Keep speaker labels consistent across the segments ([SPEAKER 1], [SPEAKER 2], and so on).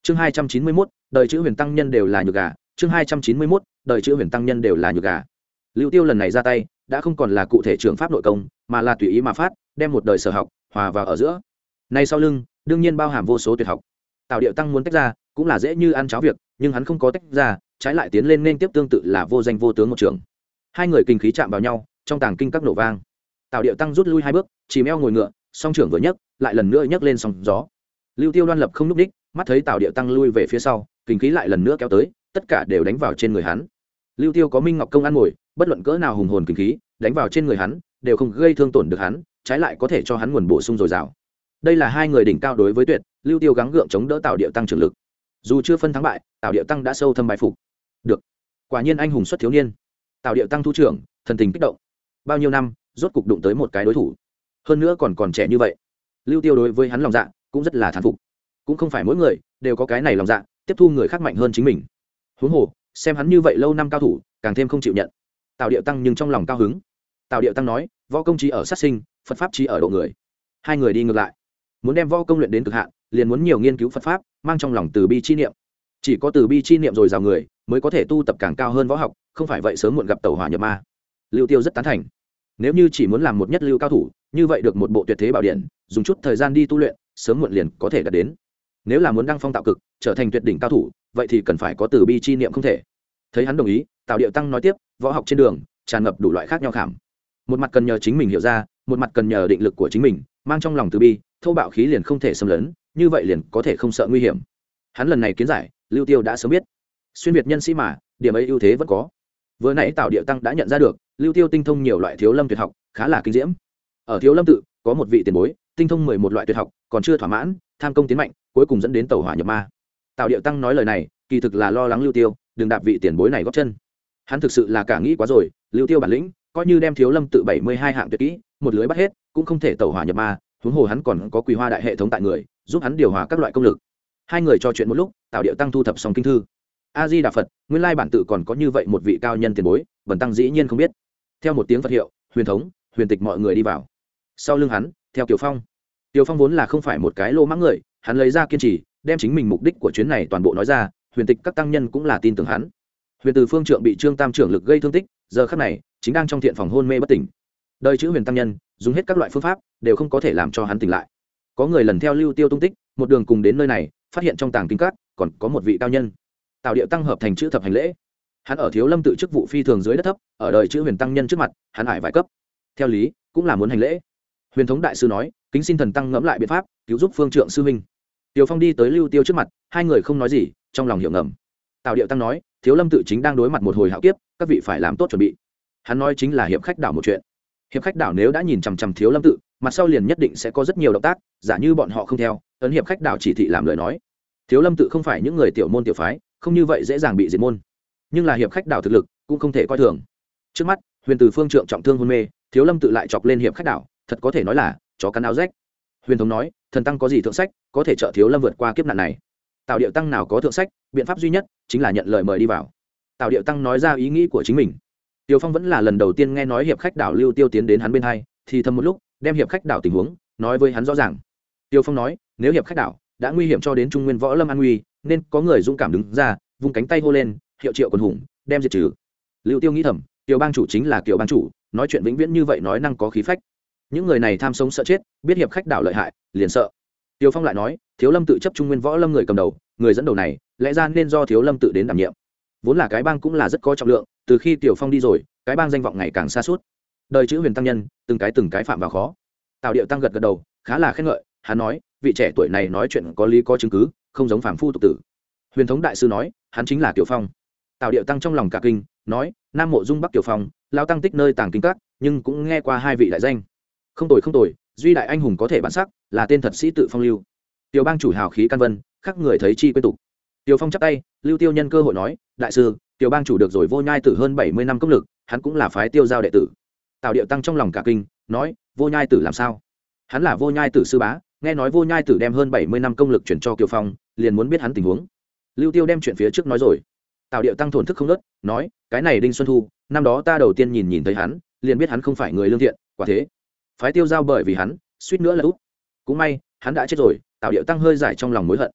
[SPEAKER 1] chương 291, đời chữ huyền tăng nhân đều là nhược gà. chương 291, đời chữ huyền tăng nhân đều là nhược gà. Lưu Tiêu lần này ra tay đã không còn là cụ thể trường pháp nội công, mà là tùy ý mà phát, đem một đời sở học hòa vào ở giữa. Nay sau lưng đương nhiên bao hàm vô số tuyệt học. Tào Điệu tăng muốn tách ra cũng là dễ như ăn cháo việc, nhưng hắn không có tách ra, trái lại tiến lên nên tiếp tương tự là vô danh vô tướng một trường. Hai người kinh khí chạm vào nhau, trong tàng kinh các nổ vang. Tào Điệu tăng rút lui hai bước, chìm eo ngồi ngựa, song trưởng vừa nhấc, lại lần nữa nhấc lên sóng gió. Lưu Tiêu đoan lập không lúc đích, mắt thấy Tào Điệu tăng lui về phía sau, kinh khí lại lần nữa kéo tới, tất cả đều đánh vào trên người hắn. Lưu Tiêu có Minh Ngọc công ăn ngồi, bất luận cỡ nào hùng hồn kinh khí, đánh vào trên người hắn, đều không gây thương tổn được hắn, trái lại có thể cho hắn nguồn bổ sung dồi dào. Đây là hai người đỉnh cao đối với tuyệt, Lưu Tiêu gắng gượng chống đỡ Tào Điệu tăng trưởng lực. Dù chưa phân thắng bại, Tào Điệu tăng đã sâu thâm bái phục. Được, quả nhiên anh hùng xuất thiếu niên. Tào Điệu tăng thu trưởng, thần tình kích động. Bao nhiêu năm, rốt cục đụng tới một cái đối thủ, hơn nữa còn trẻ như vậy. Lưu Tiêu đối với hắn lòng dạ cũng rất là thán phục. Cũng không phải mỗi người đều có cái này lòng dạ, tiếp thu người khác mạnh hơn chính mình. Huống hồ, xem hắn như vậy lâu năm cao thủ, càng thêm không chịu nhận. Tào Điệu tăng nhưng trong lòng cao hứng. Tào Điệu tăng nói, võ công trí ở sát sinh, Phật pháp trí ở độ người. Hai người đi ngược lại. Muốn đem võ công luyện đến cực hạn, liền muốn nhiều nghiên cứu Phật pháp, mang trong lòng từ bi chi niệm. Chỉ có từ bi chi niệm rồi giàu người, mới có thể tu tập càng cao hơn võ học, không phải vậy sớm muộn gặp tẩu hỏa nhập ma. Lưu Tiêu rất tán thành. Nếu như chỉ muốn làm một nhất lưu cao thủ, như vậy được một bộ tuyệt thế bảo điện, dùng chút thời gian đi tu luyện, sớm muộn liền có thể đạt đến. Nếu là muốn đăng phong tạo cực, trở thành tuyệt đỉnh cao thủ, vậy thì cần phải có từ bi chi niệm không thể. Thấy hắn đồng ý, Tào Điệu tăng nói tiếp, võ học trên đường tràn ngập đủ loại khác nhau khảm. Một mặt cần nhờ chính mình hiểu ra, một mặt cần nhờ định lực của chính mình, mang trong lòng từ bi, thô bạo khí liền không thể xâm lấn, như vậy liền có thể không sợ nguy hiểm. Hắn lần này kiến giải, Lưu Tiêu đã sớm biết. Xuyên việt nhân sĩ mà, điểm ấy ưu thế vẫn có. Vừa nãy Tào Điệu tăng đã nhận ra được, Lưu Tiêu tinh thông nhiều loại thiếu lâm tuyệt học, khá là kinh diễm. Ở thiếu lâm tự có một vị tiền bối, tinh thông 11 loại tuyệt học, còn chưa thỏa mãn, tham công tiến mạnh, cuối cùng dẫn đến tẩu hỏa nhập ma. Tào Điệu tăng nói lời này, kỳ thực là lo lắng Lưu Tiêu đừng đạp vị tiền bối này gót chân. Hắn thực sự là cả nghĩ quá rồi, Lưu Tiêu bản lĩnh, coi như đem thiếu lâm tự 72 hạng tuyệt kỹ một lưới bắt hết, cũng không thể tẩu hỏa nhập ma, huống hồ hắn còn có Quỳ Hoa đại hệ thống tại người, giúp hắn điều hòa các loại công lực. Hai người trò chuyện một lúc, Tào Điệu tăng thu thập xong kinh thư. A Di Đà Phật, nguyên lai bản tự còn có như vậy một vị cao nhân tiền bối, bần tăng dĩ nhiên không biết. Theo một tiếng Phật hiệu, huyền thống, huyền tịch mọi người đi vào. Sau lưng hắn, theo Kiều Phong. Kiều Phong vốn là không phải một cái lô mãng người, hắn lấy ra kiên trì, đem chính mình mục đích của chuyến này toàn bộ nói ra, huyền tịch các tăng nhân cũng là tin tưởng hắn. Huyền Từ Phương Trượng bị Trương Tam trưởng lực gây thương tích, giờ khắc này chính đang trong thiện phòng hôn mê bất tỉnh. Đời chữ huyền tăng nhân dùng hết các loại phương pháp đều không có thể làm cho hắn tỉnh lại. Có người lần theo Lưu Tiêu tung tích, một đường cùng đến nơi này, phát hiện trong tàng kinh các còn có một vị cao nhân. Tào Điệu tăng hợp thành chữ thập hành lễ. Hắn ở thiếu lâm tự chức vụ phi thường dưới đất thấp, ở đời chữ huyền tăng nhân trước mặt, hắn hải vài cấp. Theo lý, cũng là muốn hành lễ. Huyền thống đại sư nói, kính xin thần tăng ngẫm lại biện pháp, cứu giúp Phương Trượng sư huynh. Tiểu Phong đi tới Lưu Tiêu trước mặt, hai người không nói gì, trong lòng hiểu ngầm. Tào Điệu tăng nói, thiếu lâm tự chính đang đối mặt một hồi hạo kiếp, các vị phải làm tốt chuẩn bị. Hắn nói chính là hiệp khách đảo một chuyện. Hiệp khách đảo nếu đã nhìn chằm chằm thiếu lâm tự, mặt sau liền nhất định sẽ có rất nhiều động tác, giả như bọn họ không theo ấn hiệp khách đảo chỉ thị làm lời nói, thiếu lâm tự không phải những người tiểu môn tiểu phái, không như vậy dễ dàng bị diệt môn. Nhưng là hiệp khách đảo thực lực cũng không thể coi thường. Trước mắt Huyền Từ Phương Trượng trọng thương hôn mê, thiếu lâm tự lại chọc lên hiệp khách đảo, thật có thể nói là chó cắn áo rách. Huyền thống nói, thần tăng có gì thượng sách có thể trợ thiếu lâm vượt qua kiếp nạn này? Tào Điệu tăng nào có thượng sách, biện pháp duy nhất chính là nhận lời mời đi vào. Tào Điệu tăng nói ra ý nghĩ của chính mình. Tiêu Phong vẫn là lần đầu tiên nghe nói hiệp khách đảo Lưu Tiêu tiến đến hắn bên hai, thì thầm một lúc, đem hiệp khách đảo tình huống nói với hắn rõ ràng. Tiêu Phong nói, nếu hiệp khách đảo đã nguy hiểm cho đến Trung Nguyên võ lâm an nguy, nên có người dũng cảm đứng ra, vung cánh tay hô lên, hiệu triệu quần hùng, đem diệt trừ. Lưu Tiêu nghĩ thầm, Kiều bang chủ chính là Kiều bang chủ, nói chuyện vĩnh viễn như vậy nói năng có khí phách. Những người này tham sống sợ chết, biết hiệp khách đảo lợi hại, liền sợ. Tiêu Phong lại nói, thiếu lâm tự chấp Trung Nguyên võ lâm người cầm đầu, người dẫn đầu này, lẽ ra nên do thiếu lâm tự đến đảm nhiệm. Vốn là cái bang cũng là rất có trọng lượng, từ khi Tiểu Phong đi rồi, cái bang danh vọng ngày càng xa suốt. Đời chữ huyền tăng nhân, từng cái phạm vào khó. Tào Điệu tăng gật gật đầu, khá là khen ngợi, hắn nói, vị trẻ tuổi này nói chuyện có lý có chứng cứ, không giống phàm phu tục tử. Huyền thống đại sư nói, hắn chính là Tiểu Phong. Tào Điệu tăng trong lòng cả kinh, nói, Nam Mộ Dung Bắc Tiểu Phong, lao tăng tích nơi tàng kinh các, nhưng cũng nghe qua hai vị đại danh. Không tồi, duy đại anh hùng có thể bản sắc, là tên thật sĩ tự phong lưu. Tiểu bang chủ hào khí căn vân, khác người thấy chi quên tục. Tiểu Phong chắp tay, Lưu Tiêu nhân cơ hội nói, đại sư, Tiểu bang chủ được rồi Vô Nhai Tử hơn 70 năm công lực, hắn cũng là phái Tiêu giao đệ tử. Tào Điệu tăng trong lòng cả kinh, nói, Vô Nhai Tử làm sao? Hắn là Vô Nhai Tử sư bá, nghe nói Vô Nhai Tử đem hơn 70 năm công lực chuyển cho Kiều Phong, liền muốn biết hắn tình huống. Lưu Tiêu đem chuyện phía trước nói rồi. Tào Điệu tăng thổn thức không ngớt, nói, cái này Đinh Xuân Thu, năm đó ta đầu tiên nhìn thấy hắn, liền biết hắn không phải người lương thiện, quả thế. Phái Tiêu giao bởi vì hắn, suýt nữa là úp. Cũng may, hắn đã chết rồi. Tào Điệu tăng hơi giải trong lòng mối hận.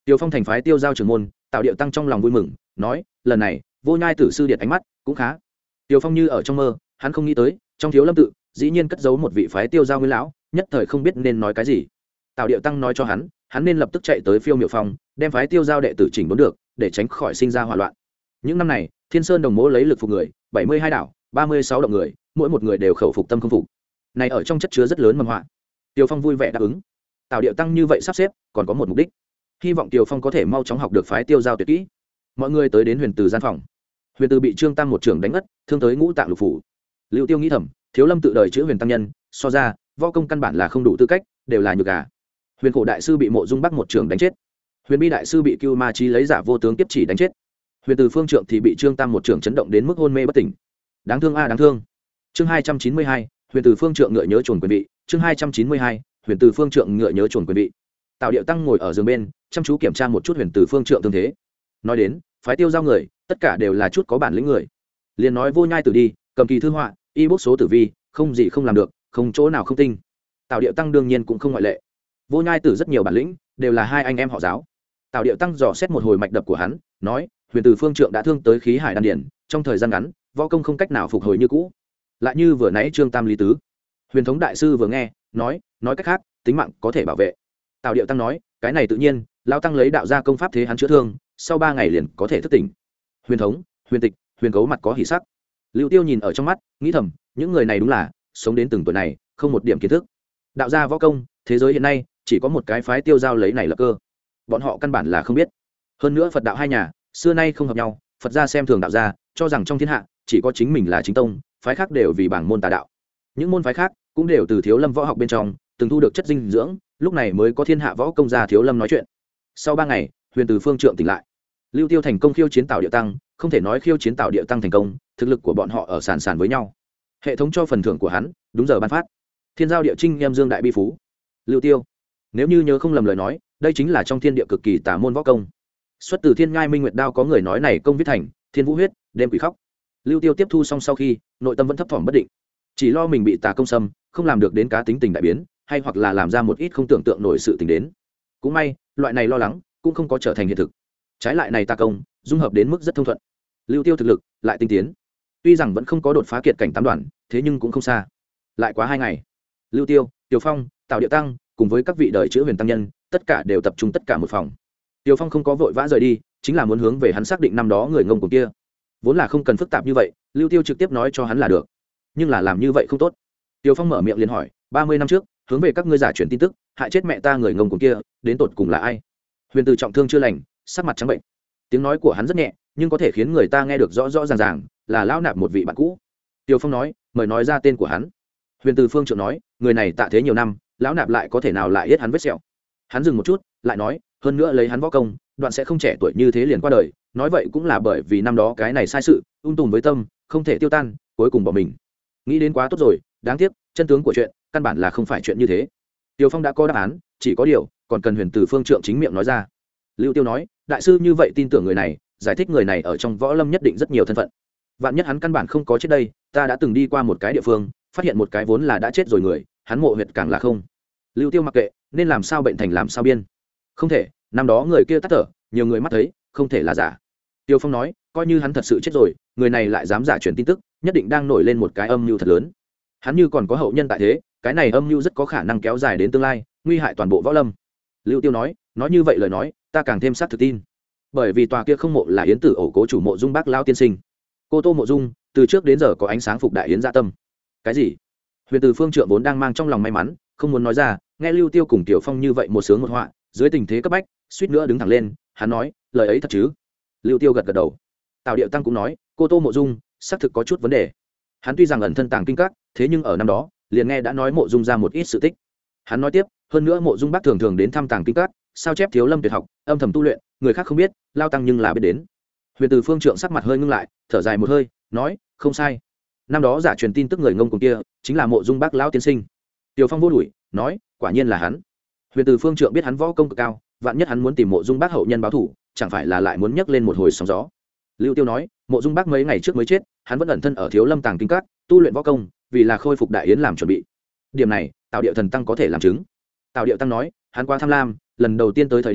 [SPEAKER 1] Tiêu Phong thành phái tiêu giao trưởng môn, Tạo Điệu Tăng trong lòng vui mừng, nói, lần này, Vô Nhai tử sư điệt ánh mắt, cũng khá. Tiêu Phong như ở trong mơ, hắn không nghĩ tới, trong Thiếu Lâm tự, dĩ nhiên cất giấu một vị phái tiêu giao nguyên lão, nhất thời không biết nên nói cái gì. Tạo Điệu Tăng nói cho hắn nên lập tức chạy tới Phiêu Miệu Phong, đem phái tiêu giao đệ tử chỉnh đốn được, để tránh khỏi sinh ra hỏa loạn. Những năm này, Thiên Sơn Đồng Mỗ lấy lực phục người, 72 đảo, 36 động người, mỗi một người đều khẩu phục tâm không phục. Này ở trong chất chứa rất lớn mầm họa. Tiêu Phong vui vẻ đáp ứng. Tạo Điệu Tăng như vậy sắp xếp, còn có một mục đích, hy vọng Tiêu Phong có thể mau chóng học được phái tiêu giao tuyệt kỹ. Mọi người tới đến Huyền Từ gian phòng. Huyền Từ bị Trương Tam một trưởng đánh ngất, thương tới ngũ tạng lục phủ. Lưu Tiêu nghĩ thầm, Thiếu Lâm tự đời chữ Huyền tăng nhân, so ra, võ công căn bản là không đủ tư cách, đều là nhược gà. Huyền Cổ đại sư bị Mộ Dung Bắc một trưởng đánh chết. Huyền Bi đại sư bị Cưu Ma Chí lấy giả vô tướng tiếp chỉ đánh chết. Huyền Từ phương trượng thì bị Trương Tam một trưởng chấn động đến mức hôn mê bất tỉnh. Đáng thương a đáng thương. Chương 292, Huyền Từ phương trượng ngựa nhớ chuồn quyền vị. Chương 292, Huyền Từ phương trượng ngựa nhớ chuồn quyền vị. Tạo Điệu Tăng ngồi ở giường bên, chăm chú kiểm tra một chút Huyền Từ phương trượng tương thế. Nói đến, phái tiêu giao người, tất cả đều là chút có bản lĩnh người. Liền nói Vô Nhai tử đi, cầm kỳ thư họa, y bốc số tử vi, không gì không làm được, không chỗ nào không tinh. Tạo Điệu Tăng đương nhiên cũng không ngoại lệ. Vô Nhai tử rất nhiều bản lĩnh, đều là hai anh em họ giáo. Tạo Điệu Tăng dò xét một hồi mạch đập của hắn, nói, Huyền Từ phương trượng đã thương tới khí hải đan điển, trong thời gian ngắn, võ công không cách nào phục hồi như cũ. Lại như vừa nãy Trương Tam lý tứ. Huyền Thống đại sư vừa nghe, nói cách khác, tính mạng có thể bảo vệ. Tạo Điệu Tăng nói, cái này tự nhiên, lão tăng lấy đạo gia công pháp thế hắn chữa thương, sau 3 ngày liền có thể thức tỉnh. Huyền Thống, Huyền Tịch, Huyền Cấu mặt có hỉ sắc. Lưu Tiêu nhìn ở trong mắt, nghĩ thầm, những người này đúng là sống đến từng tuổi này, không một điểm kiến thức. Đạo gia võ công, thế giới hiện nay chỉ có một cái phái tiêu giao lấy này lập cơ. Bọn họ căn bản là không biết. Hơn nữa Phật đạo hai nhà, xưa nay không hợp nhau, Phật gia xem thường đạo gia, cho rằng trong thiên hạ chỉ có chính mình là chính tông, phái khác đều vì bảng môn tà đạo. Những môn phái khác cũng đều từ Thiếu Lâm võ học bên trong từng thu được chất dinh dưỡng, lúc này mới có thiên hạ võ công gia Thiếu Lâm nói chuyện. Sau 3 ngày, Huyền Từ phương trượng tỉnh lại. Lưu Tiêu thành công khiêu chiến Tạo Điệu Tăng, không thể nói khiêu chiến Tạo Điệu Tăng thành công, thực lực của bọn họ ở sàn sàn với nhau. Hệ thống cho phần thưởng của hắn, đúng giờ ban phát. Thiên giao địa trinh em dương đại bi phú. Lưu Tiêu, nếu như nhớ không lầm lời nói, đây chính là trong thiên địa cực kỳ tà môn võ công. Xuất từ Thiên Ngai Minh Nguyệt Đao có người nói này công viết thành, Thiên Vũ huyết, đêm quỷ khóc. Lưu Tiêu tiếp thu xong sau khi, nội tâm vẫn thấp thỏm bất định, chỉ lo mình bị tà công xâm, không làm được đến cá tính tình đại biến, hay hoặc là làm ra một ít không tưởng tượng nổi sự tình đến. Cũng may, loại này lo lắng cũng không có trở thành hiện thực. Trái lại này tà công, dung hợp đến mức rất thông thuận. Lưu Tiêu thực lực lại tinh tiến. Tuy rằng vẫn không có đột phá kiệt cảnh 8 đoàn, thế nhưng cũng không xa. Lại quá 2 ngày, Lưu Tiêu, Tiểu Phong, Tạo Điệu Tăng cùng với các vị đời chữ Huyền tăng nhân, tất cả đều tập trung tất cả một phòng. Tiểu Phong không có vội vã rời đi, chính là muốn hướng về hắn xác định năm đó người ngông cuồng kia. Vốn là không cần phức tạp như vậy, Lưu Tiêu trực tiếp nói cho hắn là được. Nhưng là làm như vậy không tốt. Tiểu Phong mở miệng liền hỏi, 30 năm trước, hướng về các ngươi giả truyền tin tức, hại chết mẹ ta người ngông cuồng kia, đến tột cùng là ai? Huyền Từ trọng thương chưa lành, sắc mặt trắng bệnh. Tiếng nói của hắn rất nhẹ, nhưng có thể khiến người ta nghe được rõ rõ ràng ràng, là lão nạp một vị bạn cũ. Tiểu Phong nói, mời nói ra tên của hắn. Huyền Từ phương trượng nói, người này tạ thế nhiều năm, lão nạp lại có thể nào lại yết hắn vết sẹo. Hắn dừng một chút, lại nói, hơn nữa lấy hắn võ công, đoạn sẽ không trẻ tuổi như thế liền qua đời, nói vậy cũng là bởi vì năm đó cái này sai sự, tùm với tâm, không thể tiêu tan, cuối cùng bỏ mình. Nghĩ đến quá tốt rồi, đáng tiếc, chân tướng của chuyện, căn bản là không phải chuyện như thế. Tiêu Phong đã có đáp án, chỉ có điều, còn cần Huyền Từ phương trượng chính miệng nói ra. Lưu Tiêu nói, đại sư như vậy tin tưởng người này, giải thích người này ở trong võ lâm nhất định rất nhiều thân phận. Vạn nhất hắn căn bản không có chết đây, ta đã từng đi qua một cái địa phương, phát hiện một cái vốn là đã chết rồi người, hắn mộ huyệt càng là không. Lưu Tiêu mặc kệ, nên làm sao bệnh thành làm sao biên. Không thể, năm đó người kia tắt thở, nhiều người mắt thấy, không thể là giả. Tiêu Phong nói, coi như hắn thật sự chết rồi, người này lại dám giả truyền tin tức, nhất định đang nổi lên một cái âm mưu thật lớn. Hắn như còn có hậu nhân tại thế, cái này âm mưu rất có khả năng kéo dài đến tương lai, nguy hại toàn bộ võ lâm. Lưu Tiêu nói như vậy lời nói, ta càng thêm xác thực tin. Bởi vì tòa kia không mộ là yến tử ổ cố chủ Mộ Dung Bác lão tiên sinh. Cô Tô Mộ Dung, từ trước đến giờ có ánh sáng phục đại yến dạ tâm. Cái gì? Huyền Từ phương trượng vốn đang mang trong lòng may mắn, không muốn nói ra, nghe Lưu Tiêu cùng Tiểu Phong như vậy một sướng một họa, dưới tình thế cấp bách, suýt nữa đứng thẳng lên, hắn nói, lời ấy thật chứ? Lưu Tiêu gật gật đầu. Tạo Điệu Tăng cũng nói, cô Tô Mộ Dung xác thực có chút vấn đề. Hắn tuy rằng ẩn thân tàng kinh các, thế nhưng ở năm đó, liền nghe đã nói Mộ Dung ra một ít sự tích. Hắn nói tiếp, hơn nữa Mộ Dung Bác thường thường đến thăm tàng kinh các, sao chép Thiếu Lâm tuyệt học, âm thầm tu luyện, người khác không biết, lao tăng nhưng là biết đến. Huyền Từ phương trượng sắc mặt hơi ngưng lại, thở dài một hơi, nói, không sai. Năm đó giả truyền tin tức người ngông cuồng kia, chính là Mộ Dung Bác lão tiên sinh. Tiểu Phong vô đuổi, nói, quả nhiên là hắn. Huyền Từ phương trượng biết hắn võ công cực cao, vạn nhất hắn muốn tìm Mộ Dung Bác hậu nhân báo thù, chẳng phải là lại muốn nhấc lên một hồi sóng gió. Lưu Tiêu nói, Mộ Dung Bác mấy ngày trước mới chết, hắn vẫn ẩn thân ở Thiếu Lâm tàng kinh các, tu luyện võ công, vì là khôi phục đại yến làm chuẩn bị. Điểm này, Tạo Điệu thần tăng có thể làm chứng. Tạo Điệu tăng nói, hắn quá tham lam, lần đầu tiên tới thời điểm,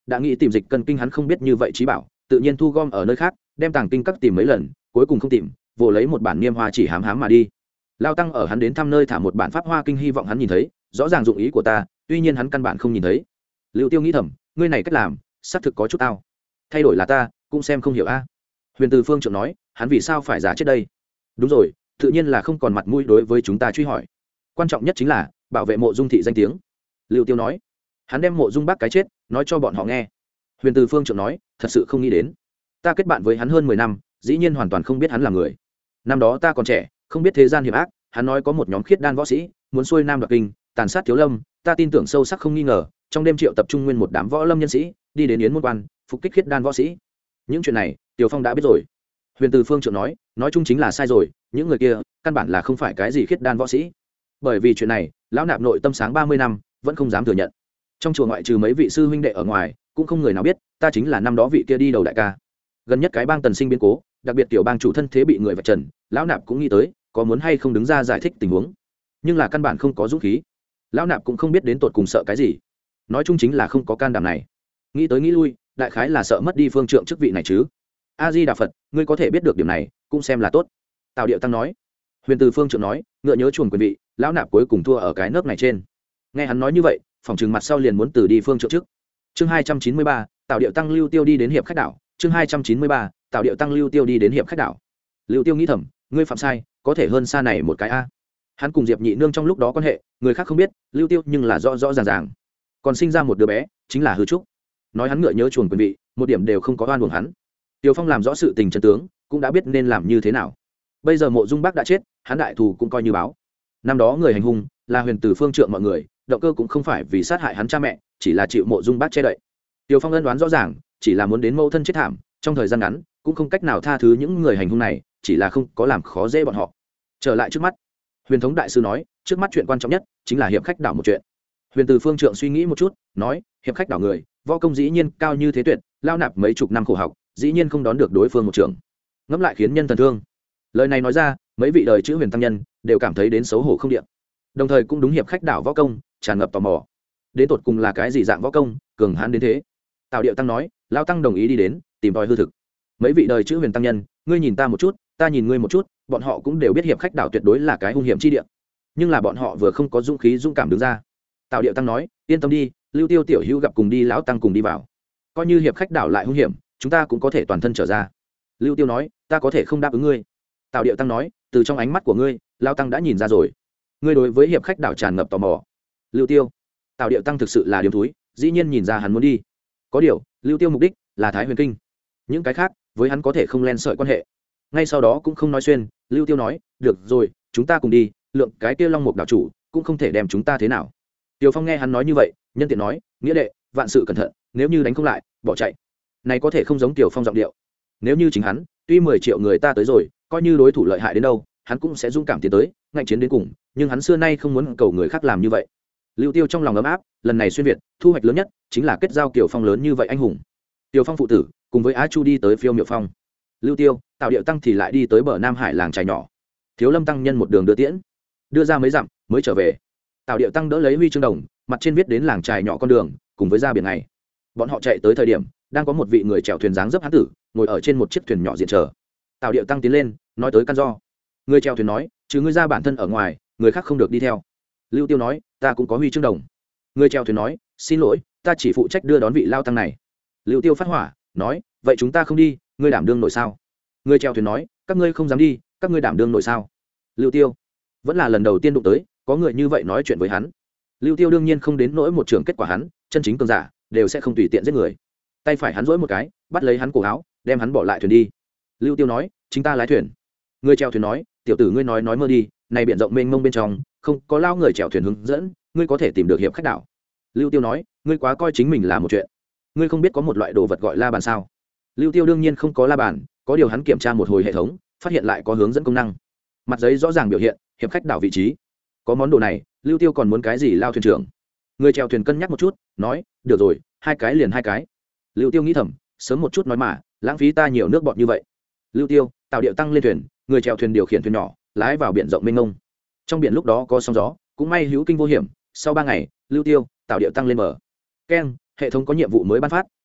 [SPEAKER 1] đã nghĩ tìm dịch cân kinh hắn không biết như vậy trí bảo tự nhiên thu gom ở nơi khác, đem tàng kinh các tìm mấy lần cuối cùng không tìm, vồ lấy một bản niêm hoa chỉ hám hám mà đi. Lao tăng ở hắn đến thăm nơi thả một bản pháp hoa kinh, hy vọng hắn nhìn thấy rõ ràng dụng ý của ta, tuy nhiên hắn căn bản không nhìn thấy. Lưu Tiêu nghĩ thầm, ngươi này cách làm xác thực có chút tao, thay đổi là ta cũng xem không hiểu a. Huyền Từ Phương Trượng nói, hắn vì sao phải giả chết đây? Đúng rồi, tự nhiên là không còn mặt mũi đối với chúng ta truy hỏi, quan trọng nhất chính là bảo vệ Mộ Dung thị danh tiếng. Lưu Tiêu nói, hắn đem Mộ Dung Bác cái chết nói cho bọn họ nghe. Huyền Từ Phương Trượng nói, thật sự không nghĩ đến, ta kết bạn với hắn hơn 10 năm, dĩ nhiên hoàn toàn không biết hắn là người. Năm đó ta còn trẻ, không biết thế gian hiểm ác, hắn nói có một nhóm khiết đan võ sĩ muốn xuôi nam đoạt kinh, tàn sát thiếu lâm, ta tin tưởng sâu sắc không nghi ngờ, trong đêm triệu tập trung nguyên một đám võ lâm nhân sĩ đi đến yến môn quan phục kích khiết đan võ sĩ. Những chuyện này Tiểu Phong đã biết rồi. Huyền Từ Phương Trượng nói chung chính là sai rồi, những người kia căn bản là không phải cái gì khiết đan võ sĩ. Bởi vì chuyện này lão nạp nội tâm sáng 30 năm vẫn không dám thừa nhận. Trong chùa ngoại trừ mấy vị sư huynh đệ ở ngoài cũng không người nào biết ta chính là năm đó vị kia đi đầu đại ca. Gần nhất cái bang Tần Sinh biến cố, đặc biệt tiểu bang chủ thân thế bị người vạch trần, lão nạp cũng nghĩ tới có muốn hay không đứng ra giải thích tình huống, nhưng là căn bản không có dũng khí. Lão nạp cũng không biết đến tột cùng sợ cái gì, nói chung chính là không có can đảm này. Nghĩ tới nghĩ lui, đại khái là sợ mất đi phương trượng chức vị này chứ. A Di Đà Phật, ngươi có thể biết được điểm này cũng xem là tốt. Tào Điệu Tăng nói. Huyền Từ Phương Trượng nói, ngựa nhớ chuồng quyền vị, lão nạp cuối cùng thua ở cái nước này trên. Nghe hắn nói như vậy, phòng trừng mặt sau liền muốn từ đi phương trượng trước. Chương 293, Tào Điệu Tăng Lưu Tiêu đi đến hiệp khách đảo. Chương 293, Tào Điệu Tăng Lưu Tiêu đi đến hiệp khách đảo. Lưu Tiêu nghĩ thầm, ngươi phạm sai, có thể hơn xa này một cái a. Hắn cùng Diệp Nhị Nương trong lúc đó quan hệ, người khác không biết, Lưu Tiêu nhưng là rõ rõ ràng ràng. Còn sinh ra một đứa bé, chính là Hư Trúc. Nói hắn ngựa nhớ chuồng quyền vị, một điểm đều không có oan uổng hắn. Tiêu Phong làm rõ sự tình chân tướng, cũng đã biết nên làm như thế nào. Bây giờ Mộ Dung Bác đã chết, hắn đại thù cũng coi như báo. Năm đó người hành hung là Huyền Từ Phương Trượng mọi người, động cơ cũng không phải vì sát hại hắn cha mẹ, chỉ là chịu Mộ Dung Bác che đậy. Tiêu Phong ân đoán rõ ràng, chỉ là muốn đến mâu thân chết thảm, trong thời gian ngắn cũng không cách nào tha thứ những người hành hung này, chỉ là không có làm khó dễ bọn họ. Trở lại trước mắt, Huyền Thống đại sư nói, trước mắt chuyện quan trọng nhất chính là hiệp khách đảo một chuyện. Huyền Từ Phương Trượng suy nghĩ một chút, nói, hiệp khách đảo người võ công dĩ nhiên cao như thế tuyệt, lao nạp mấy chục năm khổ học, dĩ nhiên không đón được đối phương một trường, ngẫm lại khiến nhân thần thương. Lời này nói ra, mấy vị đời chữ Huyền tăng nhân đều cảm thấy đến xấu hổ không điện, đồng thời cũng đúng hiệp khách đảo võ công tràn ngập tò mò, đến tột cùng là cái gì dạng võ công cường hãn đến thế. Tào Điệu Tăng nói, lao tăng đồng ý đi đến tìm tòi hư thực. Mấy vị đời chữ Huyền tăng nhân, ngươi nhìn ta một chút, ta nhìn ngươi một chút, bọn họ cũng đều biết hiệp khách đảo tuyệt đối là cái hung hiểm chi địa, nhưng là bọn họ vừa không có dũng khí dũng cảm đứng ra. Tào Điệu Tăng nói, yên tâm đi, Lưu Tiêu tiểu hữu gặp cùng đi, lão tăng cùng đi vào, coi như hiệp khách đảo lại hung hiểm, chúng ta cũng có thể toàn thân trở ra. Lưu Tiêu nói, ta có thể không đáp ứng ngươi. Tào Điệu Tăng nói, từ trong ánh mắt của ngươi, lão tăng đã nhìn ra rồi, ngươi đối với hiệp khách đảo tràn ngập tò mò. Lưu Tiêu, Tào Điệu Tăng thực sự là điếm thúi, dĩ nhiên nhìn ra hắn muốn đi. Có điều, Lưu Tiêu mục đích là Thái Huyền Kinh, những cái khác với hắn có thể không len sợi quan hệ. Ngay sau đó cũng không nói xuyên, Lưu Tiêu nói, được rồi, chúng ta cùng đi, lượng cái kia Long Mục đảo chủ cũng không thể đem chúng ta thế nào. Tiêu Phong nghe hắn nói như vậy, nhân tiện nói, nghĩa đệ, vạn sự cẩn thận, nếu như đánh không lại, bỏ chạy. Này có thể không giống Tiêu Phong giọng điệu. Nếu như chính hắn, tuy 10 triệu người ta tới rồi, coi như đối thủ lợi hại đến đâu, hắn cũng sẽ dũng cảm tiến tới, ngạnh chiến đến cùng, nhưng hắn xưa nay không muốn cầu người khác làm như vậy. Lưu Tiêu trong lòng ấm áp, lần này xuyên việt, thu hoạch lớn nhất chính là kết giao Tiêu Phong lớn như vậy anh hùng. Tiêu Phong phụ tử cùng với Á Chu đi tới Phiêu Miệu Phong. Lưu Tiêu, Tào Điệu Tăng thì lại đi tới bờ Nam Hải làng trài nhỏ. Thiếu Lâm tăng nhân một đường đưa tiễn, đưa ra mấy dặm mới trở về. Tào Điệu Tăng đỡ lấy huy chương đồng, mặt trên viết đến làng trài nhỏ con đường, cùng với ra biển này. Bọn họ chạy tới thời điểm, đang có một vị người chèo thuyền dáng dấp hán tử, ngồi ở trên một chiếc thuyền nhỏ diện chờ. Tào Điệu Tăng tiến lên, nói tới căn do. Người chèo thuyền nói, chứ ngươi ra bản thân ở ngoài, người khác không được đi theo. Lưu Tiêu nói, ta cũng có huy chương đồng. Người chèo thuyền nói, xin lỗi, ta chỉ phụ trách đưa đón vị lao tăng này. Lưu Tiêu phát hỏa, nói, vậy chúng ta không đi, ngươi đảm đương nổi sao? Người chèo thuyền nói, các ngươi không dám đi, các ngươi đảm đương nổi sao? Lưu Tiêu vẫn là lần đầu tiên đụng tới có người như vậy nói chuyện với hắn. Lưu Tiêu đương nhiên không đến nỗi một trường kết quả hắn, chân chính cường giả đều sẽ không tùy tiện giết người. Tay phải hắn duỗi một cái, bắt lấy hắn cổ áo, đem hắn bỏ lại thuyền đi. Lưu Tiêu nói, chính ta lái thuyền. Người chèo thuyền nói, tiểu tử ngươi nói mơ đi, này biển rộng mênh mông bên trong, không có lao người chèo thuyền hướng dẫn, ngươi có thể tìm được hiệp khách đảo. Lưu Tiêu nói, ngươi quá coi chính mình là một chuyện, ngươi không biết có một loại đồ vật gọi la bàn sao? Lưu Tiêu đương nhiên không có la bàn, có điều hắn kiểm tra một hồi hệ thống, phát hiện lại có hướng dẫn công năng. Mặt giấy rõ ràng biểu hiện hiệp khách đảo vị trí. Có món đồ này, Lưu Tiêu còn muốn cái gì lao thuyền trưởng? Người chèo thuyền cân nhắc một chút, nói, được rồi, 2 cái liền 2 cái. Lưu Tiêu nghĩ thầm, sớm một chút nói mà, lãng phí ta nhiều nước bọt như vậy. Lưu Tiêu, Tào Điệu Tăng lên thuyền, người chèo thuyền điều khiển thuyền nhỏ, lái vào biển rộng mênh mông. Trong biển lúc đó có sóng gió, cũng may hữu kinh vô hiểm. Sau 3 ngày, Lưu Tiêu, Tào Điệu Tăng lên bờ. Keng, hệ thống có nhiệm vụ mới ban phát,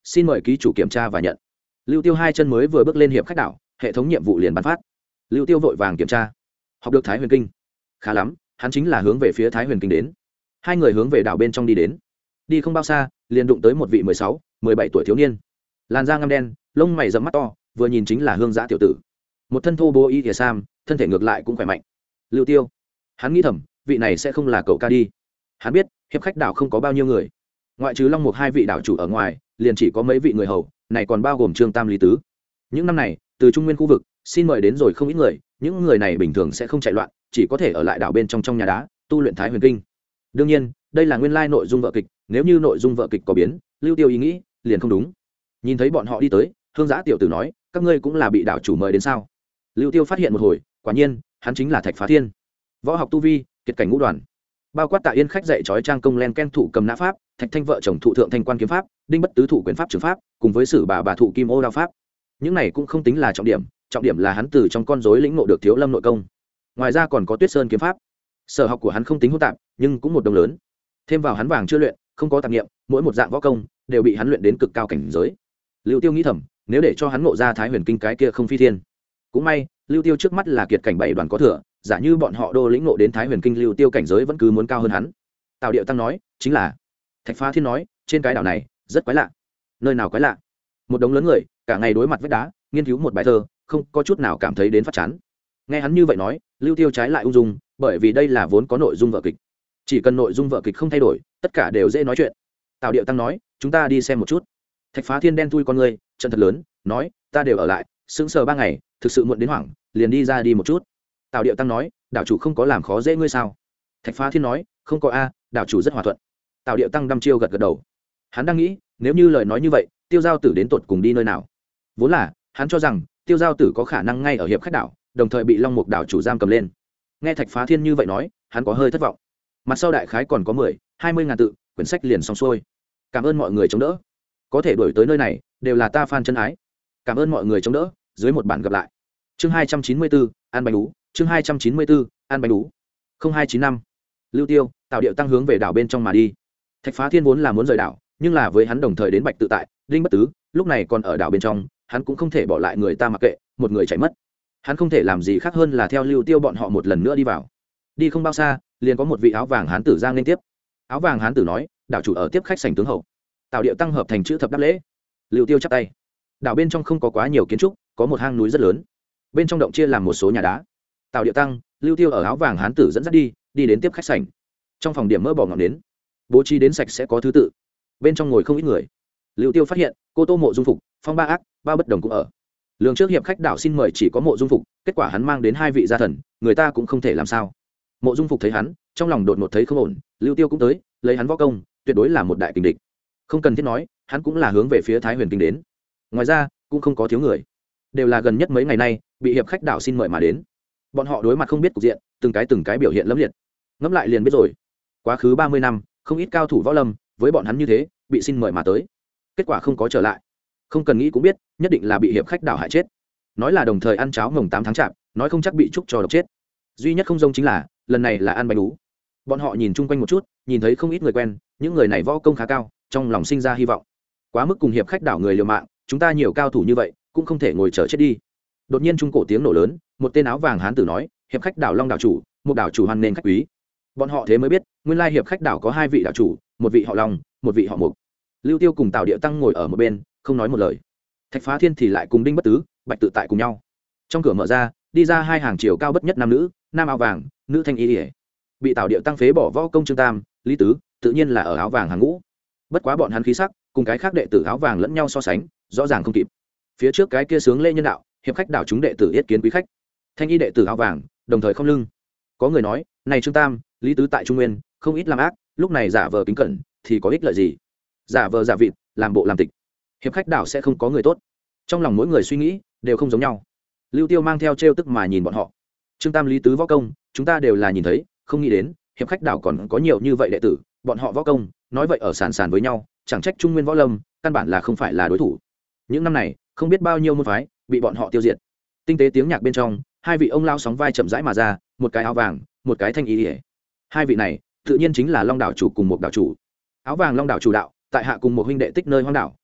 [SPEAKER 1] xin mời ký chủ kiểm tra và nhận. Lưu Tiêu hai chân mới vừa bước lên hiệp khách đảo, hệ thống nhiệm vụ liền bắn phát. Lưu Tiêu vội vàng kiểm tra, học được Thái Huyền Kinh, khá lắm, hắn chính là hướng về phía Thái Huyền Kinh đến. Hai người hướng về đảo bên trong đi đến, đi không bao xa liền đụng tới một vị 16, 17 tuổi thiếu niên, làn da ngăm đen, lông mày rậm mắt to, vừa nhìn chính là hương giã tiểu tử, một thân thô bố y ỉa sam, thân thể ngược lại cũng khỏe mạnh. Lưu Tiêu, hắn nghĩ thầm, vị này sẽ không là cậu ca đi. Hắn biết hiệp khách đảo không có bao nhiêu người, ngoại trừ Long Mục hai vị đảo chủ ở ngoài, liền chỉ có mấy vị người hầu, này còn bao gồm Trương Tam Lý Tứ. Những năm này từ Trung Nguyên khu vực xin mời đến rồi không ít người, những người này bình thường sẽ không chạy loạn, chỉ có thể ở lại đảo bên trong nhà đá tu luyện Thái Huyền Kinh. Đương nhiên đây là nguyên lai nội dung vở kịch, nếu như nội dung vở kịch có biến, Lưu Tiêu ý nghĩ liền không đúng. Nhìn thấy bọn họ đi tới, hương giã tiểu tử nói, các ngươi cũng là bị đảo chủ mời đến sao? Lưu Tiêu phát hiện một hồi, quả nhiên hắn chính là Thạch Phá Thiên, võ học tu vi kiệt cảnh ngũ đoàn, bao quát Tạ Yên khách dạy chói trang công len ken thủ cầm nã pháp, Thạch Thanh vợ chồng thụ thượng thanh quan kiếm pháp, Đinh Bất tứ thủ quyền pháp trường pháp, cùng với sử bà thụ kim ô đao pháp. Những này cũng không tính là trọng điểm là hắn từ trong con rối lĩnh ngộ được Thiếu Lâm nội công. Ngoài ra còn có Tuyết Sơn kiếm pháp. Sở học của hắn không tính hỗn tạp, nhưng cũng một đồng lớn. Thêm vào hắn vàng chưa luyện, không có tạp niệm, mỗi một dạng võ công đều bị hắn luyện đến cực cao cảnh giới. Lưu Tiêu nghĩ thầm, nếu để cho hắn ngộ ra Thái Huyền Kinh cái kia không phi thiên. Cũng may, Lưu Tiêu trước mắt là kiệt cảnh 7 đoàn có thừa, giả như bọn họ đô lĩnh ngộ đến Thái Huyền Kinh, Lưu Tiêu cảnh giới vẫn cứ muốn cao hơn hắn. Tào Điệu Tăng nói, chính là. Thạch Phá Thiên nói, trên cái đảo này rất quái lạ. Nơi nào quái lạ? Một đống lớn người, cả ngày đối mặt với đá, nghiên cứu một bài thơ, không có chút nào cảm thấy đến phát chán. Nghe hắn như vậy nói, Lưu Tiêu trái lại ung dung, bởi vì đây là vốn có nội dung vở kịch, chỉ cần nội dung vở kịch không thay đổi, tất cả đều dễ nói chuyện. Tào Điệu Tăng nói, chúng ta đi xem một chút. Thạch Phá Thiên đen thui con người, chân thật lớn, nói, ta đều ở lại, sững sờ 3 ngày, thực sự muộn đến hoảng, liền đi ra đi một chút. Tào Điệu Tăng nói, đảo chủ không có làm khó dễ ngươi sao? Thạch Phá Thiên nói, không có a, đảo chủ rất hòa thuận. Tào Điệu Tăng đăm chiêu gật gật đầu. Hắn đang nghĩ, nếu như lời nói như vậy, Tiêu Giao Tử đến tột cùng đi nơi nào? Vốn là hắn cho rằng Tiêu Giao Tử có khả năng ngay ở hiệp khách đảo, đồng thời bị Long Mục đảo chủ giam cầm lên. Nghe Thạch Phá Thiên như vậy nói, hắn có hơi thất vọng. Mặt sau đại khái còn có 10-20 ngàn tự, quyển sách liền xong xuôi. Cảm ơn mọi người chống đỡ, có thể đổi tới nơi này đều là ta fan chân ái. Cảm ơn mọi người chống đỡ, dưới một bản gặp lại. Chương 294, An Bánh Ú, chương 294, An Bánh Ú. 0295. Lưu Tiêu, Tào Điệu Tăng hướng về đảo bên trong mà đi. Thạch Phá Thiên vốn là muốn rời đảo, nhưng là với hắn đồng thời đến Bạch Tự Tại, Đinh Bất Tứ, lúc này còn ở đảo bên trong, hắn cũng không thể bỏ lại người ta mặc kệ, một người chạy mất. Hắn không thể làm gì khác hơn là theo Lưu Tiêu bọn họ một lần nữa đi vào. Đi không bao xa, liền có một vị áo vàng hán tử ra lên tiếp. Áo vàng hán tử nói, đảo chủ ở tiếp khách sảnh tướng hậu. Tào Điệu Tăng hợp thành chữ thập đáp lễ. Lưu Tiêu chắp tay. Đảo bên trong không có quá nhiều kiến trúc, có một hang núi rất lớn, bên trong động chia làm một số nhà đá. Tào Điệu Tăng, Lưu Tiêu ở áo vàng hán tử dẫn dắt đi đến tiếp khách sảnh. Trong phòng điểm mỡ bỏ ngọn nến, bố trí đến sạch sẽ có thứ tự, bên trong ngồi không ít người. Lưu Tiêu phát hiện cô Tô Mộ Dung Phục, Phong Ba Ác, Ba Bất Đồng cũng ở. Lương trước hiệp khách đảo xin mời chỉ có Mộ Dung Phục, kết quả hắn mang đến 2 vị gia thần, người ta cũng không thể làm sao. Mộ Dung Phục thấy hắn, trong lòng đột ngột thấy không ổn, Lưu Tiêu cũng tới, lấy hắn võ công, tuyệt đối là một đại kình địch. Không cần thiết nói, hắn cũng là hướng về phía Thái Huyền Kinh đến. Ngoài ra, cũng không có thiếu người, đều là gần nhất mấy ngày nay bị hiệp khách đảo xin mời mà đến. Bọn họ đối mặt không biết cục diện, từng cái biểu hiện lẫm liệt. Ngẫm lại liền biết rồi, quá khứ 30 năm, không ít cao thủ võ lâm với bọn hắn như thế, bị xin mời mà tới, kết quả không có trở lại. Không cần nghĩ cũng biết, nhất định là bị hiệp khách đảo hại chết. Nói là đồng thời ăn cháo mồng 8 tháng chạp, nói không chắc bị trúc cho độc chết. Duy nhất không giống chính là, lần này là ăn bánh đú. Bọn họ nhìn chung quanh một chút, nhìn thấy không ít người quen, những người này võ công khá cao, trong lòng sinh ra hy vọng. Quá mức cùng hiệp khách đảo người liều mạng, chúng ta nhiều cao thủ như vậy, cũng không thể ngồi chờ chết đi. Đột nhiên trung cổ tiếng nổ lớn, một tên áo vàng hán tử nói, hiệp khách đảo Long đảo chủ, một đảo chủ hoan nên khách quý. Bọn họ thế mới biết, nguyên lai hiệp khách đảo có 2 vị đảo chủ, một vị họ Long, một vị họ Mục. Lưu Tiêu cùng Tào Điệu Tăng ngồi ở một bên, không nói một lời. Thạch Phá Thiên thì lại cùng Đinh Bất Tứ, Bạch Tự Tại cùng nhau. Trong cửa mở ra, đi ra 2 hàng chiều cao bất nhất nam nữ, nam áo vàng, nữ thanh y liễu. Bị Tào Điệu Tăng phế bỏ võ công Trương Tam, Lý Tứ, tự nhiên là ở áo vàng hàng ngũ. Bất quá bọn hắn khí sắc, cùng cái khác đệ tử áo vàng lẫn nhau so sánh, rõ ràng không kịp. Phía trước cái kia sướng lễ nhân đạo, hiệp khách đảo chúng đệ tử yết kiến quý khách. Thanh y đệ tử áo vàng, đồng thời không lưng. Có người nói, này Trương Tam, Lý Tứ tại Trung Nguyên, không ít làm ác, lúc này giả vờ kính cẩn, thì có ích lợi gì? Giả vờ giả vịt, làm bộ làm tịch, hiệp khách đảo sẽ không có người tốt. Trong lòng mỗi người suy nghĩ đều không giống nhau. Lưu Tiêu mang theo trêu tức mà nhìn bọn họ. Trương Tam Lý Tứ võ công, chúng ta đều là nhìn thấy, không nghĩ đến hiệp khách đảo còn có nhiều như vậy đệ tử, bọn họ võ công, nói vậy ở sàn sàn với nhau, chẳng trách Trung Nguyên võ lâm căn bản là không phải là đối thủ. Những năm này, không biết bao nhiêu môn phái bị bọn họ tiêu diệt. Tinh tế tiếng nhạc bên trong, 2 vị ông lao sóng vai chậm rãi mà ra, một cái áo vàng, một cái thanh y liễu. 2 vị này, tự nhiên chính là Long đảo chủ cùng một đảo chủ. Áo vàng Long đảo chủ đạo, tại hạ cùng một huynh đệ tích nơi hoang đảo,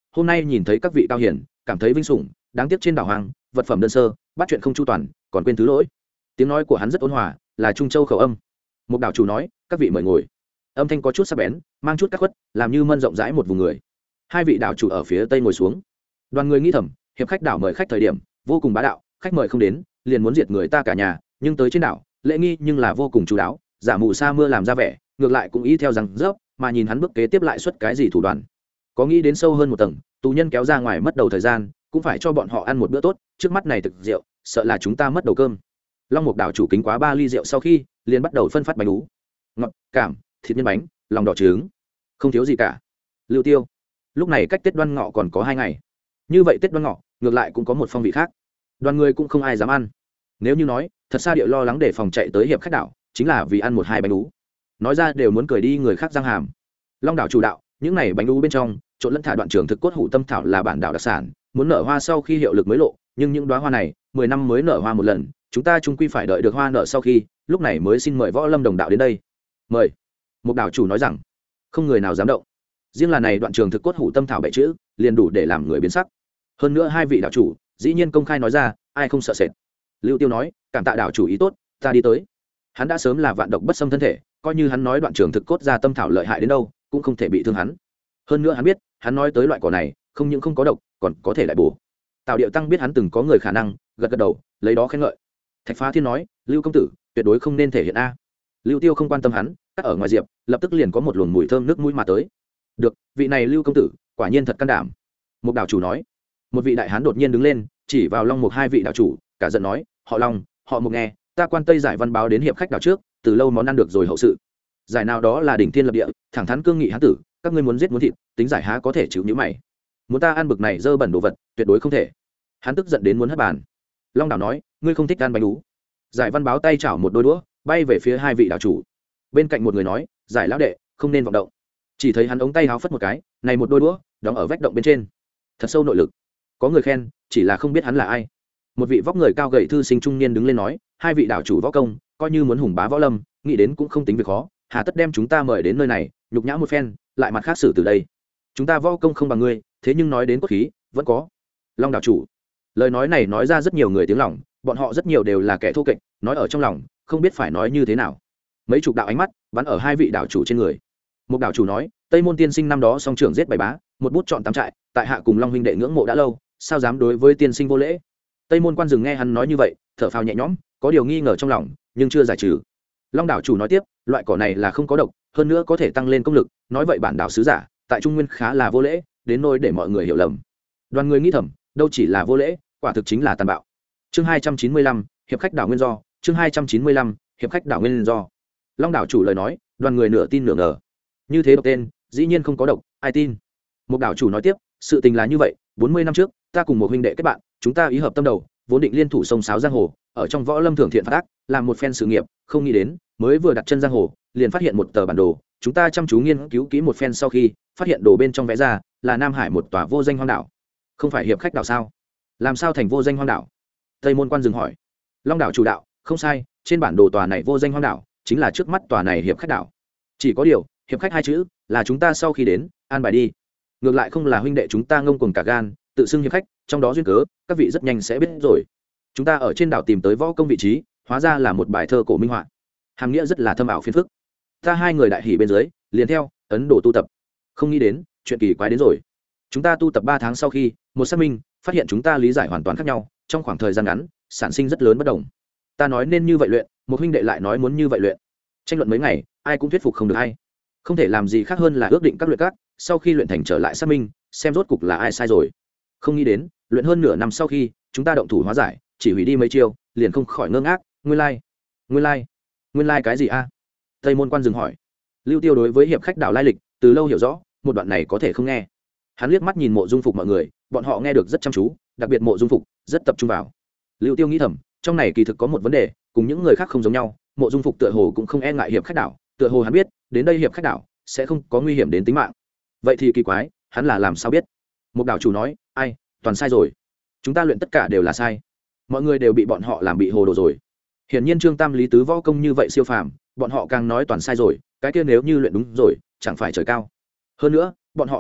[SPEAKER 1] hôm nay nhìn thấy các vị cao hiển cảm thấy vinh sủng, đáng tiếc trên đảo hoang vật phẩm đơn sơ, bắt chuyện không chu toàn, còn quên thứ lỗi. Tiếng nói của hắn rất ôn hòa, là Trung Châu khẩu âm. Một đảo chủ nói, các vị mời ngồi. Âm thanh có chút sắc bén, mang chút các khuất, làm như mân rộng rãi một vùng người. Hai vị đảo chủ ở phía tây ngồi xuống. Đoàn người nghĩ thầm, hiệp khách đảo mời khách thời điểm vô cùng bá đạo, khách mời không đến liền muốn diệt người ta cả nhà, nhưng tới trên đảo lễ nghi nhưng là vô cùng chú đáo, giả mù sa mưa làm ra vẻ, ngược lại cũng ý theo rằng dốc, mà nhìn hắn bước kế tiếp lại xuất cái gì thủ đoạn. Có nghĩ đến sâu hơn một tầng, tù nhân kéo ra ngoài mất đầu thời gian, cũng phải cho bọn họ ăn một bữa tốt, trước mắt này thực rượu, sợ là chúng ta mất đầu cơm. Long Mục đảo chủ kính quá 3 ly rượu sau khi, liền bắt đầu phân phát bánh ú, ngọt, cảm, thịt nhân bánh, lòng đỏ trứng, không thiếu gì cả. Lưu Tiêu, lúc này cách Tết Đoan Ngọ còn có 2 ngày, như vậy Tết Đoan Ngọ ngược lại cũng có một phong vị khác. Đoàn người cũng không ai dám ăn. Nếu như nói thật xa điệu lo lắng để phòng chạy tới hiệp khách đảo, chính là vì ăn 1-2 bánh ú, nói ra đều muốn cười đi người khác răng hàm. Long đảo chủ đạo, những này bánh ú bên trong trộn lẫn thả đoạn trường thực cốt hủ tâm thảo là bản đảo đặc sản, muốn nở hoa sau khi hiệu lực mới lộ, nhưng những đóa hoa này 10 năm mới nở hoa một lần, chúng ta chung quy phải đợi được hoa nở sau khi, lúc này mới xin mời Võ Lâm đồng đạo đến đây. Mời. Một đảo chủ nói rằng, không người nào dám động. Riêng là này đoạn trường thực cốt hủ tâm thảo 7 chữ, liền đủ để làm người biến sắc. Hơn nữa hai vị đảo chủ dĩ nhiên công khai nói ra, ai không sợ sệt. Lưu Tiêu nói, cảm tạ đảo chủ ý tốt, ta đi tới. Hắn đã sớm là vạn độc bất xâm thân thể, coi như hắn nói đoạn trường thực cốt ra tâm thảo lợi hại đến đâu, cũng không thể bị thương hắn. Hơn nữa hắn biết, hắn nói tới loại cỏ này, không những không có độc, còn có thể lại bổ. Tào Điệu Tăng biết hắn từng có người khả năng, gật gật đầu, lấy đó khen ngợi. Thạch Phá Thiên nói, Lưu công tử, tuyệt đối không nên thể hiện a. Lưu Tiêu không quan tâm hắn, các ở ngoài diệp, lập tức liền có một luồng mùi thơm nước mũi mà tới. Được, vị này Lưu công tử, quả nhiên thật can đảm. Một đảo chủ nói. Một vị đại hán đột nhiên đứng lên, chỉ vào Long Mục hai vị đảo chủ, cả giận nói, họ Long, họ Mục nghe, ta quan Tây giải văn báo đến hiệp khách đảo trước, từ lâu món ăn được rồi hậu sự. Giải nào đó là đỉnh thiên lập địa, thẳng thắn cương nghị hán tử, các ngươi muốn giết muốn thịt, tính giải há có thể chịu nhíu mày. Muốn ta ăn bực này dơ bẩn đồ vật, tuyệt đối không thể. Hắn tức giận đến muốn hất bàn. Long đảo nói, ngươi không thích ăn bánh đú. Giải văn báo tay chảo một đôi đũa, bay về phía hai vị đảo chủ. Bên cạnh một người nói, giải lão đệ, không nên vọng động. Chỉ thấy hắn ống tay háo phất một cái, này một đôi đũa đóng ở vách động bên trên, thật sâu nội lực. Có người khen, chỉ là không biết hắn là ai. Một vị vóc người cao gầy thư sinh trung niên đứng lên nói, hai vị đảo chủ võ công, coi như muốn hùng bá võ lâm, nghĩ đến cũng không tính việc khó, hà tất đem chúng ta mời đến nơi này, nhục nhã một phen, lại mặt khác xử từ đây. Chúng ta võ công không bằng ngươi, thế nhưng nói đến cốt khí, vẫn có. Long đảo chủ, lời nói này nói ra rất nhiều người tiếng lòng, bọn họ rất nhiều đều là kẻ thô kệch, nói ở trong lòng, không biết phải nói như thế nào. Mấy chục đạo ánh mắt bắn ở hai vị đảo chủ trên người. Một đảo chủ nói, Tây Môn tiên sinh năm đó song trưởng giết bảy bá, một bút chọn tám trại, tại hạ cùng Long huynh đệ ngưỡng mộ đã lâu, sao dám đối với tiên sinh vô lễ. Tây Môn quan dừng nghe hắn nói như vậy, thở phào nhẹ nhõm, có điều nghi ngờ trong lòng, nhưng chưa giải trừ. Long đảo chủ nói tiếp, loại cỏ này là không có độc, hơn nữa có thể tăng lên công lực, nói vậy bản đảo sứ giả tại Trung Nguyên khá là vô lễ, đến nỗi để mọi người hiểu lầm. Đoàn người nghĩ thầm, đâu chỉ là vô lễ, quả thực chính là tàn bạo. Chương 295, hiệp khách đảo nguyên do, chương 295, hiệp khách đảo nguyên do. Long đảo chủ lời nói, đoàn người nửa tin nửa ngờ. Như thế độc tên, dĩ nhiên không có độc, ai tin. Một đảo chủ nói tiếp, sự tình là như vậy, 40 năm trước, ta cùng một huynh đệ kết bạn, chúng ta ý hợp tâm đầu, vốn định liên thủ sông sáo giang hồ, ở trong võ lâm thưởng thiện phạt ác, làm một phen sự nghiệp, không nghĩ đến, mới vừa đặt chân giang hồ, liền phát hiện một tờ bản đồ, chúng ta chăm chú nghiên cứu kỹ một phen sau khi, phát hiện đồ bên trong vẽ ra là Nam Hải một tòa vô danh hoang đảo. Không phải hiệp khách đảo sao? Làm sao thành vô danh hoang đảo? Tây Môn quan dừng hỏi. Long đảo chủ đạo, không sai, trên bản đồ tòa này vô danh hoang đảo, chính là trước mắt tòa này hiệp khách đảo. Chỉ có điều, hiệp khách hai chữ là chúng ta sau khi đến an bài đi, ngược lại không là huynh đệ chúng ta ngông cuồng cả gan tự xưng hiệp khách, trong đó duyên cớ các vị rất nhanh sẽ biết rồi. Chúng ta ở trên đảo tìm tới võ công vị trí, hóa ra là một bài thơ cổ minh họa, hàm nghĩa rất là thâm ảo phiền phức. Ta hai người đại hỉ bên dưới, liền theo ấn đồ tu tập. Không nghĩ đến chuyện kỳ quái đến rồi. Chúng ta tu tập 3 tháng sau khi, một xác minh phát hiện chúng ta lý giải hoàn toàn khác nhau, trong khoảng thời gian ngắn sản sinh rất lớn bất đồng. Ta nói nên như vậy luyện, một huynh đệ lại nói muốn như vậy luyện, tranh luận mấy ngày ai cũng thuyết phục không được hay. Không thể làm gì khác hơn là ước định các luyện các, sau khi luyện thành trở lại xác minh, xem rốt cục là ai sai rồi. Không nghĩ đến luyện hơn nửa năm sau khi chúng ta động thủ hóa giải, chỉ hủy đi mấy chiêu, liền không khỏi ngơ ngác. Nguyên lai cái gì a? Tây Môn quan dừng hỏi. Lưu Tiêu đối với hiệp khách đảo lai lịch từ lâu hiểu rõ, một đoạn này có thể không nghe. Hắn liếc mắt nhìn Mộ Dung Phục mọi người, bọn họ nghe được rất chăm chú, đặc biệt Mộ Dung Phục rất tập trung vào. Lưu Tiêu nghĩ thầm, trong này kỳ thực có một vấn đề, cùng những người khác không giống nhau. Mộ Dung Phục tựa hồ cũng không e ngại hiệp khách đảo, tựa hồ hắn biết đến đây hiệp khách đảo sẽ không có nguy hiểm đến tính mạng. Vậy thì kỳ quái, hắn là làm sao biết? Một đảo chủ nói, ai, toàn sai rồi, chúng ta luyện tất cả đều là sai, mọi người đều bị bọn họ làm bị hồ đồ rồi. Hiển nhiên Trương Tam Lý Tứ võ công như vậy siêu phàm, bọn họ càng nói toàn sai rồi, cái kia nếu như luyện đúng rồi, chẳng phải trời cao. Hơn nữa, bọn họ luyện tập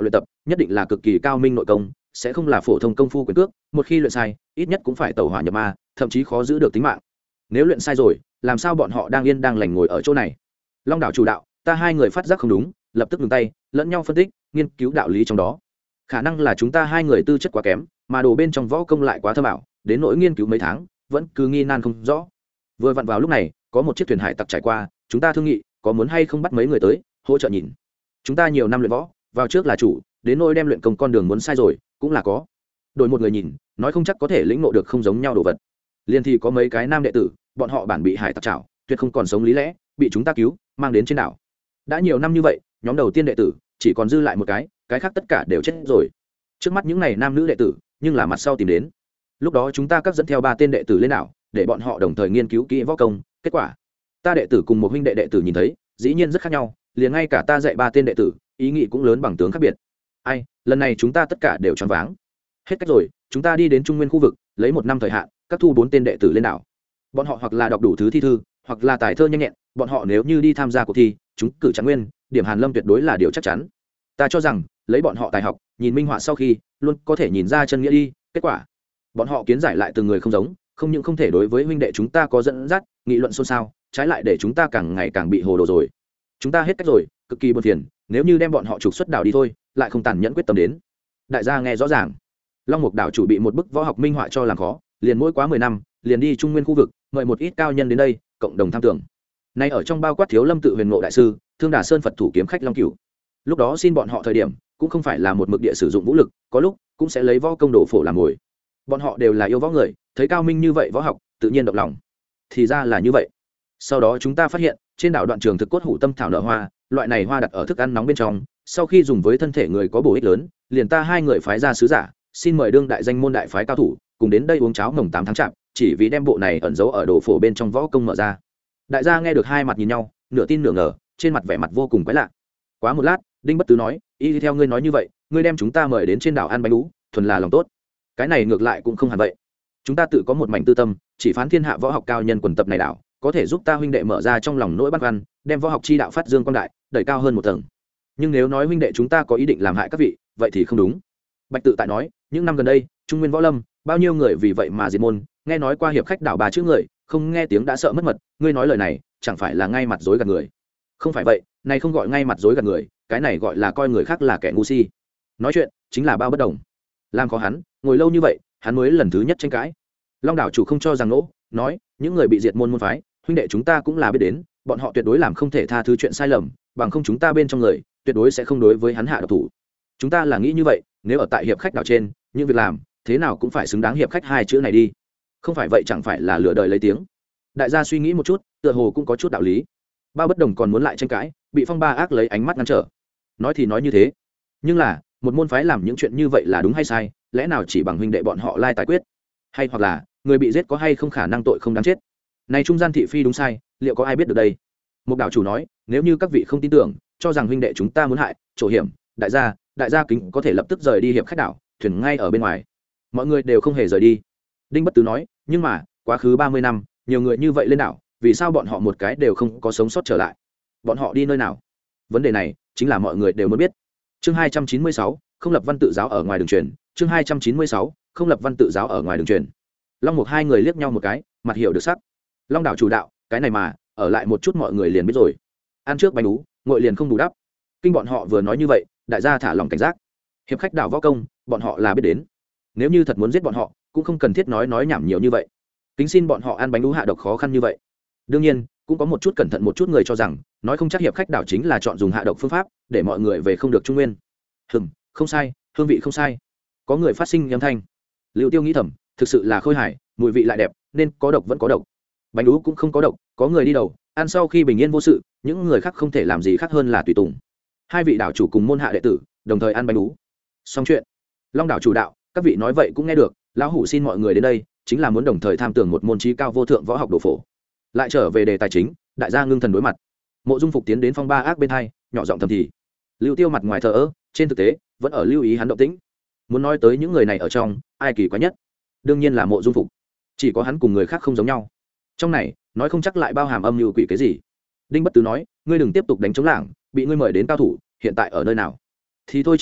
[SPEAKER 1] nhất định là cực kỳ cao minh nội công, sẽ không là phổ thông công phu quyền cước, một khi luyện sai ít nhất cũng phải tẩu hỏa nhập ma, thậm chí khó giữ được tính mạng. Nếu luyện sai rồi, làm sao bọn họ đang yên đang lành ngồi ở chỗ này? Long đảo chủ đạo, ta hai người phát giác không đúng, lập tức ngừng tay, lẫn nhau phân tích, nghiên cứu đạo lý trong đó. Khả năng là chúng ta hai người tư chất quá kém, mà đồ bên trong võ công lại quá thâm ảo, đến nỗi nghiên cứu mấy tháng vẫn cứ nghi nan không rõ. Vừa vặn vào lúc này, có một chiếc thuyền hải tặc trải qua, chúng ta thương nghị có muốn hay không bắt mấy người tới hỗ trợ nhìn. Chúng ta nhiều năm luyện võ, vào trước là chủ, đến nỗi đem luyện công con đường muốn sai rồi cũng là có. Đổi một người nhìn, nói không chắc có thể lĩnh ngộ được không giống nhau đồ vật. Liên thì có mấy cái nam đệ tử, bọn họ bản bị hải tặc chảo, tuyệt không còn sống lý lẽ, bị chúng ta cứu mang đến trên đảo. Đã nhiều năm như vậy, nhóm đầu tiên đệ tử chỉ còn dư lại một cái khác tất cả đều chết rồi. Trước mắt những này nam nữ đệ tử, nhưng là mặt sau tìm đến. Lúc đó chúng ta cắt dẫn theo 3 tên đệ tử lên đảo, để bọn họ đồng thời nghiên cứu kỹ võ công. Kết quả, ta đệ tử cùng một huynh đệ đệ tử nhìn thấy, dĩ nhiên rất khác nhau, liền ngay cả ta dạy 3 tên đệ tử, ý nghĩ cũng lớn bằng tướng khác biệt. Ai, lần này chúng ta tất cả đều choáng váng. Hết cách rồi, chúng ta đi đến Trung Nguyên khu vực, lấy 1 năm thời hạn, các thu 4 tên đệ tử lên đảo. Bọn họ hoặc là đọc đủ thứ thi thư, hoặc là tài thơ nhanh nhẹn, bọn họ nếu như đi tham gia cuộc thi, chúng cử Trạng Nguyên, điểm Hàn Lâm tuyệt đối là điều chắc chắn. Ta cho rằng, lấy bọn họ tài học, nhìn minh họa sau khi, luôn có thể nhìn ra chân nghĩa đi. Kết quả, bọn họ kiến giải lại từng người không giống, không những không thể đối với huynh đệ chúng ta có dẫn dắt, nghị luận xôn xao, trái lại để chúng ta càng ngày càng bị hồ đồ rồi. Chúng ta hết cách rồi, cực kỳ buồn phiền, nếu như đem bọn họ trục xuất đảo đi thôi, lại không tàn nhẫn quyết tâm đến. Đại gia nghe rõ ràng, Long Mục đảo chủ bị một bức võ học minh họa cho làm khó, liền mỗi quá 10 năm, liền đi Trung Nguyên khu vực, mời một ít cao nhân đến đây, cộng đồng tham tưởng. Nay ở trong bao quát Thiếu Lâm tự Huyền Ngộ đại sư, Thương Đà Sơn Phật thủ kiếm khách Long Cửu. Lúc đó xin bọn họ thời điểm, cũng không phải là một mực địa sử dụng vũ lực, có lúc cũng sẽ lấy võ công đồ phổ làm mồi. Bọn họ đều là yêu võ người, thấy cao minh như vậy võ học, tự nhiên động lòng. Thì ra là như vậy. Sau đó chúng ta phát hiện, trên đảo Đoạn Trường thực cốt hủ tâm thảo nở hoa, loại này hoa đặt ở thức ăn nóng bên trong, sau khi dùng với thân thể người có bổ ích lớn, liền ta hai người phái ra sứ giả, xin mời đương đại danh môn đại phái cao thủ, cùng đến đây uống cháo mồng 8 tháng chạp, chỉ vì đem bộ này ẩn giấu ở đồ phổ bên trong võ công mở ra. Đại gia nghe được hai mặt nhìn nhau, nửa tin nửa ngờ, trên mặt vẻ mặt vô cùng quái lạ. Quá một lát, Đinh Bất Tứ nói, y theo ngươi nói như vậy, ngươi đem chúng ta mời đến trên đảo ăn bánh đú, thuần là lòng tốt. Cái này ngược lại cũng không hẳn vậy. Chúng ta tự có một mảnh tư tâm, chỉ phán thiên hạ võ học cao nhân quần tập này đảo, có thể giúp ta huynh đệ mở ra trong lòng nỗi băn khoăn, đem võ học chi đạo phát dương quang đại, đẩy cao hơn một tầng. Nhưng nếu nói huynh đệ chúng ta có ý định làm hại các vị, vậy thì không đúng. Bạch Tự Tại nói, những năm gần đây, Trung Nguyên võ lâm, bao nhiêu người vì vậy mà diệt môn, nghe nói qua hiệp khách đảo bà chữ người, không nghe tiếng đã sợ mất mật, ngươi nói lời này, chẳng phải là ngay mặt dối gạt người. Không phải vậy, này không gọi ngay mặt dối gạt người, cái này gọi là coi người khác là kẻ ngu si. Nói chuyện chính là bao bất đồng. Làm khó hắn, ngồi lâu như vậy, hắn mới lần thứ nhất tranh cãi. Long đảo chủ không cho rằng nỗ, nói, những người bị diệt môn môn phái, huynh đệ chúng ta cũng là biết đến, bọn họ tuyệt đối làm không thể tha thứ chuyện sai lầm, bằng không chúng ta bên trong người, tuyệt đối sẽ không đối với hắn hạ độc thủ. Chúng ta là nghĩ như vậy, nếu ở tại hiệp khách đảo trên, những việc làm, thế nào cũng phải xứng đáng hiệp khách hai chữ này đi. Không phải vậy chẳng phải là lừa đời lấy tiếng. Đại gia suy nghĩ một chút, tựa hồ cũng có chút đạo lý. Bao bất đồng còn muốn lại tranh cãi, bị Phong Ba Ác lấy ánh mắt ngăn trở. Nói thì nói như thế, nhưng là, một môn phái làm những chuyện như vậy là đúng hay sai, lẽ nào chỉ bằng huynh đệ bọn họ lai tài quyết? Hay hoặc là, người bị giết có hay không khả năng tội không đáng chết? Này trung gian thị phi đúng sai, liệu có ai biết được đây? Một đạo chủ nói, nếu như các vị không tin tưởng, cho rằng huynh đệ chúng ta muốn hại, chỗ hiểm, đại gia kính có thể lập tức rời đi hiệp khách đảo, thuyền ngay ở bên ngoài. Mọi người đều không hề rời đi. Đinh Bất Tứ nói, nhưng mà, quá khứ 30 năm, nhiều người như vậy lên đảo, vì sao bọn họ một cái đều không có sống sót trở lại? Bọn họ đi nơi nào? Vấn đề này chính là mọi người đều muốn biết. Chương 296, không lập văn tự giáo ở ngoài đường truyền. Chương 296, không lập văn tự giáo ở ngoài đường truyền. Long Mục hai người liếc nhau một cái, mặt hiểu được sắc. Long đảo chủ đạo, cái này mà, ở lại một chút mọi người liền biết rồi. Ăn trước bánh đú, ngội liền không bù đắp. Kinh bọn họ vừa nói như vậy, đại gia thả lòng cảnh giác. Hiệp khách đảo võ công, bọn họ là biết đến. Nếu như thật muốn giết bọn họ, cũng không cần thiết nói nhảm nhiều như vậy. Kính xin bọn họ ăn bánh đú hạ độc khó khăn như vậy. Đương nhiên, cũng có một chút cẩn thận một chút người cho rằng, nói không chắc hiệp khách đảo chính là chọn dùng hạ độc phương pháp, để mọi người về không được Trung Nguyên. Không sai, hương vị không sai. Có người phát sinh âm thanh. Lưu Tiêu nghĩ thầm, thực sự là khôi hài, mùi vị lại đẹp, nên có độc vẫn có độc. Bánh đú cũng không có độc, có người đi đầu, ăn sau khi bình yên vô sự, những người khác không thể làm gì khác hơn là tùy tùng. Hai vị đảo chủ cùng môn hạ đệ tử, đồng thời ăn bánh đú. Xong chuyện. Long đảo chủ đạo, các vị nói vậy cũng nghe được, lão hủ xin mọi người đến đây, chính là muốn đồng thời tham tưởng một môn trí cao vô thượng võ học đồ phổ. Lại trở về đề tài chính, đại gia ngưng thần đối mặt. Mộ Dung Phục tiến đến Phong Ba Ác bên hai, nhỏ giọng thầm thì. Lưu Tiêu mặt ngoài thờ ơ, trên thực tế vẫn ở lưu ý hắn động tĩnh. Muốn nói tới những người này ở trong, ai kỳ quái nhất? Đương nhiên là Mộ Dung Phục. Chỉ có hắn cùng người khác không giống nhau. Trong này, nói không chắc lại bao hàm âm mưu quỷ cái gì. Đinh Bất Tứ nói, ngươi đừng tiếp tục đánh chống lảng, bị ngươi mời đến cao thủ, hiện tại ở nơi nào? Thì thôi chết rồi,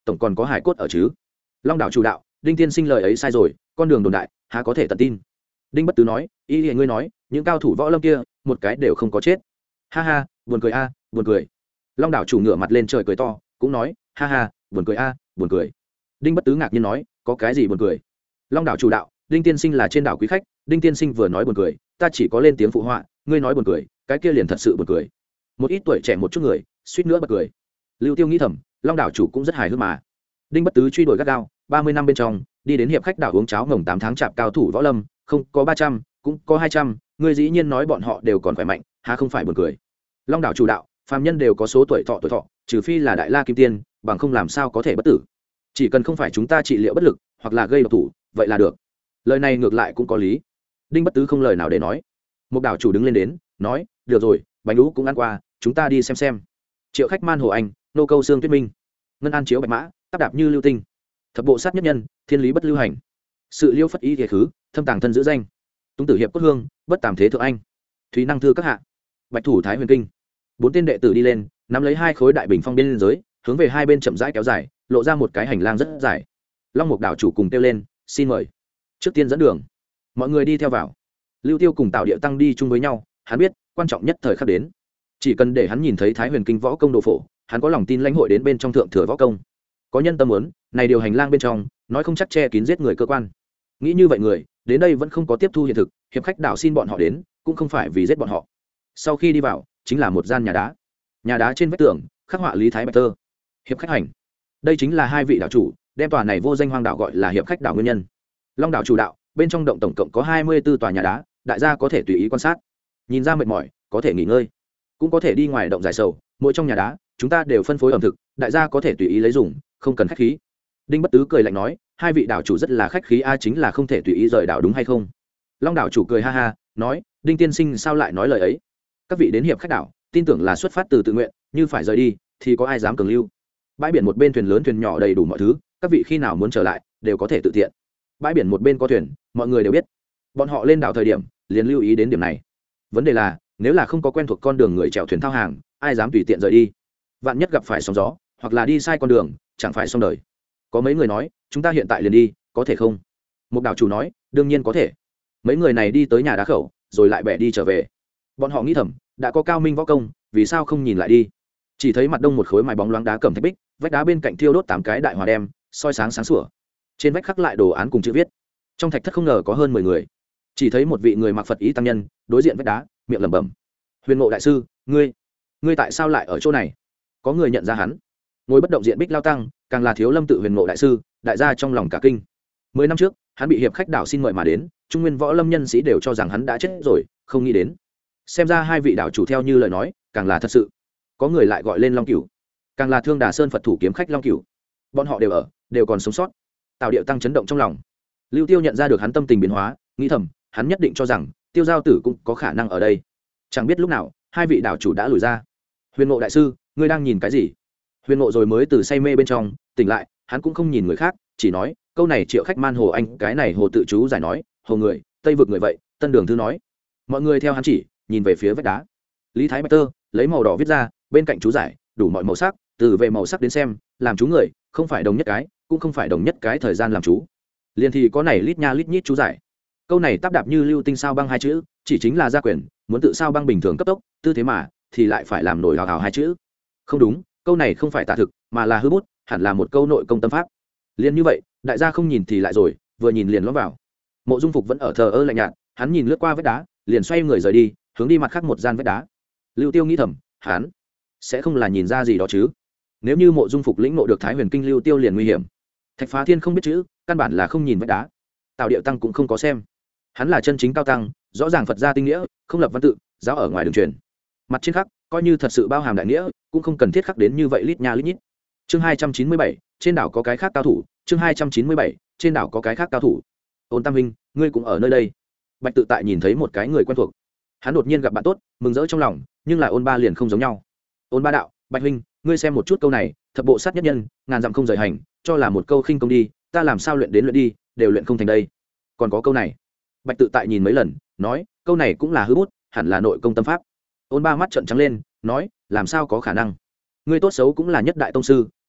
[SPEAKER 1] tổng còn có hải cốt ở chứ. Long đảo chủ đạo, đinh tiên sinh lời ấy sai rồi, con đường đồn đại há có thể tận tin. Đinh Bất Tứ nói, ý thì ngươi nói những cao thủ võ lâm kia một cái đều không có chết. Ha ha, buồn cười a, buồn cười. Long đảo chủ ngửa mặt lên trời cười to, cũng nói, ha ha, buồn cười a, buồn cười. Đinh Bất Tứ ngạc nhiên nói, có cái gì buồn cười? Long đảo chủ đạo, đinh tiên sinh là trên đảo quý khách, đinh tiên sinh vừa nói buồn cười, ta chỉ có lên tiếng phụ họa, ngươi nói buồn cười, cái kia liền thật sự buồn cười. Một ít tuổi trẻ một chút người suýt nữa bật cười. Lưu Tiêu nghĩ thầm, Long đảo chủ cũng rất hài hước mà. Đinh Bất Tứ truy đuổi gắt gao, 30 năm bên trong, đi đến hiệp khách đảo uống cháo ngồng 8 tháng chạp cao thủ võ lâm, không có 300, cũng có 200, ngươi dĩ nhiên nói bọn họ đều còn khỏe mạnh, há không phải buồn cười. Long đảo chủ đạo, phàm nhân đều có số tuổi thọ, trừ phi là đại la kim tiên, bằng không làm sao có thể bất tử. Chỉ cần không phải chúng ta trị liệu bất lực, hoặc là gây độc thủ, vậy là được. Lời này ngược lại cũng có lý. Đinh Bất Tứ không lời nào để nói. Một đảo chủ đứng lên đến, nói, được rồi, bánh lũ cũng ăn qua, chúng ta đi xem. Triệu khách man hồ anh, nô câu xương tuyết minh, ngân an chiếu bạch mã, tắp đạp như lưu tinh, thập bộ sát nhất nhân, thiên lý bất lưu hành, sự liêu phất ý thế khứ, thâm tàng thân giữ danh, túng tử hiệp cốt hương, bất tàm thế thượng anh, thúy năng thư các hạ, bạch thủ thái huyền kinh. 4 tên đệ tử đi lên, nắm lấy 2 khối đại bình phong bên dưới, hướng về hai bên chậm rãi kéo dài, lộ ra một cái hành lang rất dài. Long Mục đảo chủ cùng kêu lên, xin mời. Trước tiên dẫn đường, mọi người đi theo vào. Lưu Tiêu cùng Tào Điệu Tăng đi chung với nhau, hắn biết quan trọng nhất thời khắc đến, chỉ cần để hắn nhìn thấy thái huyền kinh võ công đồ phổ, hắn có lòng tin lãnh hội đến bên trong thượng thừa võ công. Có nhân tâm muốn này điều hành lang bên trong nói không chắc che kín giết người cơ quan. Nghĩ như vậy người đến đây vẫn không có tiếp thu hiện thực, hiệp khách đảo xin bọn họ đến cũng không phải vì giết bọn họ. Sau khi đi vào chính là một gian nhà đá trên vách tường khắc họa lý thái bạch tơ, hiệp khách hành. Đây chính là 2 vị đảo chủ đem tòa này vô danh hoang đảo gọi là hiệp khách đảo nguyên nhân. Long đảo chủ đạo, bên trong động tổng cộng có 24 tòa nhà đá, đại gia có thể tùy ý quan sát, nhìn ra mệt mỏi có thể nghỉ ngơi, cũng có thể đi ngoài động giải sầu. Mỗi trong nhà đá chúng ta đều phân phối ẩm thực, đại gia có thể tùy ý lấy dùng, không cần khách khí. Đinh Bất Tứ cười lạnh nói, 2 vị đảo chủ rất là khách khí a, chính là không thể tùy ý rời đảo đúng hay không? Long đảo chủ cười ha ha, nói, Đinh tiên sinh sao lại nói lời ấy? Các vị đến hiệp khách đảo, tin tưởng là xuất phát từ tự nguyện, như phải rời đi thì có ai dám cường lưu? Bãi biển một bên thuyền lớn thuyền nhỏ đầy đủ mọi thứ, các vị khi nào muốn trở lại đều có thể tự tiện. Bãi biển một bên có thuyền, mọi người đều biết. Bọn họ lên đảo thời điểm liền lưu ý đến điểm này. Vấn đề là, nếu là không có quen thuộc con đường người chèo thuyền thao hàng, ai dám tùy tiện rời đi? Vạn nhất gặp phải sóng gió, hoặc là đi sai con đường, chẳng phải xong đời. Có mấy người nói, chúng ta hiện tại liền đi, có thể không? Một đảo chủ nói, đương nhiên có thể. Mấy người này đi tới nhà đá khẩu, rồi lại bẻ đi trở về. Bọn họ nghĩ thầm, đã có cao minh võ công, vì sao không nhìn lại đi? Chỉ thấy mặt đông một khối mài bóng loáng đá cẩm thạch bích, vách đá bên cạnh thiêu đốt 8 cái đại hỏa đem, soi sáng sáng sủa. Trên vách khắc lại đồ án cùng chữ viết. Trong thạch thất không ngờ có hơn 10 người. Chỉ thấy một vị người mặc Phật ý tăng nhân, đối diện vách đá, miệng lẩm bẩm: Huyền Ngộ đại sư, ngươi tại sao lại ở chỗ này? Có người nhận ra hắn. Ngồi bất động diện bích lao tăng, càng là Thiếu Lâm tự Huyền Ngộ đại sư, đại gia trong lòng cả kinh. 10 năm trước, hắn bị hiệp khách đảo xin mời mà đến, trung nguyên võ lâm nhân sĩ đều cho rằng hắn đã chết rồi, không nghĩ đến. Xem ra 2 vị đảo chủ theo như lời nói, càng là thật sự. Có người lại gọi lên Long Cửu, càng là Thương Đà Sơn Phật thủ kiếm khách Long Cửu. Bọn họ đều còn sống sót. Tào Điệu Tăng chấn động trong lòng. Lưu Tiêu nhận ra được hắn tâm tình biến hóa, nghĩ thầm, hắn nhất định cho rằng Tiêu Giao Tử cũng có khả năng ở đây. Chẳng biết lúc nào, 2 vị đảo chủ đã lùi ra. Huyền Ngộ đại sư, ngươi đang nhìn cái gì? Huyền Ngộ rồi mới từ say mê bên trong tỉnh lại, hắn cũng không nhìn người khác, chỉ nói, câu này Triệu khách man hồ anh, cái này hồ tự chú giải nói, hồ người, tây vực người vậy, Tân Đường thư nói. Mọi người theo hắn chỉ, nhìn về phía vách đá. Lý Thái Bạch tơ lấy màu đỏ viết ra, bên cạnh chú giải, đủ mọi màu sắc, từ về màu sắc đến xem, làm chú người, không phải đồng nhất cái, cũng không phải đồng nhất cái thời gian làm chú. Liền thì có này lít nha lít nhít chú giải. Câu này táp đạp như lưu tinh sao băng 2 chữ, chỉ chính là gia quyền, muốn tự sao băng bình thường cấp tốc, tư thế mà thì lại phải làm nổi hào hào 2 chữ. Không đúng, câu này không phải tả thực, mà là hư bút, hẳn là một câu nội công tâm pháp. Liên như vậy, đại gia không nhìn thì lại rồi, vừa nhìn liền lõm vào. Mộ Dung Phục vẫn ở thờ ơ lạnh nhạt, hắn nhìn lướt qua vách đá, liền xoay người rời đi, hướng đi mặt khác một gian vách đá. Lưu Tiêu nghĩ thầm, hắn sẽ không là nhìn ra gì đó chứ? Nếu như Mộ Dung Phục lĩnh ngộ được Thái Huyền Kinh, Lưu Tiêu liền nguy hiểm. Thạch Phá Thiên không biết chữ, căn bản là không nhìn vách đá. Tào Điệu Tăng cũng không có xem. Hắn là chân chính cao tăng, rõ ràng Phật gia tinh nghĩa, không lập văn tự, giáo ở ngoài đường truyền. Mặt trên khắc, coi như thật sự bao hàm đại nghĩa, cũng không cần thiết khắc đến như vậy lít nha lít nhít. Chương 297, trên đảo có cái khác cao thủ, chương 297, trên đảo có cái khác cao thủ. Ôn Tam Minh, ngươi cũng ở nơi đây. Bạch Tự Tại nhìn thấy một cái người quen thuộc. Hắn đột nhiên gặp bạn tốt, mừng rỡ trong lòng, nhưng là Ôn Ba liền không giống nhau. Ôn Ba đạo, Bạch huynh, ngươi xem một chút câu này, thập bộ sát nhất nhân, ngàn dặm không rời hành, cho là một câu khinh công đi, ta làm sao luyện đến luyện đi, đều luyện không thành đây. Còn có câu này. Bạch Tự Tại nhìn mấy lần, nói, câu này cũng là hư bút, hẳn là nội công tâm pháp. Ôn Ba mắt trợn trắng lên, nói, làm sao có khả năng? Ngươi tốt xấu cũng là nhất đại tông sư,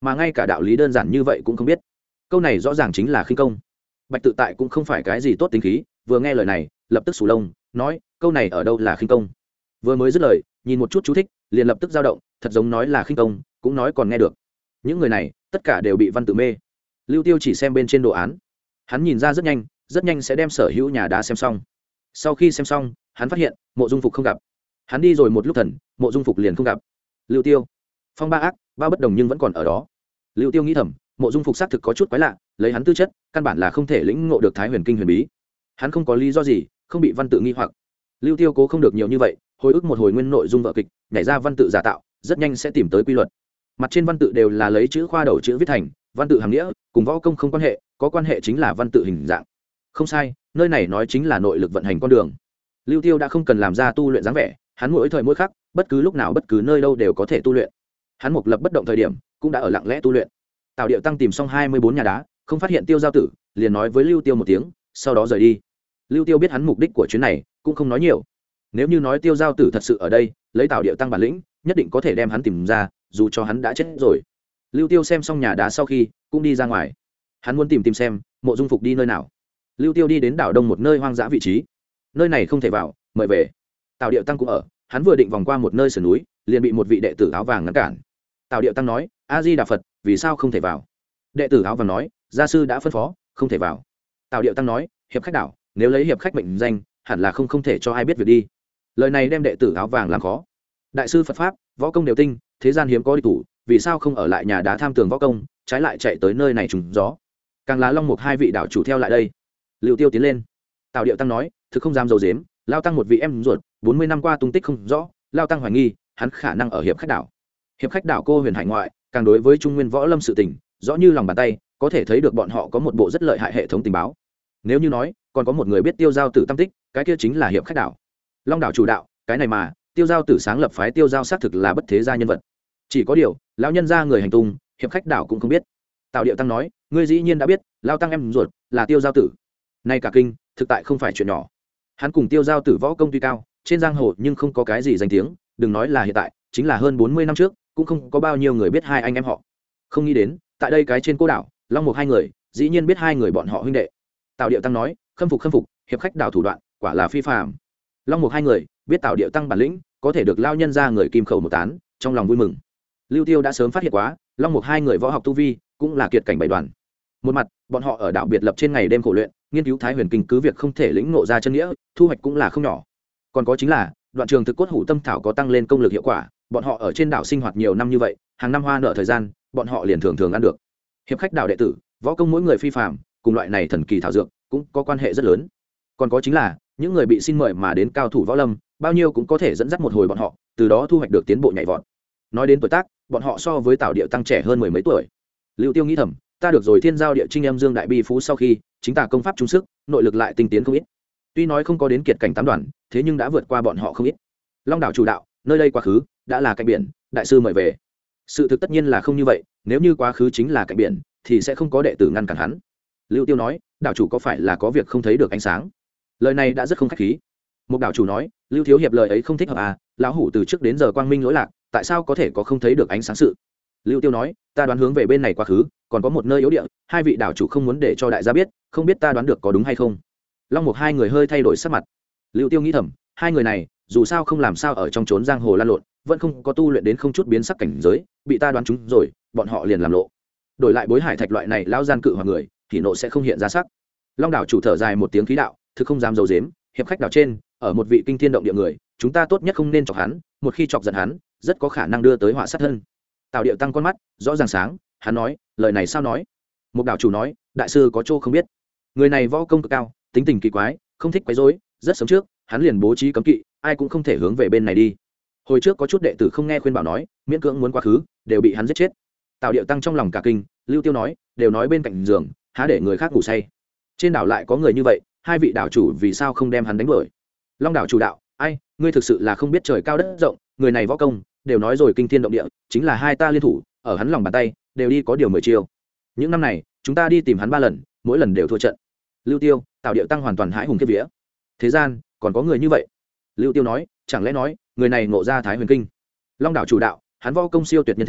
[SPEAKER 1] mà ngay cả đạo lý đơn giản như vậy cũng không biết. Câu này rõ ràng chính là khinh công. Bạch Tự Tại cũng không phải cái gì tốt tính khí, vừa nghe lời này lập tức sù lông, nói câu này ở đâu là khinh công. Vừa mới dứt lời, nhìn một chút chú thích liền lập tức dao động, thật giống nói là khinh công cũng nói còn nghe được. Những người này tất cả đều bị văn tự mê. Lưu Tiêu chỉ xem bên trên đồ án, hắn nhìn ra rất nhanh sẽ đem sở hữu nhà đá xem xong. Sau khi xem xong, hắn phát hiện Mộ Dung Phục không gặp. Hắn đi rồi một lúc thần, Mộ Dung Phục liền không gặp. Lưu Tiêu, phong ba ác, ba bất đồng nhưng vẫn còn ở đó. Lưu Tiêu nghĩ thầm, Mộ Dung Phục xác thực có chút quái lạ, lấy hắn tư chất, căn bản là không thể lĩnh ngộ được Thái Huyền Kinh huyền bí. Hắn không có lý do gì không bị văn tự nghi hoặc. Lưu Tiêu cố không được nhiều như vậy, hồi ức một hồi nguyên nội dung vở kịch, nhảy ra văn tự giả tạo, rất nhanh sẽ tìm tới quy luật. Mặt trên văn tự đều là lấy chữ khoa đầu chữ viết thành, văn tự hàm nghĩa cùng võ công không quan hệ, có quan hệ chính là văn tự hình dạng. Không sai, nơi này nói chính là nội lực vận hành con đường. Lưu Tiêu đã không cần làm ra tu luyện dáng vẻ, hắn mỗi thời mỗi khắc, bất cứ lúc nào bất cứ nơi đâu đều có thể tu luyện. Hắn mục lập bất động thời điểm, cũng đã ở lặng lẽ tu luyện. Tào Điệu Tăng tìm xong 24 nhà đá, không phát hiện Tiêu Giao Tử, liền nói với Lưu Tiêu một tiếng, sau đó rời đi. Lưu Tiêu biết hắn mục đích của chuyến này, cũng không nói nhiều. Nếu như nói Tiêu Giao Tử thật sự ở đây, lấy Tào Điệu Tăng bản lĩnh, nhất định có thể đem hắn tìm ra, dù cho hắn đã chết rồi. Lưu Tiêu xem xong nhà đá sau khi, cũng đi ra ngoài. Hắn muốn tìm xem Mộ Dung Phục đi nơi nào. Lưu Tiêu đi đến đảo đông một nơi hoang dã vị trí. Nơi này không thể vào, mời về. Tào Điệu Tăng cũng ở, hắn vừa định vòng qua một nơi sườn núi, liền bị một vị đệ tử áo vàng ngăn cản. Tào Điệu Tăng nói: "A Di Đà Phật, vì sao không thể vào?" Đệ tử áo vàng nói: "Gia sư đã phân phó, không thể vào." Tào Điệu Tăng nói: "Hiệp khách đảo, nếu lấy hiệp khách mệnh danh, hẳn là không thể cho ai biết việc đi." Lời này đem đệ tử áo vàng làm khó. Đại sư Phật pháp, võ công đều tinh, thế gian hiếm có địch thủ, vì sao không ở lại nhà đá tham tường võ công, trái lại chạy tới nơi này trùng gió? Càng là Long Mục hai vị đảo chủ theo lại đây. Lưu Tiêu tiến lên. Tào Điệu Tăng nói: "Thực không dám dầu dếm, lao tăng một vị em ruột, 40 năm qua tung tích không rõ, lao tăng hoài nghi hắn khả năng ở hiệp khách đảo. Hiệp khách đảo cô huyền hải ngoại, càng đối với trung nguyên võ lâm sự tình rõ như lòng bàn tay, có thể thấy được bọn họ có một bộ rất lợi hại hệ thống tình báo. Nếu như nói còn có một người biết Tiêu Giao Tử tâm tích, cái kia chính là hiệp khách đảo. Long đảo chủ đạo, cái này mà Tiêu Giao Tử sáng lập phái Tiêu Giao xác thực là bất thế gia nhân vật. Chỉ có điều, lão nhân gia người hành tung, hiệp khách đảo cũng không biết." Tào Điệu Tăng nói: "Ngươi dĩ nhiên đã biết, lao tăng em ruột là Tiêu Giao Tử. Nay cả kinh, thực tại không phải chuyện nhỏ. Hắn cùng Tiêu Giao Tử võ công tuy cao, trên giang hồ nhưng không có cái gì danh tiếng, đừng nói là hiện tại, chính là hơn 40 năm trước, cũng không có bao nhiêu người biết hai anh em họ. Không nghĩ đến, tại đây cái trên cô đảo, Long Mục hai người, dĩ nhiên biết hai người bọn họ huynh đệ." Tào Điệu Tăng nói: khâm phục, hiệp khách đảo thủ đoạn, quả là phi phàm." Long Mục hai người biết Tào Điệu Tăng bản lĩnh, có thể được lao nhân ra người kim khẩu một tán, trong lòng vui mừng. Lưu Tiêu đã sớm phát hiện quá, Long Mục hai người võ học tu vi cũng là kiệt cảnh bảy đoàn. Một mặt, bọn họ ở đảo biệt lập trên ngày đêm khổ luyện, nghiên cứu Thái Huyền Kinh, cứ việc không thể lĩnh ngộ ra chân nghĩa, thu hoạch cũng là không nhỏ. Còn có chính là, đoạn trường thực cốt hủ tâm thảo có tăng lên công lực hiệu quả, bọn họ ở trên đảo sinh hoạt nhiều năm như vậy, hàng năm hoa nợ thời gian, bọn họ liền thường ăn được. Hiệp khách đảo đệ tử, võ công mỗi người phi phàm, cùng loại này thần kỳ thảo dược cũng có quan hệ rất lớn. Còn có chính là, những người bị xin mời mà đến cao thủ võ lâm, bao nhiêu cũng có thể dẫn dắt một hồi bọn họ, từ đó thu hoạch được tiến bộ nhảy vọt. Nói đến tuổi tác, bọn họ so với Tào Điệu Tăng trẻ hơn mười mấy tuổi. Lưu Tiêu nghĩ thầm, ta được rồi Thiên Giao Địa Trinh Âm Dương đại bi phú sau khi, chính tà công pháp trung sức, nội lực lại tinh tiến không ít. Tuy nói không có đến kiệt cảnh tám đoàn, thế nhưng đã vượt qua bọn họ không ít. Long đảo chủ đạo, nơi đây quá khứ đã là cạnh biển, đại sư mời về. Sự thực tất nhiên là không như vậy, nếu như quá khứ chính là cạnh biển, thì sẽ không có đệ tử ngăn cản hắn. Lưu Tiêu nói, đảo chủ có phải là có việc không thấy được ánh sáng? Lời này đã rất không khách khí. Một đảo chủ nói, Lưu thiếu hiệp lời ấy không thích hợp à, lão hủ từ trước đến giờ quang minh lỗi lạc, tại sao có thể có không thấy được ánh sáng sự? Lưu Tiêu nói, ta đoán hướng về bên này quá khứ, còn có một nơi yếu địa, hai vị đảo chủ không muốn để cho đại gia biết, không biết ta đoán được có đúng hay không? Long Mục hai người hơi thay đổi sắc mặt. Lưu Tiêu nghĩ thầm, hai người này, dù sao không làm sao ở trong chốn giang hồ lan lộn, vẫn không có tu luyện đến không chút biến sắc cảnh giới, bị ta đoán trúng rồi, bọn họ liền làm lộ. Đổi lại Bối Hải Thạch loại này lão gian cự hoặc người, thì nộ sẽ không hiện ra sắc. Long đảo chủ thở dài một tiếng khí đạo, thực không dám giấu giếm, hiệp khách đảo trên, ở một vị kinh thiên động địa người, chúng ta tốt nhất không nên chọc hắn, một khi chọc giận hắn, rất có khả năng đưa tới họa sát thân. Tào Điệu Tăng con mắt rõ ràng sáng, hắn nói, lời này sao nói? Một đảo chủ nói, đại sư có chỗ không biết, người này võ công cực cao, tính tình kỳ quái, không thích quấy rối, rất sớm trước, hắn liền bố trí cấm kỵ, ai cũng không thể hướng về bên này đi. Hồi trước có chút đệ tử không nghe khuyên bảo nói, miễn cưỡng muốn quá khứ, đều bị hắn giết chết. Tào Điệu Tăng trong lòng cả kinh, Lưu Tiêu nói, đều nói bên cạnh giường, há để người khác ngủ say. Trên đảo lại có người như vậy, hai vị đảo chủ vì sao không đem hắn đánh đuổi? Long đảo chủ đạo, ai, ngươi thực sự là không biết trời cao đất rộng, người này võ công, đều nói rồi kinh thiên động địa, chính là hai ta liên thủ, ở hắn lòng bàn tay, đều đi có điều 10 chiêu. Những năm này, chúng ta đi tìm hắn 3 lần, mỗi lần đều thua trận. Lưu Tiêu, Tào Điệu Tăng hoàn toàn hãi hùng kiếp vía. Thế gian, còn có người như vậy? Lưu Tiêu nói, chẳng lẽ nói, người này ngộ ra Thái Huyền Kinh? Long đảo chủ đạo, hắn võ công siêu tuyệt nhân thế,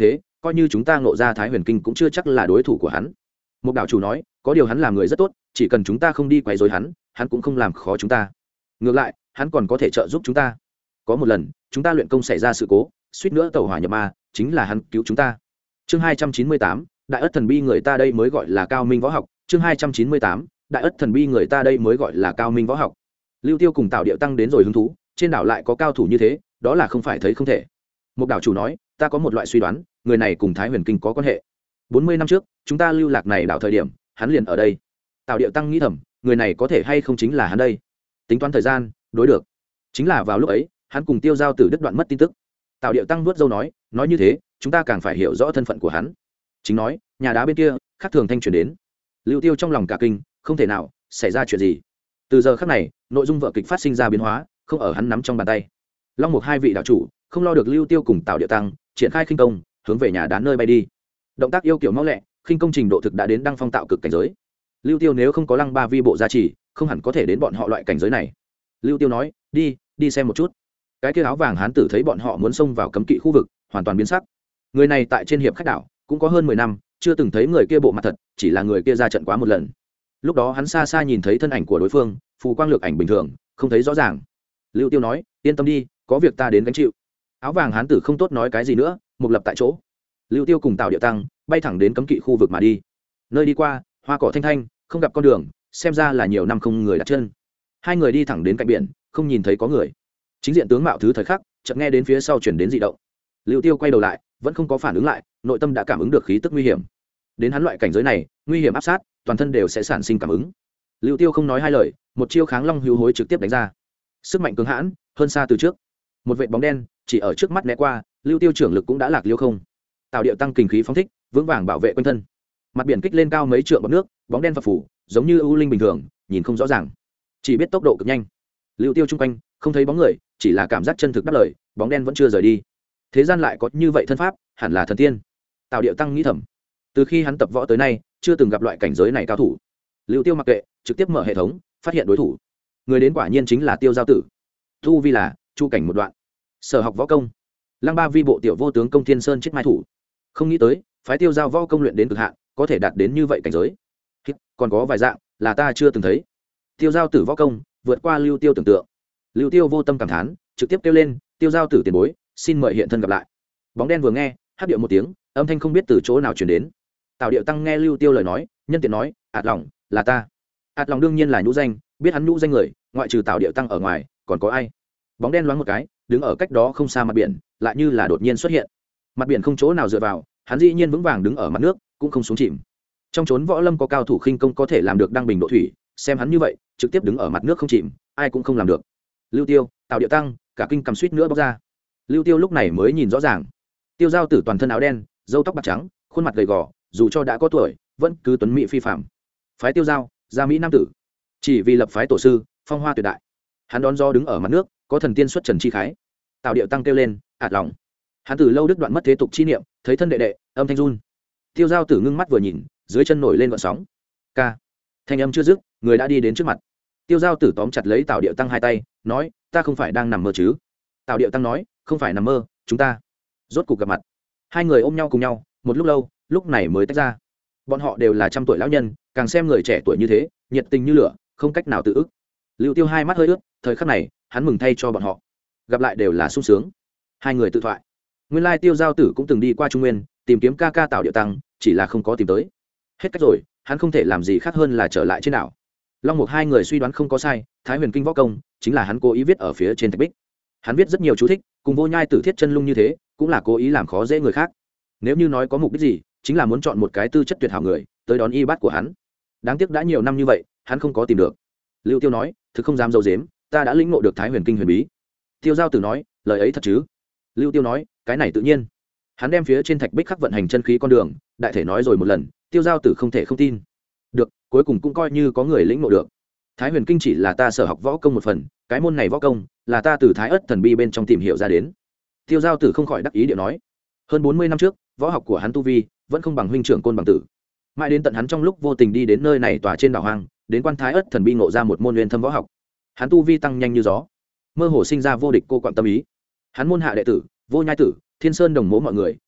[SPEAKER 1] coi như chúng ta ngộ ra thái huyền kinh cũng chưa chắc là đối thủ của hắn. Một đạo chủ nói, có điều hắn làm người rất tốt, chỉ cần chúng ta không đi quấy rối hắn cũng không làm khó chúng ta. Ngược lại hắn còn có thể trợ giúp chúng ta. Có một lần chúng ta luyện công xảy ra sự cố, suýt nữa tẩu hỏa nhập ma, chính là hắn cứu chúng ta. Chương 298, đại ất thần bi người ta đây mới gọi là cao minh võ học. Chương 298, đại ất thần bi người ta đây mới gọi là cao minh võ học. Lưu Tiêu cùng Tào Điệu tăng đến rồi hứng thú, trên đảo lại có cao thủ như thế, đó là không phải thấy không thể. Một đảo chủ nói, ta có một loại suy đoán, người này cùng Thái Huyền Kinh có quan hệ. 40 năm trước chúng ta lưu lạc này đảo thời điểm, hắn liền ở đây. Tào Điệu tăng nghĩ thầm, người này có thể hay không chính là hắn đây. Tính toán thời gian, đối được. Chính là vào lúc ấy, hắn cùng Tiêu Giao Tử đứt đoạn mất tin tức. Tào Điệu tăng nuốt dâu nói như thế chúng ta càng phải hiểu rõ thân phận của hắn. Chính nói, nhà đá bên kia khác thường thanh truyền đến. Lưu Tiêu trong lòng cả kinh, không thể nào xảy ra chuyện gì. Từ giờ khắc này nội dung vở kịch phát sinh ra biến hóa, không ở hắn nắm trong bàn tay. Long Mục hai vị đạo chủ không lo được Lưu Tiêu cùng Tào Điệu tăng triển khai khinh công hướng về nhà đá nơi bay đi. Động tác yêu kiểu mau lẹ, khinh công trình độ thực đã đến đăng phong tạo cực cảnh giới. Lưu Tiêu nếu không có Lăng Ba Vi bộ gia trì, không hẳn có thể đến bọn họ loại cảnh giới này. Lưu Tiêu nói, đi xem một chút. Cái kia áo vàng hán tử thấy bọn họ muốn xông vào cấm kỵ khu vực, hoàn toàn biến sắc. Người này tại trên hiệp khách đảo cũng có hơn 10 năm, chưa từng thấy người kia bộ mặt thật, chỉ là người kia ra trận quá một lần. Lúc đó hắn xa xa nhìn thấy thân ảnh của đối phương, phù quang lược ảnh bình thường, không thấy rõ ràng. Lưu Tiêu nói, yên tâm đi, có việc ta đến gánh chịu. Áo vàng hán tử không tốt nói cái gì nữa, một lập tại chỗ. Lưu Tiêu cùng Tào Điệu tăng bay thẳng đến cấm kỵ khu vực mà đi. Nơi đi qua hoa cỏ thanh thanh, không gặp con đường, xem ra là nhiều năm không người đặt chân. Hai người đi thẳng đến cạnh biển, không nhìn thấy có người. Chính diện tướng mạo thứ thời khắc, chợt nghe đến phía sau chuyển đến dị động. Lưu Tiêu quay đầu lại, vẫn không có phản ứng lại, nội tâm đã cảm ứng được khí tức nguy hiểm. Đến hắn loại cảnh giới này, nguy hiểm áp sát, toàn thân đều sẽ sản sinh cảm ứng. Lưu Tiêu không nói hai lời, một chiêu kháng long hữu hối trực tiếp đánh ra. Sức mạnh cứng hãn, hơn xa từ trước. Một vệt bóng đen chỉ ở trước mắt né qua, Lưu Tiêu trưởng lực cũng đã lạc liêu không. Tào Điệu tăng kinh khí phóng thích, vững vàng bảo vệ quanh thân. Mặt biển kích lên cao mấy trượng bọt nước, bóng đen phập phù, giống như ưu linh bình thường, nhìn không rõ ràng, chỉ biết tốc độ cực nhanh. Lưu Tiêu chung quanh không thấy bóng người, chỉ là cảm giác chân thực đáp lời, bóng đen vẫn chưa rời đi. Thế gian lại có như vậy thân pháp, hẳn là thần tiên. Tào Điệu tăng nghĩ thầm. Từ khi hắn tập võ tới nay, chưa từng gặp loại cảnh giới này cao thủ. Lưu Tiêu mặc kệ, trực tiếp mở hệ thống, phát hiện đối thủ. Người đến quả nhiên chính là Tiêu Giao Tử. Tu vi là chu cảnh một đoạn. Sở học võ công, Lăng Ba Vi bộ tiểu vô tướng công Thiên Sơn chết mai thủ. Không nghĩ tới, phái Tiêu Giao võ công luyện đến cực hạn, có thể đạt đến như vậy cảnh giới. Còn có vài dạng là ta chưa từng thấy. Tiêu Giao Tử võ công vượt qua Lưu Tiêu tưởng tượng. Lưu Tiêu vô tâm cảm thán, trực tiếp kêu lên, Tiêu Giao Tử tiền bối, xin mời hiện thân gặp lại. Bóng đen vừa nghe, hắt điệu một tiếng, âm thanh không biết từ chỗ nào truyền đến. Tào Điệu tăng nghe Lưu Tiêu lời nói, nhân tiện nói, ạt lòng là ta. Ạt lòng đương nhiên là nhũ danh, biết hắn nhũ danh người, ngoại trừ Tào Điệu tăng ở ngoài, còn có ai? Bóng đen loáng một cái, đứng ở cách đó không xa mặt biển, lại như là đột nhiên xuất hiện. Mặt biển không chỗ nào dựa vào, hắn dĩ nhiên vững vàng đứng ở mặt nước, cũng không xuống chìm. Trong chốn võ lâm có cao thủ khinh công có thể làm được đăng bình độ thủy, xem hắn như vậy, trực tiếp đứng ở mặt nước không chìm, ai cũng không làm được. Lưu Tiêu, Tào Điệu tăng, cả kinh cầm suýt nữa bóc ra. Lưu Tiêu lúc này mới nhìn rõ ràng. Tiêu Giao Tử toàn thân áo đen, râu tóc bạc trắng, khuôn mặt gầy gò, dù cho đã có tuổi, vẫn cứ tuấn mỹ phi phàm. Phái Tiêu Giao, gia mỹ nam tử, chỉ vì lập phái tổ sư, phong hoa tuyệt đại. Hắn đón gió đứng ở mặt nước, có thần tiên xuất trần chi khái. Tào Điệu tăng kêu lên, ạt lòng. Hắn từ lâu đứt đoạn mất thế tục chi niệm, thấy thân đệ đệ, âm thanh run. Tiêu Giao Tử ngưng mắt vừa nhìn, dưới chân nổi lên gợn sóng. Ca. Thanh âm chưa dứt, người đã đi đến trước mặt. Tiêu Giao Tử tóm chặt lấy Tào Điệu tăng hai tay, nói, ta không phải đang nằm mơ chứ? Tào Điệu tăng nói, không phải nằm mơ, chúng ta rốt cuộc gặp mặt. Hai người ôm nhau cùng nhau, một lúc lâu, lúc này mới tách ra. Bọn họ đều là trăm tuổi lão nhân, càng xem người trẻ tuổi như thế, nhiệt tình như lửa, không cách nào tự ức. Lưu Tiêu hai mắt hơi ướt, thời khắc này, hắn mừng thay cho bọn họ. Gặp lại đều là sung sướng. Hai người tự thoại. Nguyên lai Tiêu Giao Tử cũng từng đi qua Trung Nguyên, tìm kiếm ca ca Tào Điệu tăng, chỉ là không có tìm tới. Hết cách rồi, hắn không thể làm gì khác hơn là trở lại trên đảo. Long Mục hai người suy đoán không có sai, Thái Huyền Kinh võ công chính là hắn cố ý viết ở phía trên thạch bích. Hắn viết rất nhiều chú thích, cùng Vô Nhai Tử Thiết chân lung như thế, cũng là cố ý làm khó dễ người khác. Nếu như nói có mục đích gì, chính là muốn chọn một cái tư chất tuyệt hảo người tới đón y bát của hắn. Đáng tiếc đã nhiều năm như vậy, hắn không có tìm được. Lưu Tiêu nói, thực không dám dâu dếm, ta đã lĩnh ngộ được Thái Huyền Kinh huyền bí. Tiêu Giao Tử nói, lời ấy thật chứ? Lưu Tiêu nói, cái này tự nhiên. Hắn đem phía trên thạch bích khắc vận hành chân khí con đường, đại thể nói rồi một lần, Tiêu Giao Tử không thể không tin. Được, cuối cùng cũng coi như có người lĩnh ngộ được. Thái Huyền Kinh chỉ là ta sở học võ công một phần, cái môn này võ công là ta từ Thái Ất Thần Bi bên trong tìm hiểu ra đến. Tiêu Giao Tử không khỏi đắc ý điệu nói, hơn 40 năm trước, võ học của hắn tu vi vẫn không bằng huynh trưởng Côn Bằng Tử. Mãi đến tận hắn trong lúc vô tình đi đến nơi này tòa trên đảo hoang, đến quan Thái Ất Thần Bi ngộ ra một môn nguyên thâm võ học. Hắn tu vi tăng nhanh như gió, mơ hồ sinh ra vô địch cô quạng tâm ý. Hắn môn hạ đệ tử, Vô Nhai Tử, Thiên Sơn Đồng Mỗ mọi người,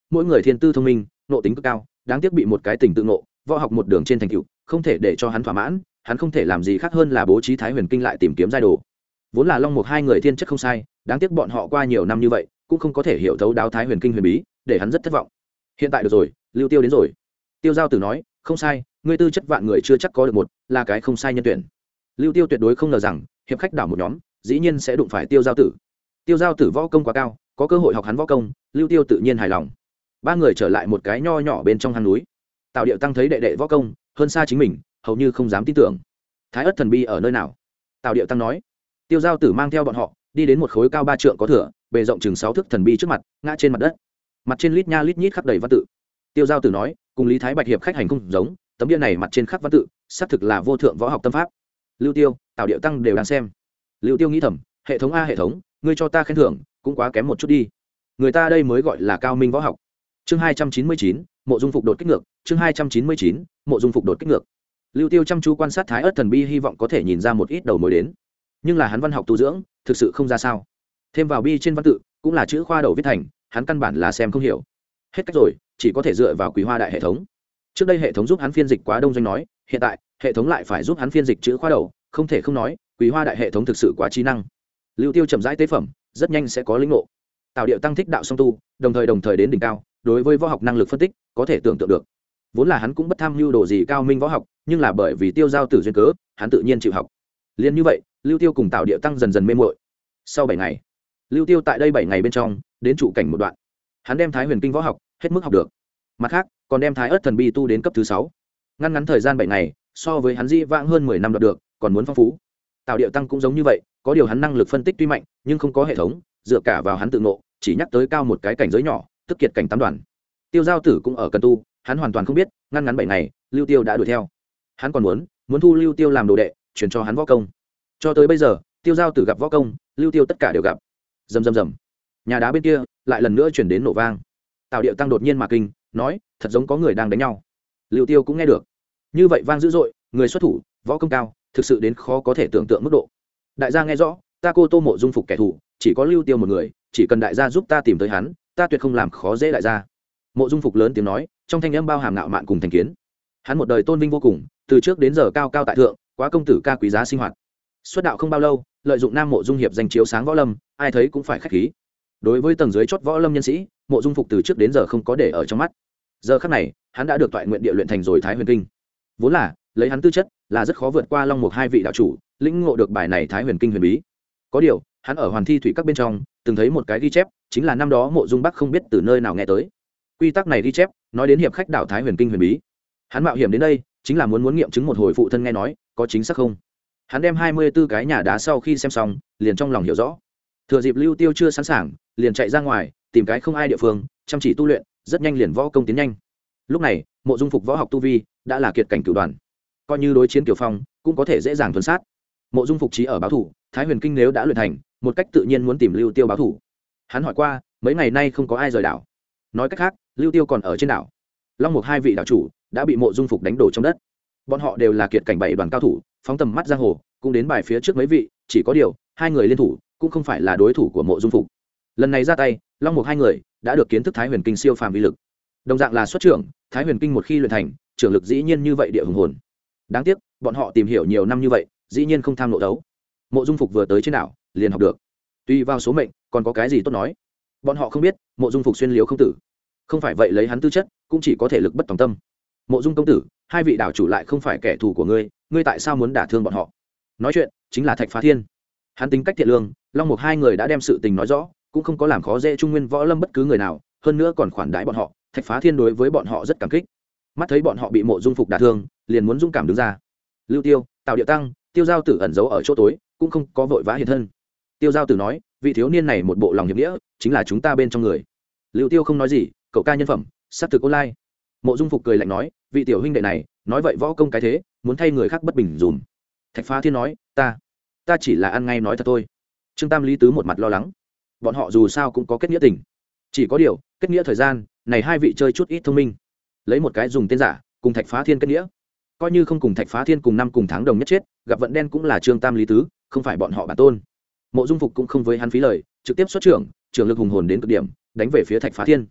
[SPEAKER 1] mỗi người thiên tư thông minh nộ tính cực cao, đáng tiếc bị một cái tình tự nộ võ học một đường trên thành tựu không thể để cho hắn thỏa mãn. Hắn không thể làm gì khác hơn là bố trí Thái Huyền Kinh lại tìm kiếm giai đồ. Vốn là Long Mục hai người thiên chất không sai, đáng tiếc bọn họ qua nhiều năm như vậy cũng không có thể hiểu thấu đáo Thái Huyền Kinh huyền bí, để hắn rất thất vọng. Hiện tại được rồi, Lưu Tiêu đến rồi. Tiêu Giao Tử nói, không sai, ngươi tư chất vạn người chưa chắc có được một, là cái không sai nhân tuyển. Lưu Tiêu tuyệt đối không ngờ rằng hiệp khách đảo một nhóm dĩ nhiên sẽ đụng phải Tiêu Giao Tử. Tiêu Giao Tử võ công quá cao, có cơ hội học hắn võ công, Lưu Tiêu tự nhiên hài lòng. Ba người trở lại một cái nho nhỏ bên trong hang núi. Tào Điệu Tăng thấy đệ đệ võ công hơn xa chính mình, hầu như không dám tin tưởng. Thái Ức thần bi ở nơi nào? Tào Điệu Tăng nói. Tiêu Giao Tử mang theo bọn họ đi đến một khối cao 3 trượng có thửa, bề rộng chừng 6 thước thần bi trước mặt, ngã trên mặt đất. Mặt trên lít nha lít nhít khắc đầy văn tự. Tiêu Giao Tử nói, cùng Lý Thái Bạch hiệp khách hành không giống, tấm bia này mặt trên khắc văn tự, xác thực là vô thượng võ học tâm pháp. Lưu Tiêu, Tào Điệu Tăng đều đang xem. Lưu Tiêu nghĩ thầm, hệ thống a hệ thống, ngươi cho ta khen thưởng cũng quá kém một chút đi. Người ta đây mới gọi là cao minh võ học. Chương 299, Mộ Dung Phục đột kích ngược, chương 299, Mộ Dung Phục đột kích ngược. Lưu Tiêu chăm chú quan sát Thái Ức thần bi, hy vọng có thể nhìn ra một ít đầu mối đến. Nhưng là hắn văn học tu dưỡng, thực sự không ra sao. Thêm vào bi trên văn tự, cũng là chữ khoa đầu viết thành, hắn căn bản là xem không hiểu. Hết cách rồi, chỉ có thể dựa vào Quý Hoa đại hệ thống. Trước đây hệ thống giúp hắn phiên dịch quá đông doanh nói, hiện tại hệ thống lại phải giúp hắn phiên dịch chữ khoa đầu, không thể không nói, Quý Hoa đại hệ thống thực sự quá trí năng. Lưu Tiêu chậm rãi tế phẩm, rất nhanh sẽ có lĩnh ngộ. Tào Điệu Tăng thích đạo song tu, đồng thời đến đỉnh cao, đối với võ học năng lực phân tích, có thể tưởng tượng được. Vốn là hắn cũng bất tham mưu đồ gì cao minh võ học, nhưng là bởi vì Tiêu Giao Tử duyên cớ, hắn tự nhiên chịu học. Liên như vậy, Lưu Tiêu cùng Tào Điệu Tăng dần dần mê muội. Sau 7 ngày, Lưu Tiêu tại đây 7 ngày bên trong, đến trụ cảnh một đoạn. Hắn đem Thái Huyền Kinh võ học hết mức học được. Mặt khác, còn đem Thái Ức thần bi tu đến cấp thứ 6. Ngắn thời gian 7 ngày, so với hắn dĩ vãng hơn 10 năm đạt được, còn muốn phong phú. Tào Điệu Tăng cũng giống như vậy, có điều hắn năng lực phân tích tuy mạnh, nhưng không có hệ thống, dựa cả vào hắn tự ngộ, chỉ nhắc tới cao một cái cảnh giới nhỏ, tức kiệt cảnh 8 đoàn. Tiêu Giao Tử cũng ở cần tu, hắn hoàn toàn không biết, ngắn 7 ngày, Lưu Tiêu đã đuổi theo. Hắn còn muốn thu Lưu Tiêu làm đồ đệ, truyền cho hắn võ công. Cho tới bây giờ, Tiêu Giao Tử gặp võ công, Lưu Tiêu tất cả đều gặp. Rầm rầm rầm. Nhà đá bên kia lại lần nữa truyền đến nổ vang. Tào Điệu Tăng đột nhiên mà kinh, nói, thật giống có người đang đánh nhau. Lưu Tiêu cũng nghe được. Như vậy vang dữ dội, người xuất thủ, võ công cao, thực sự đến khó có thể tưởng tượng mức độ. Đại gia nghe rõ, ta cô Tô Mộ Dung Phục kẻ thù, chỉ có Lưu Tiêu một người, chỉ cần đại gia giúp ta tìm tới hắn, ta tuyệt không làm khó dễ đại gia. Mộ Dung Phục lớn tiếng nói, trong thanh âm bao hàm ngạo mạn cùng thành kiến. Hắn một đời tôn vinh vô cùng, từ trước đến giờ cao cao tại thượng, quá công tử ca quý giá sinh hoạt. Xuất đạo không bao lâu, lợi dụng Nam Mộ Dung hiệp danh chiếu sáng võ lâm, ai thấy cũng phải khách khí. Đối với tầng dưới chót võ lâm nhân sĩ, Mộ Dung Phục từ trước đến giờ không có để ở trong mắt. Giờ khắc này, hắn đã được toại nguyện địa luyện thành rồi Thái Huyền Kinh. Vốn là, lấy hắn tư chất, là rất khó vượt qua Long Mục hai vị đạo chủ, lĩnh ngộ được bài này Thái Huyền Kinh huyền bí. Có điều, hắn ở Hoàn Thi thủy các bên trong, từng thấy một cái ghi chép, chính là năm đó Mộ Dung Bắc không biết từ nơi nào nghe tới. Quy tắc này ghi chép, nói đến hiệp khách đảo Thái Huyền Kinh huyền bí. Hắn mạo hiểm đến đây, chính là muốn nghiệm chứng một hồi phụ thân nghe nói, có chính xác không. Hắn đem 24 cái nhà đá sau khi xem xong, liền trong lòng hiểu rõ. Thừa dịp Lưu Tiêu chưa sẵn sàng, liền chạy ra ngoài, tìm cái không ai địa phương, chăm chỉ tu luyện, rất nhanh liền võ công tiến nhanh. Lúc này, Mộ Dung Phục võ học tu vi đã là kiệt cảnh cửu đoàn, coi như đối chiến Kiều Phong, cũng có thể dễ dàng thuần sát. Mộ Dung Phục chí ở báo thủ, Thái Huyền Kinh nếu đã luyện thành, một cách tự nhiên muốn tìm Lưu Tiêu báo thủ. Hắn hỏi qua, mấy ngày nay không có ai rời đảo. Nói cách khác, Lưu Tiêu còn ở trên đảo. Long Mục hai vị đảo chủ đã bị Mộ Dung Phục đánh đổ trong đất. Bọn họ đều là kiệt cảnh 7 đoàn cao thủ, phóng tầm mắt giang hồ, cũng đến bài phía trước mấy vị, chỉ có điều, hai người liên thủ cũng không phải là đối thủ của Mộ Dung Phục. Lần này ra tay, Long Mục hai người đã được kiến thức Thái Huyền Kinh siêu phàm uy lực. Đồng dạng là xuất trưởng, Thái Huyền Kinh một khi luyện thành, trưởng lực dĩ nhiên như vậy địa hùng hồn. Đáng tiếc, bọn họ tìm hiểu nhiều năm như vậy, dĩ nhiên không tham lộ đấu. Mộ Dung Phục vừa tới trên đảo, liền học được. Tùy vào số mệnh, còn có cái gì tốt nói. Bọn họ không biết, Mộ Dung Phục xuyên liếu không tử. Không phải vậy lấy hắn tư chất, cũng chỉ có thể lực bất tòng tâm. Mộ Dung công tử, hai vị đảo chủ lại không phải kẻ thù của ngươi, ngươi tại sao muốn đả thương bọn họ? Nói chuyện, chính là Thạch Phá Thiên. Hắn tính cách thiện lương, Long Mục hai người đã đem sự tình nói rõ, cũng không có làm khó dễ Trung Nguyên võ lâm bất cứ người nào, hơn nữa còn khoản đãi bọn họ. Thạch Phá Thiên đối với bọn họ rất cảm kích. Mắt thấy bọn họ bị Mộ Dung Phục đả thương, liền muốn dũng cảm đứng ra. Lưu Tiêu, Tào Điệu Tăng, Tiêu Giao Tử ẩn giấu ở chỗ tối, cũng không có vội vã hiện thân. Tiêu Giao Tử nói, vị thiếu niên này một bộ lòng hiệp nghĩa, chính là chúng ta bên trong người. Lưu Tiêu không nói gì, cậu ca nhân phẩm, sát thực online. Mộ Dung Phục cười lạnh nói, vị tiểu huynh đệ này, nói vậy võ công cái thế, muốn thay người khác bất bình dùm. Thạch Phá Thiên nói, ta chỉ là ăn ngay nói thật thôi. Trương Tam Lý Tứ một mặt lo lắng. Bọn họ dù sao cũng có kết nghĩa tình, chỉ có điều kết nghĩa thời gian này hai vị chơi chút ít thông minh, lấy một cái dùng tên giả cùng Thạch Phá Thiên kết nghĩa, coi như không cùng Thạch Phá Thiên cùng năm cùng tháng đồng nhất chết, gặp vận đen cũng là Trương Tam Lý Tứ, không phải bọn họ bản tôn. Mộ Dung Phục cũng không với hắn phí lời, trực tiếp xuất trưởng, trưởng lực hùng hồn đến cực điểm, đánh về phía Thạch Phá Thiên.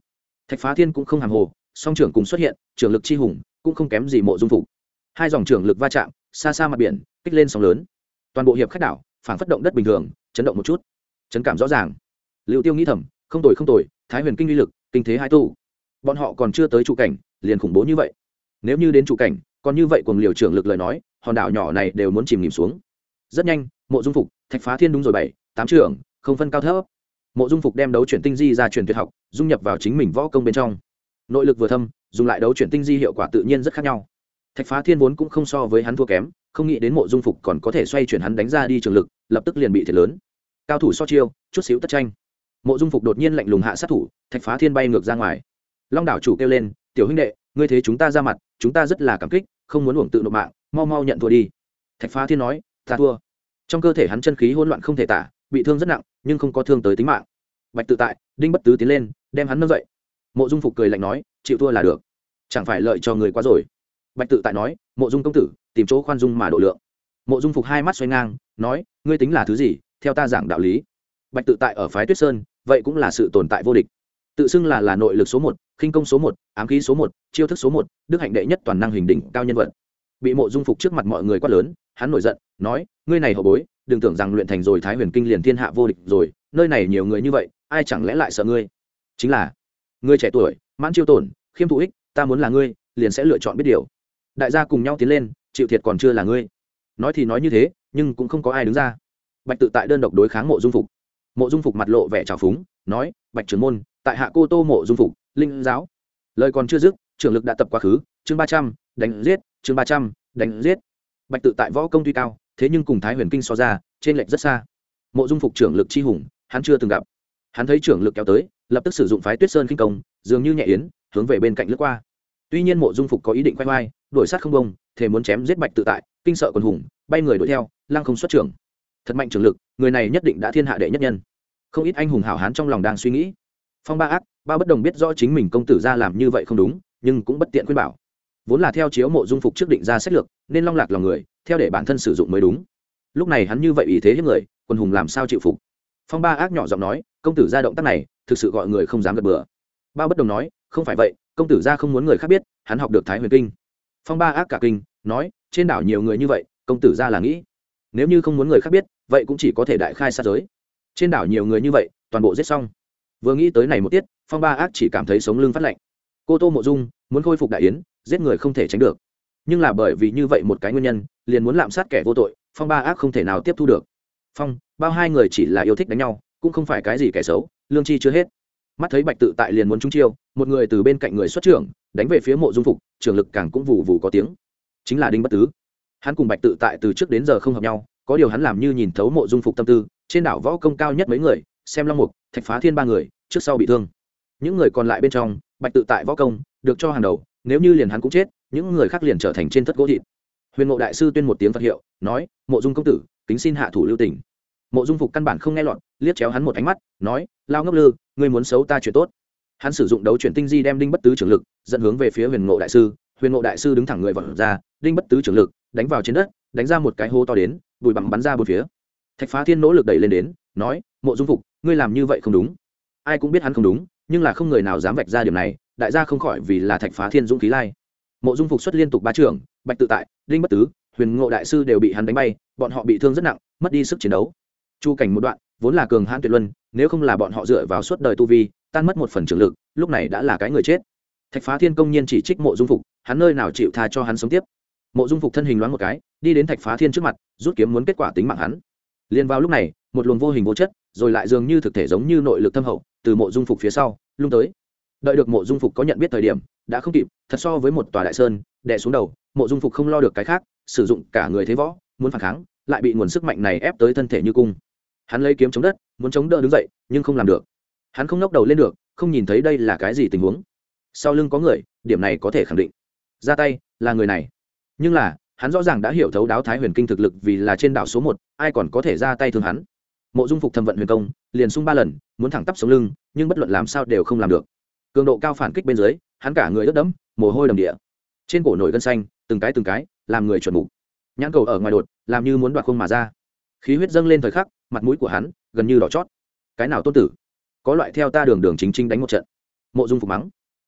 [SPEAKER 1] Thạch Phá Thiên cũng không hàm hồ, song trưởng cùng xuất hiện, trưởng lực chi hùng cũng không kém gì Mộ Dung Phục. Hai dòng trưởng lực va chạm, xa xa mặt biển kích lên sóng lớn, toàn bộ hiệp khách đảo phảng phất động đất bình thường, chấn động một chút, chấn cảm rõ ràng. Lưu Tiêu nghĩ thầm, không tồi không tồi, Thái Huyền kinh uy lực, kinh thế hai tu. Bọn họ còn chưa tới trụ cảnh, liền khủng bố như vậy. Nếu như đến trụ cảnh, còn như vậy cuồng liều trưởng lực lời nói, hòn đảo nhỏ này đều muốn chìm nghỉm xuống. Rất nhanh, Mộ Dung Phục, Thạch Phá Thiên đúng rồi 7, 8 trưởng, không phân cao thấp. Mộ Dung Phục đem đấu chuyển tinh di ra truyền tuyệt học, dung nhập vào chính mình võ công bên trong. Nội lực vừa thâm, dùng lại đấu chuyển tinh di hiệu quả tự nhiên rất khác nhau. Thạch Phá Thiên vốn cũng không so với hắn thua kém, không nghĩ đến Mộ Dung Phục còn có thể xoay chuyển hắn đánh ra đi trường lực, lập tức liền bị thiệt lớn. Cao thủ so chiêu, chút xíu tất tranh. Mộ Dung Phục đột nhiên lạnh lùng hạ sát thủ, Thạch Phá Thiên bay ngược ra ngoài. Long đảo chủ kêu lên, "Tiểu huynh đệ, ngươi thế chúng ta ra mặt, chúng ta rất là cảm kích, không muốn uổng tự nộp mạng, mau mau nhận thua đi." Thạch Phá Thiên nói, "Ta thua." Trong cơ thể hắn chân khí hỗn loạn không thể tả, bị thương rất nặng, nhưng không có thương tới tính mạng. Bạch Tự Tại, Đinh Bất Tứ tiến lên, đem hắn nâng dậy. Mộ Dung Phục cười lạnh nói, "Chịu thua là được, chẳng phải lợi cho người quá rồi." Bạch Tự Tại nói, "Mộ Dung công tử, tìm chỗ khoan dung mà độ lượng." Mộ Dung Phục hai mắt xoay ngang, nói, "Ngươi tính là thứ gì, theo ta giảng đạo lý." Bạch Tự Tại ở phái Tuyết Sơn, vậy cũng là sự tồn tại vô địch. Tự xưng là nội lực số 1, khinh công số 1, ám khí số 1, chiêu thức số 1, đức hạnh đệ nhất toàn năng hình đỉnh cao nhân vật. Bị Mộ Dung Phục trước mặt mọi người quát lớn, hắn nổi giận, nói, "Ngươi này hậu bối, đừng tưởng rằng luyện thành rồi Thái Huyền kinh liền thiên hạ vô địch rồi, nơi này nhiều người như vậy, ai chẳng lẽ lại sợ ngươi? Chính là ngươi trẻ tuổi, mãn chiêu tổn, khiêm thụ ích, ta muốn là ngươi, liền sẽ lựa chọn biết điều." Đại gia cùng nhau tiến lên, chịu thiệt còn chưa là ngươi. Nói thì nói như thế, nhưng cũng không có ai đứng ra. Bạch Tự Tại đơn độc đối kháng Mộ Dung Phục. Mộ Dung Phục mặt lộ vẻ trào phúng, nói, "Bạch trưởng môn, tại hạ cô Tô Mộ Dung Phục, linh giáo." Lời còn chưa dứt, trưởng lực đã tập quá khứ, chương 300, đánh giết, chương 300, đánh giết. Bạch Tự Tại võ công tuy cao, thế nhưng cùng Thái Huyền kinh so ra, trên lệch rất xa. Mộ Dung Phục trưởng lực chi hùng, hắn chưa từng gặp. Hắn thấy trưởng lực kéo tới, lập tức sử dụng phái Tuyết Sơn khinh công, dường như nhẹ yến, hướng về bên cạnh lướt qua. Tuy nhiên Mộ Dung Phục có ý định quay vai, đuổi sát không bông, thể muốn chém giết Bạch Tự Tại, kinh sợ quần hùng, bay người đuổi theo, lăng không xuất trưởng. Thật mạnh trưởng lực, người này nhất định đã thiên hạ đệ nhất nhân. Không ít anh hùng hảo hán trong lòng đang suy nghĩ. Phong Ba Ác, Ba Bất Đồng biết rõ chính mình công tử ra làm như vậy không đúng, nhưng cũng bất tiện khuyên bảo. Vốn là theo chiếu Mộ Dung Phục trước định ra sách lược, nên long lạc lòng người, theo để bản thân sử dụng mới đúng. Lúc này hắn như vậy ý thế hiếp người, quần hùng làm sao chịu phục? Phong Ba Ác nhỏ giọng nói, "Công tử ra động tác này, thực sự gọi người không dám gật bừa." Ba Bất Đồng nói, "Không phải vậy, công tử ra không muốn người khác biết, hắn học được Thái Huyền kinh." Phong Ba Ác cả kinh, nói, "Trên đảo nhiều người như vậy, công tử ra là nghĩ, nếu như không muốn người khác biết, vậy cũng chỉ có thể đại khai sát giới. Trên đảo nhiều người như vậy, toàn bộ giết xong." Vừa nghĩ tới này một tiết, Phong Ba Ác chỉ cảm thấy sống lưng phát lạnh. Cô Tô Mộ Dung muốn khôi phục đại yến, giết người không thể tránh được, nhưng là bởi vì như vậy một cái nguyên nhân, liền muốn lạm sát kẻ vô tội, Phong Ba Ác không thể nào tiếp thu được. Phong Bao hai người chỉ là yêu thích đánh nhau, cũng không phải cái gì kẻ xấu, lương chi chưa hết. Mắt thấy Bạch Tự Tại liền muốn trúng chiêu, một người từ bên cạnh người xuất trưởng, đánh về phía Mộ Dung Phục, trường lực càng cũng vù vù có tiếng. Chính là Đinh Bất Tứ. Hắn cùng Bạch Tự Tại từ trước đến giờ không hợp nhau, có điều hắn làm như nhìn thấu Mộ Dung Phục tâm tư, trên đảo võ công cao nhất mấy người, xem Long Mục, Thạch Phá Thiên ba người, trước sau bị thương. Những người còn lại bên trong, Bạch Tự Tại võ công được cho hàng đầu, nếu như liền hắn cũng chết, những người khác liền trở thành trên thất gỗ thịt. Huyền Ngộ đại sư tuyên một tiếng Phật hiệu, nói, "Mộ Dung công tử, kính xin hạ thủ lưu tình." Mộ Dung Phục căn bản không nghe lọt, liếc chéo hắn một ánh mắt, nói, "Lao ngốc lư, ngươi muốn xấu ta chuyện tốt." Hắn sử dụng đấu chuyển tinh di đem Đinh Bất Tứ trưởng lực dẫn hướng về phía Huyền Ngộ đại sư. Huyền Ngộ đại sư đứng thẳng người vọt ra, Đinh Bất Tứ trưởng lực đánh vào trên đất, đánh ra một cái hố to đến, bụi bặm bắn ra bốn phía. Thạch Phá Thiên nỗ lực đẩy lên đến, nói, "Mộ Dung Phục, ngươi làm như vậy không đúng." Ai cũng biết hắn không đúng, nhưng là không người nào dám vạch ra điểm này, đại gia không khỏi vì là Thạch Phá Thiên dũng khí lai. Mộ Dung Phục xuất liên tục ba trưởng, Bạch Tự Tại, Đinh Bất Tứ, Huyền Ngộ đại sư đều bị hắn đánh bay, bọn họ bị thương rất nặng, mất đi sức chiến đấu. Chu cảnh một đoạn, vốn là cường hãn tuyệt luân, nếu không là bọn họ dựa vào suốt đời tu vi, tan mất một phần trưởng lực, lúc này đã là cái người chết. Thạch Phá Thiên công nhiên chỉ trích Mộ Dung Phục, hắn nơi nào chịu tha cho hắn sống tiếp. Mộ Dung Phục thân hình loáng một cái, đi đến Thạch Phá Thiên trước mặt, rút kiếm muốn kết quả tính mạng hắn. Liên vào lúc này, một luồng vô hình vô chất, rồi lại dường như thực thể giống như nội lực thâm hậu, từ Mộ Dung Phục phía sau lung tới. Đợi được Mộ Dung Phục có nhận biết thời điểm, đã không kịp, thật so với một tòa đại sơn đè xuống đầu. Mộ Dung Phục không lo được cái khác, sử dụng cả người thế võ, muốn phản kháng, lại bị nguồn sức mạnh này ép tới thân thể như cung. Hắn lấy kiếm chống đất, muốn chống đỡ đứng dậy, nhưng không làm được. Hắn không ngóc đầu lên được, không nhìn thấy đây là cái gì tình huống. Sau lưng có người, điểm này có thể khẳng định. Ra tay là người này, nhưng là hắn rõ ràng đã hiểu thấu đáo Thái Huyền kinh thực lực, vì là trên đảo số 1, ai còn có thể ra tay thương hắn. Mộ Dung Phục thâm vận huyền công, liền xung 3 lần, muốn thẳng tắp sống lưng, nhưng bất luận làm sao đều không làm được. Cường độ cao phản kích bên dưới, hắn cả người ướt đẫm, mồ hôi đầm địa. Trên cổ nổi gân xanh, từng cái, làm người chuẩn mục. Nhãn cầu ở ngoài đột, làm như muốn đoạt khuôn mà ra. Khí huyết dâng lên thời khắc, mặt mũi của hắn gần như đỏ chót. Cái nào tôn tử, có loại theo ta đường đường chính chính đánh một trận. Mộ Dung Phục mắng.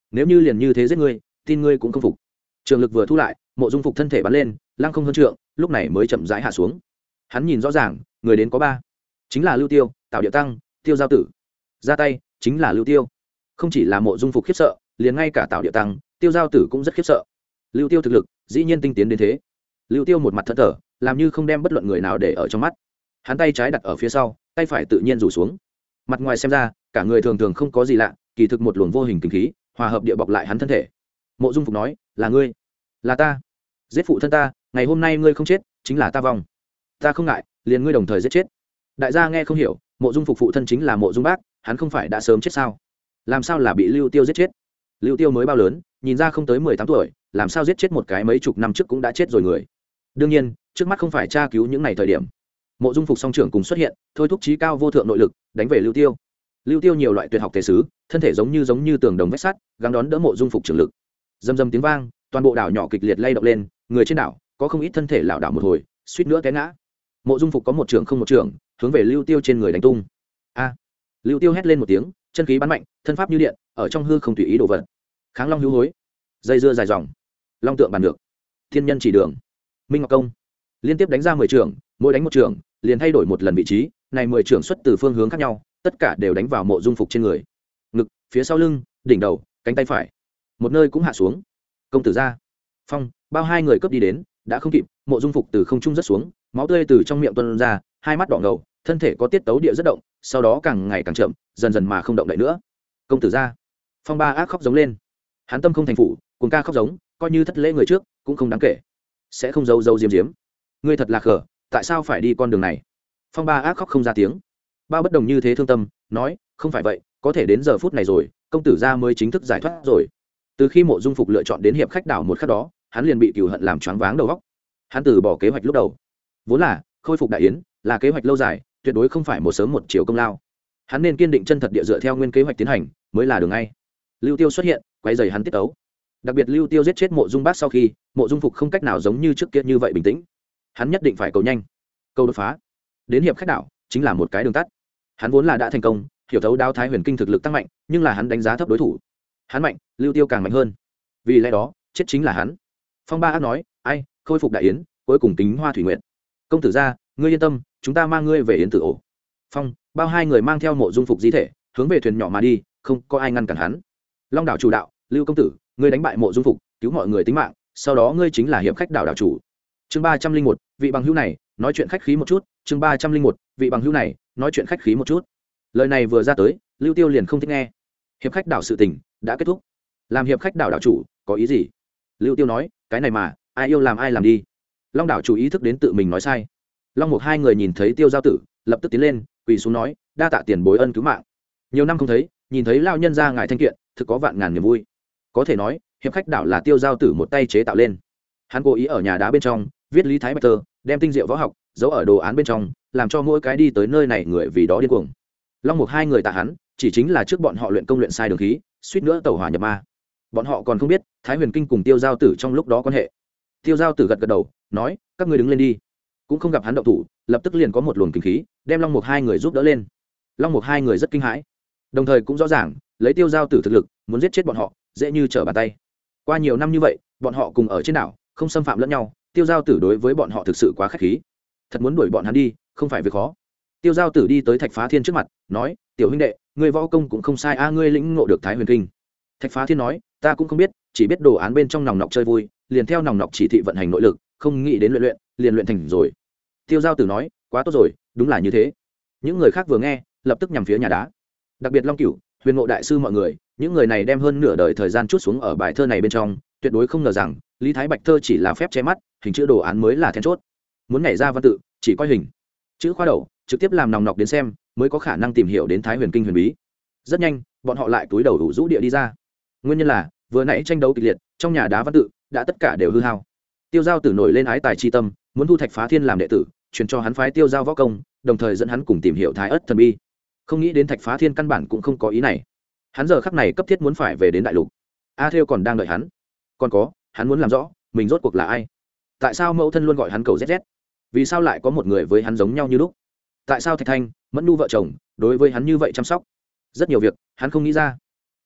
[SPEAKER 1] nếu như liền như thế giết ngươi, tin ngươi cũng không phục. Trường lực vừa thu lại, Mộ Dung Phục thân thể bắn lên, lăng không hơn trượng, lúc này mới chậm rãi hạ xuống. Hắn nhìn rõ ràng, người đến có ba, chính là Lưu Tiêu, Tào Điệu Tăng, Tiêu Giao Tử. Ra tay chính là Lưu Tiêu. Không chỉ là Mộ Dung Phục khiếp sợ, liền ngay cả Tào Điệu Tăng, Tiêu Giao Tử cũng rất khiếp sợ. Lưu Tiêu thực lực dĩ nhiên tinh tiến đến thế. Lưu Tiêu một mặt thẫn thờ, làm như không đem bất luận người nào để ở trong mắt. Hắn tay trái đặt ở phía sau, tay phải tự nhiên rủ xuống. Mặt ngoài xem ra, cả người thường thường không có gì lạ, kỳ thực một luồng vô hình kinh khí, hòa hợp địa bọc lại hắn thân thể. Mộ Dung Phục nói, là ngươi, là ta, giết phụ thân ta, ngày hôm nay ngươi không chết, chính là ta vong. Ta không ngại, liền ngươi đồng thời giết chết. Đại gia nghe không hiểu, Mộ Dung Phục phụ thân chính là Mộ Dung Bác, hắn không phải đã sớm chết sao? Làm sao là bị Lưu Tiêu giết chết? Lưu Tiêu mới bao lớn, nhìn ra không tới 18 tuổi, làm sao giết chết một cái mấy chục năm trước cũng đã chết rồi người. Đương nhiên, trước mắt không phải tra cứu những ngày thời điểm. Mộ Dung Phục song trưởng cùng xuất hiện, thôi thúc chí cao vô thượng nội lực, đánh về Lưu Tiêu. Lưu Tiêu nhiều loại tuyệt học thể sứ, thân thể giống như tường đồng vách sắt, gắng đón đỡ Mộ Dung Phục trưởng lực. Rầm rầm tiếng vang, toàn bộ đảo nhỏ kịch liệt lay động lên, người trên đảo có không ít thân thể lảo đảo một hồi, suýt nữa té ngã. Mộ Dung Phục có một trưởng không một trưởng, hướng về Lưu Tiêu trên người đánh tung. A! Lưu Tiêu hét lên một tiếng, chân khí bắn mạnh, thân pháp như điện, ở trong hư không tùy ý đổ vật. Kháng Long hữu hối, dây dưa dài dòng, long tượng bàn được, thiên nhân chỉ đường, Minh Ngọc công, liên tiếp đánh ra 10 trưởng, mỗi đánh một trưởng, liền thay đổi một lần vị trí, này 10 trưởng xuất từ phương hướng khác nhau, tất cả đều đánh vào Mộ Dung Phục trên người. Ngực, phía sau lưng, đỉnh đầu, cánh tay phải, một nơi cũng hạ xuống. Công tử ra, Phong, bao hai người cấp đi đến, đã không kịp, Mộ Dung Phục từ không trung rất xuống, máu tươi từ trong miệng tuôn ra, hai mắt đỏ ngầu, thân thể có tiết tấu địa rất động, sau đó càng ngày càng chậm, dần dần mà không động đậy nữa. Công tử ra, Phong ba ác khóc giống lên, hắn tâm không thành phủ, cuồng ca khóc giống, coi như thất lễ người trước cũng không đáng kể, sẽ không giấu giấu diếm diếm. Ngươi thật là khờ, tại sao phải đi con đường này? Phong ba ác khóc không ra tiếng. Bao bất đồng như thế thương tâm, nói, không phải vậy, có thể đến giờ phút này rồi, công tử gia mới chính thức giải thoát rồi. Từ khi Mộ Dung Phục lựa chọn đến hiệp khách đảo một khắc đó, hắn liền bị cừu hận làm choáng váng đầu óc. Hắn từ bỏ kế hoạch lúc đầu, vốn là khôi phục đại yến, là kế hoạch lâu dài, tuyệt đối không phải một sớm một chiều công lao. Hắn nên kiên định chân thật địa dựa theo nguyên kế hoạch tiến hành, mới là đường ngay. Lưu Tiêu xuất hiện, quấy rầy hắn tiết tấu. Đặc biệt Lưu Tiêu giết chết Mộ Dung Bác sau khi, Mộ Dung Phục không cách nào giống như trước kia như vậy bình tĩnh. Hắn nhất định phải cầu nhanh, cầu đột phá. Đến hiệp khách đảo chính là một cái đường tắt. Hắn vốn là đã thành công, hiểu thấu Đao Thái Huyền Kinh thực lực tăng mạnh, nhưng là hắn đánh giá thấp đối thủ. Hắn mạnh, Lưu Tiêu càng mạnh hơn. Vì lẽ đó, chết chính là hắn. Phong ba ác nói, ai, khôi phục đại yến, cuối cùng tính hoa thủy nguyện. Công tử gia, ngươi yên tâm, chúng ta mang ngươi về yến tử ổ. Phong, bao hai người mang theo Mộ Dung Phục di thể, hướng về thuyền nhỏ mà đi, không có ai ngăn cản hắn. Long đảo chủ đạo, Lưu công tử, ngươi đánh bại Mộ Dung Phục, cứu mọi người tính mạng, sau đó ngươi chính là hiệp khách đảo đảo chủ. Chương 301, vị bằng hữu này, nói chuyện khách khí một chút. Chương 301, vị bằng hữu này, nói chuyện khách khí một chút. Lời này vừa ra tới, Lưu Tiêu liền không thích nghe. Hiệp khách đảo sự tình đã kết thúc, làm hiệp khách đảo đảo chủ có ý gì? Lưu Tiêu nói, cái này mà ai yêu làm ai làm đi. Long đảo chủ ý thức đến tự mình nói sai. Long Mục hai người nhìn thấy Tiêu Giao Tử, lập tức tiến lên, quỳ xuống nói, đa tạ tiền bối ân cứu mạng. Nhiều năm không thấy, nhìn thấy lao nhân ra ngài thanh kiện, thực có vạn ngàn niềm vui. Có thể nói, hiệp khách đảo là Tiêu Giao Tử một tay chế tạo lên. Hắn cố ý ở nhà đá bên trong viết Lý Thái Bạch Tơ, đem tinh diệu võ học giấu ở đồ án bên trong, làm cho mỗi cái đi tới nơi này người vì đó điên cuồng. Long Mục hai người tạ hắn, chỉ chính là trước bọn họ luyện công luyện sai đường khí, suýt nữa tẩu hỏa nhập ma. Bọn họ còn không biết Thái Huyền Kinh cùng Tiêu Giao Tử trong lúc đó quan hệ. Tiêu Giao Tử gật gật đầu, nói, các ngươi đứng lên đi. Cũng không gặp hắn động thủ, lập tức liền có một luồng kinh khí đem Long Mục hai người giúp đỡ lên. Long Mục hai người rất kinh hãi, đồng thời cũng rõ ràng lấy Tiêu Giao Tử thực lực, muốn giết chết bọn họ dễ như trở bàn tay. Qua nhiều năm như vậy, bọn họ cùng ở trên đảo, không xâm phạm lẫn nhau, Tiêu Giao Tử đối với bọn họ thực sự quá khách khí, thật muốn đuổi bọn hắn đi không phải việc khó. Tiêu Giao Tử đi tới Thạch Phá Thiên trước mặt, nói, tiểu huynh đệ, ngươi võ công cũng không sai a, ngươi lĩnh ngộ được Thái Huyền Kinh. Thạch Phá Thiên nói, ta cũng không biết, chỉ biết đồ án bên trong nòng nọc chơi vui, liền theo nòng nọc chỉ thị vận hành nội lực, không nghĩ đến luyện liền luyện thành rồi. Tiêu Giao Tử nói, quá tốt rồi, đúng là như thế. Những người khác vừa nghe, lập tức nhằm phía nhà đá. Đặc biệt Long Cửu, Huyền Ngộ đại sư mọi người, những người này đem hơn nửa đời thời gian chút xuống ở bài thơ này bên trong, tuyệt đối không ngờ rằng Lý Thái Bạch Thơ chỉ là phép che mắt, hình chữ đồ án mới là then chốt. Muốn nhảy ra văn tự, chỉ coi hình chữ khoa đầu, trực tiếp làm nòng nọc đến xem, mới có khả năng tìm hiểu đến Thái Huyền Kinh huyền bí. Rất nhanh, bọn họ lại túi đầu đủ rũ địa đi ra. Nguyên nhân là vừa nãy tranh đấu kịch liệt, trong nhà đá văn tự đã tất cả đều hư hao. Tiêu Giao Tử nổi lên ái tài chi tâm, muốn thu Thạch Phá Thiên làm đệ tử, truyền cho hắn phái Tiêu Giao võ công, đồng thời dẫn hắn cùng tìm hiểu Thái Ất thần bi. Không nghĩ đến Thạch Phá Thiên căn bản cũng không có ý này. Hắn giờ khắc này cấp thiết muốn phải về đến đại lục. A Thêu còn đang đợi hắn. Còn có, hắn muốn làm rõ mình rốt cuộc là ai. Tại sao mẫu thân luôn gọi hắn cầu ZZ? Vì sao lại có một người với hắn giống nhau như lúc? Tại sao Thạch Thanh, Mẫn Nu vợ chồng đối với hắn như vậy chăm sóc? Rất nhiều việc hắn không nghĩ ra.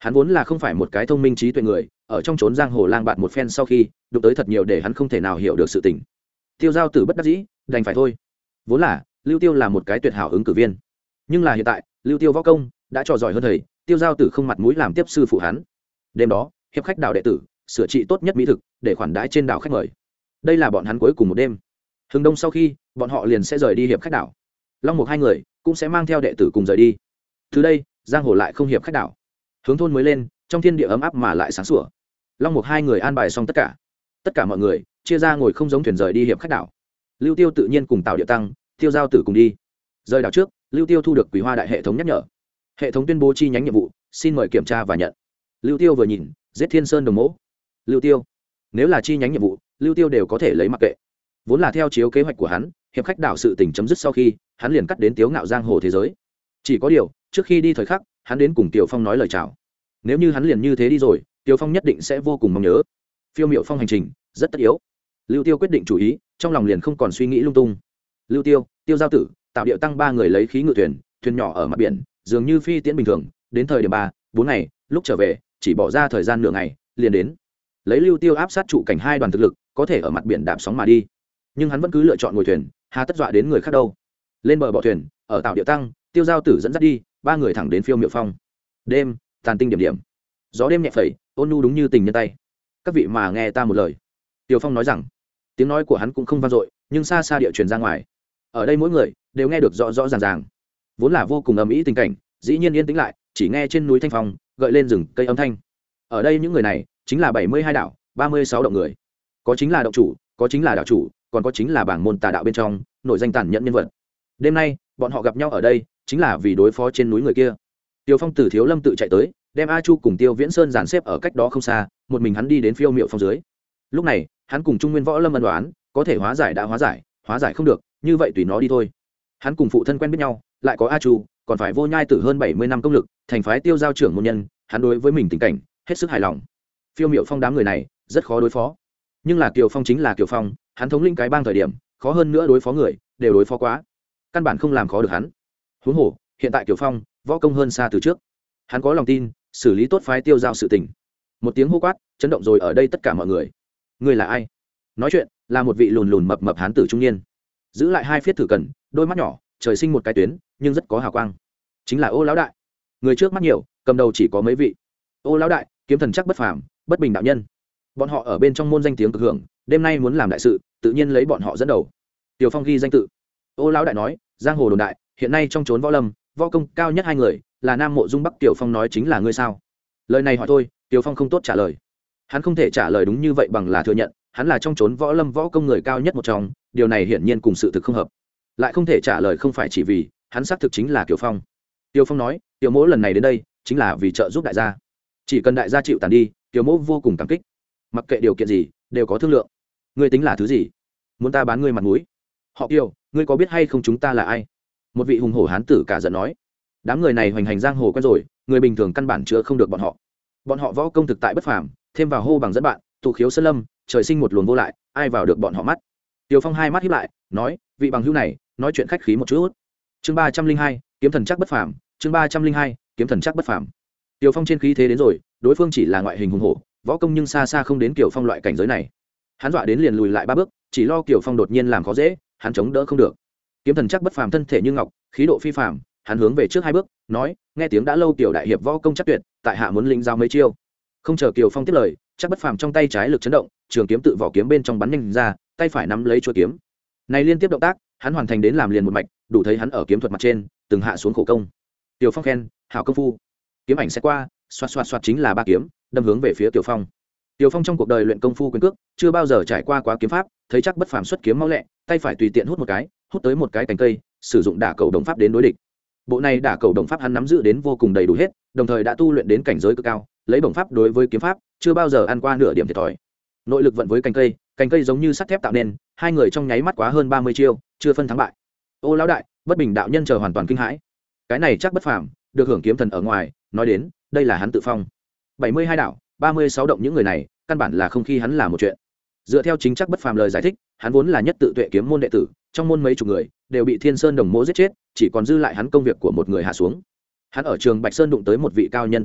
[SPEAKER 1] Hắn vốn là không phải một cái thông minh trí tuệ người, ở trong trốn giang hồ lang bạt một phen sau khi đụng tới thật nhiều để hắn không thể nào hiểu được sự tình. Tiêu Giao Tử bất đắc dĩ đành phải thôi. Vốn là Lưu Tiêu là một cái tuyệt hảo ứng cử viên, nhưng là hiện tại Lưu Tiêu võ công đã trò giỏi hơn thầy, Tiêu Giao Tử không mặt mũi làm tiếp sư phụ hắn. Đêm đó hiệp khách đảo đệ tử sửa trị tốt nhất mỹ thực để khoản đãi trên đảo khách mời. Đây là bọn hắn cuối cùng một đêm. Hừng đông sau khi bọn họ liền sẽ rời đi hiệp khách đảo. Long Mục hai người cũng sẽ mang theo đệ tử cùng rời đi. Từ đây giang hồ lại không hiệp khách đảo, hướng thôn mới lên, trong thiên địa ấm áp mà lại sáng sủa. Long Mục hai người an bài xong tất cả mọi người chia ra ngồi không giống thuyền rời đi hiệp khách đảo. Lưu Tiêu tự nhiên cùng Tào Địa Tăng, Tiêu Giao Tử cùng đi. Rời đảo trước, Lưu Tiêu thu được Quý Hoa đại hệ thống nhắc nhở. Hệ thống tuyên bố chi nhánh nhiệm vụ, xin mời kiểm tra và nhận. Lưu Tiêu vừa nhìn, giết Thiên Sơn Đồng Mỗ. Lưu Tiêu, nếu là chi nhánh nhiệm vụ, Lưu Tiêu đều có thể lấy mặc kệ. Vốn là theo chiếu kế hoạch của hắn, hiệp khách đảo sự tình chấm dứt sau khi, hắn liền cắt đến tiếu ngạo giang hồ thế giới. Chỉ có điều, trước khi đi thời khắc, hắn đến cùng Tiểu Phong nói lời chào. Nếu như hắn liền như thế đi rồi, Tiểu Phong nhất định sẽ vô cùng mong nhớ. Phiêu Miệu Phong hành trình rất tất yếu. Lưu Tiêu quyết định chủ ý, trong lòng liền không còn suy nghĩ lung tung. Lưu Tiêu, Tiêu Giao Tử, Tạo Điệu Tăng ba người lấy khí ngự thuyền, thuyền nhỏ ở mặt biển, dường như phi tiễn bình thường, đến thời điểm 3-4 ngày, lúc trở về, chỉ bỏ ra thời gian nửa ngày, liền đến. Lấy Lưu Tiêu áp sát trụ cảnh hai đoàn thực lực, có thể ở mặt biển đạp sóng mà đi. Nhưng hắn vẫn cứ lựa chọn ngồi thuyền, hà tất dọa đến người khác đâu. Lên bờ bỏ thuyền, ở Tạo Điệu Tăng, Tiêu Giao Tử dẫn dắt đi, ba người thẳng đến Phiêu Miệu Phong. Đêm, tàn tinh điểm điểm. Gió đêm nhẹ phẩy, ôn nhu đúng như tình nhân tay. Các vị mà nghe ta một lời. Tiêu Phong nói rằng, tiếng nói của hắn cũng không vang dội, nhưng xa xa địa truyền ra ngoài. Ở đây mỗi người đều nghe được rõ rõ ràng ràng. Vốn là vô cùng ầm ĩ tình cảnh, dĩ nhiên yên tĩnh lại, chỉ nghe trên núi thanh phong gợi lên rừng cây âm thanh. Ở đây những người này chính là 72 đảo, 36 động người. Có chính là động chủ, có chính là đảo chủ, còn có chính là bảng môn tà đạo bên trong nổi danh tàn nhẫn nhân vật. Đêm nay bọn họ gặp nhau ở đây chính là vì đối phó trên núi người kia. Tiêu Phong từ Thiếu Lâm tự chạy tới, đem A Chu cùng Tiêu Viễn Sơn dàn xếp ở cách đó không xa, một mình hắn đi đến Phiêu Miệu Phong dưới. Lúc này hắn cùng Trung Nguyên Võ Lâm ân đoán, có thể hóa giải đã hóa giải không được, như vậy tùy nó đi thôi. Hắn cùng phụ thân quen biết nhau, lại có A Chu, còn phải vô nhai tử hơn 70 năm công lực, thành phái Tiêu Giao trưởng môn nhân, hắn đối với mình tình cảnh hết sức hài lòng. Phiêu Miệu Phong đám người này rất khó đối phó, nhưng là Kiều Phong chính là Kiều Phong, hắn thống lĩnh cái bang thời điểm, khó hơn nữa đối phó người, đều đối phó quá, căn bản không làm khó được hắn. Huống hồ, hiện tại Kiều Phong võ công hơn xa từ trước, hắn có lòng tin xử lý tốt phái Tiêu Giao sự tình. Một tiếng hô quát chấn động rồi ở đây tất cả mọi người. Người là ai? Nói chuyện là một vị lùn lùn mập mập hán tử trung niên, giữ lại hai phiết thử cần, đôi mắt nhỏ, trời sinh một cái tuyến, nhưng rất có hào quang. Chính là Ô lão đại. Người trước mắt nhiều, cầm đầu chỉ có mấy vị. Ô lão đại, kiếm thần chắc bất phàm, bất bình đạo nhân. Bọn họ ở bên trong môn danh tiếng cực hưởng, đêm nay muốn làm đại sự, tự nhiên lấy bọn họ dẫn đầu. Tiểu Phong ghi danh tự. Ô lão đại nói, giang hồ đồn đại, hiện nay trong trốn võ lâm, võ công cao nhất hai người, là Nam Mộ Dung Bắc. Tiểu Phong nói chính là ngươi sao? Lời này hỏi thôi, Tiểu Phong không tốt trả lời. Hắn không thể trả lời đúng như vậy bằng là thừa nhận, hắn là trong trốn võ lâm võ công người cao nhất một trong, điều này hiển nhiên cùng sự thực không hợp. Lại không thể trả lời không phải chỉ vì hắn xác thực chính là Kiều Phong. Tiêu Phong nói, Tiểu Mỗ lần này đến đây chính là vì trợ giúp đại gia, chỉ cần đại gia chịu tàn đi, Tiểu Mỗ vô cùng cảm kích. Mặc kệ điều kiện gì, đều có thương lượng. Ngươi tính là thứ gì? Muốn ta bán ngươi mặt mũi? Họ Kiều, ngươi có biết hay không chúng ta là ai? Một vị hùng hổ hán tử cả giận nói. Đám người này hoành hành giang hồ quen rồi, người bình thường căn bản chữa không được bọn họ. Bọn họ võ công thực tại bất phàm, thêm vào hô bằng dẫn bạn, tụ khiếu sơn lâm, trời sinh một luồng vô lại, ai vào được bọn họ mắt. Tiêu Phong hai mắt híp lại, nói, vị bằng hữu này, nói chuyện khách khí một chút. Chương 302, kiếm thần chắc bất phàm, chương 302, kiếm thần chắc bất phàm. Tiêu Phong trên khí thế đến rồi, đối phương chỉ là ngoại hình hùng hổ, võ công nhưng xa xa không đến Kiều Phong loại cảnh giới này. Hắn dọa đến liền lùi lại 3 bước, chỉ lo Kiều Phong đột nhiên làm khó dễ, hắn chống đỡ không được. Kiếm thần chắc bất phàm thân thể như ngọc, khí độ phi phàm, hắn hướng về trước 2 bước, nói, nghe tiếng đã lâu Kiều đại hiệp võ công chắc tuyệt, tại hạ muốn lĩnh giáo mấy chiêu. Không chờ Kiều Phong tiếp lời, chắc bất phàm trong tay trái lực chấn động, trường kiếm tự vỏ kiếm bên trong bắn nhanh ra, tay phải nắm lấy chuôi kiếm. Này liên tiếp động tác, hắn hoàn thành đến làm liền một mạch, đủ thấy hắn ở kiếm thuật mặt trên từng hạ xuống khổ công. Kiều Phong khen, hảo công phu. Kiếm ảnh sẽ qua, xoạt xoạt xoạt chính là 3 kiếm, đâm hướng về phía Kiều Phong. Kiều Phong trong cuộc đời luyện công phu quyền cước, chưa bao giờ trải qua quá kiếm pháp, thấy chắc bất phàm xuất kiếm mau lẹ, tay phải tùy tiện hút một cái, hút tới một cái cành cây, sử dụng đả cầu đồng pháp đến đối địch. Bộ này đả cầu đồng pháp hắn nắm giữ đến vô cùng đầy đủ hết, đồng thời đã tu luyện đến cảnh giới cực cao, lấy đồng pháp đối với kiếm pháp, chưa bao giờ ăn qua nửa điểm thiệt thòi. Nội lực vận với cành cây giống như sắt thép tạo nên, hai người trong nháy mắt quá hơn 30 chiêu, chưa phân thắng bại. Ô lão đại, bất bình đạo nhân chờ hoàn toàn kinh hãi. Cái này chắc bất phàm, được hưởng kiếm thần ở ngoài, nói đến, đây là hắn tự phong. 72 đảo, 36 động những người này, căn bản là không khi hắn làm một chuyện. Dựa theo chính chắc bất phàm lời giải thích, hắn vốn là nhất tự tuệ kiếm môn đệ tử, trong môn mấy chục người đều bị Thiên Sơn Đồng Mỗ giết chết, chỉ còn dư lại hắn công việc của một người hạ xuống. Hắn ở trường Bạch Sơn đụng tới một vị cao nhân tiền bối,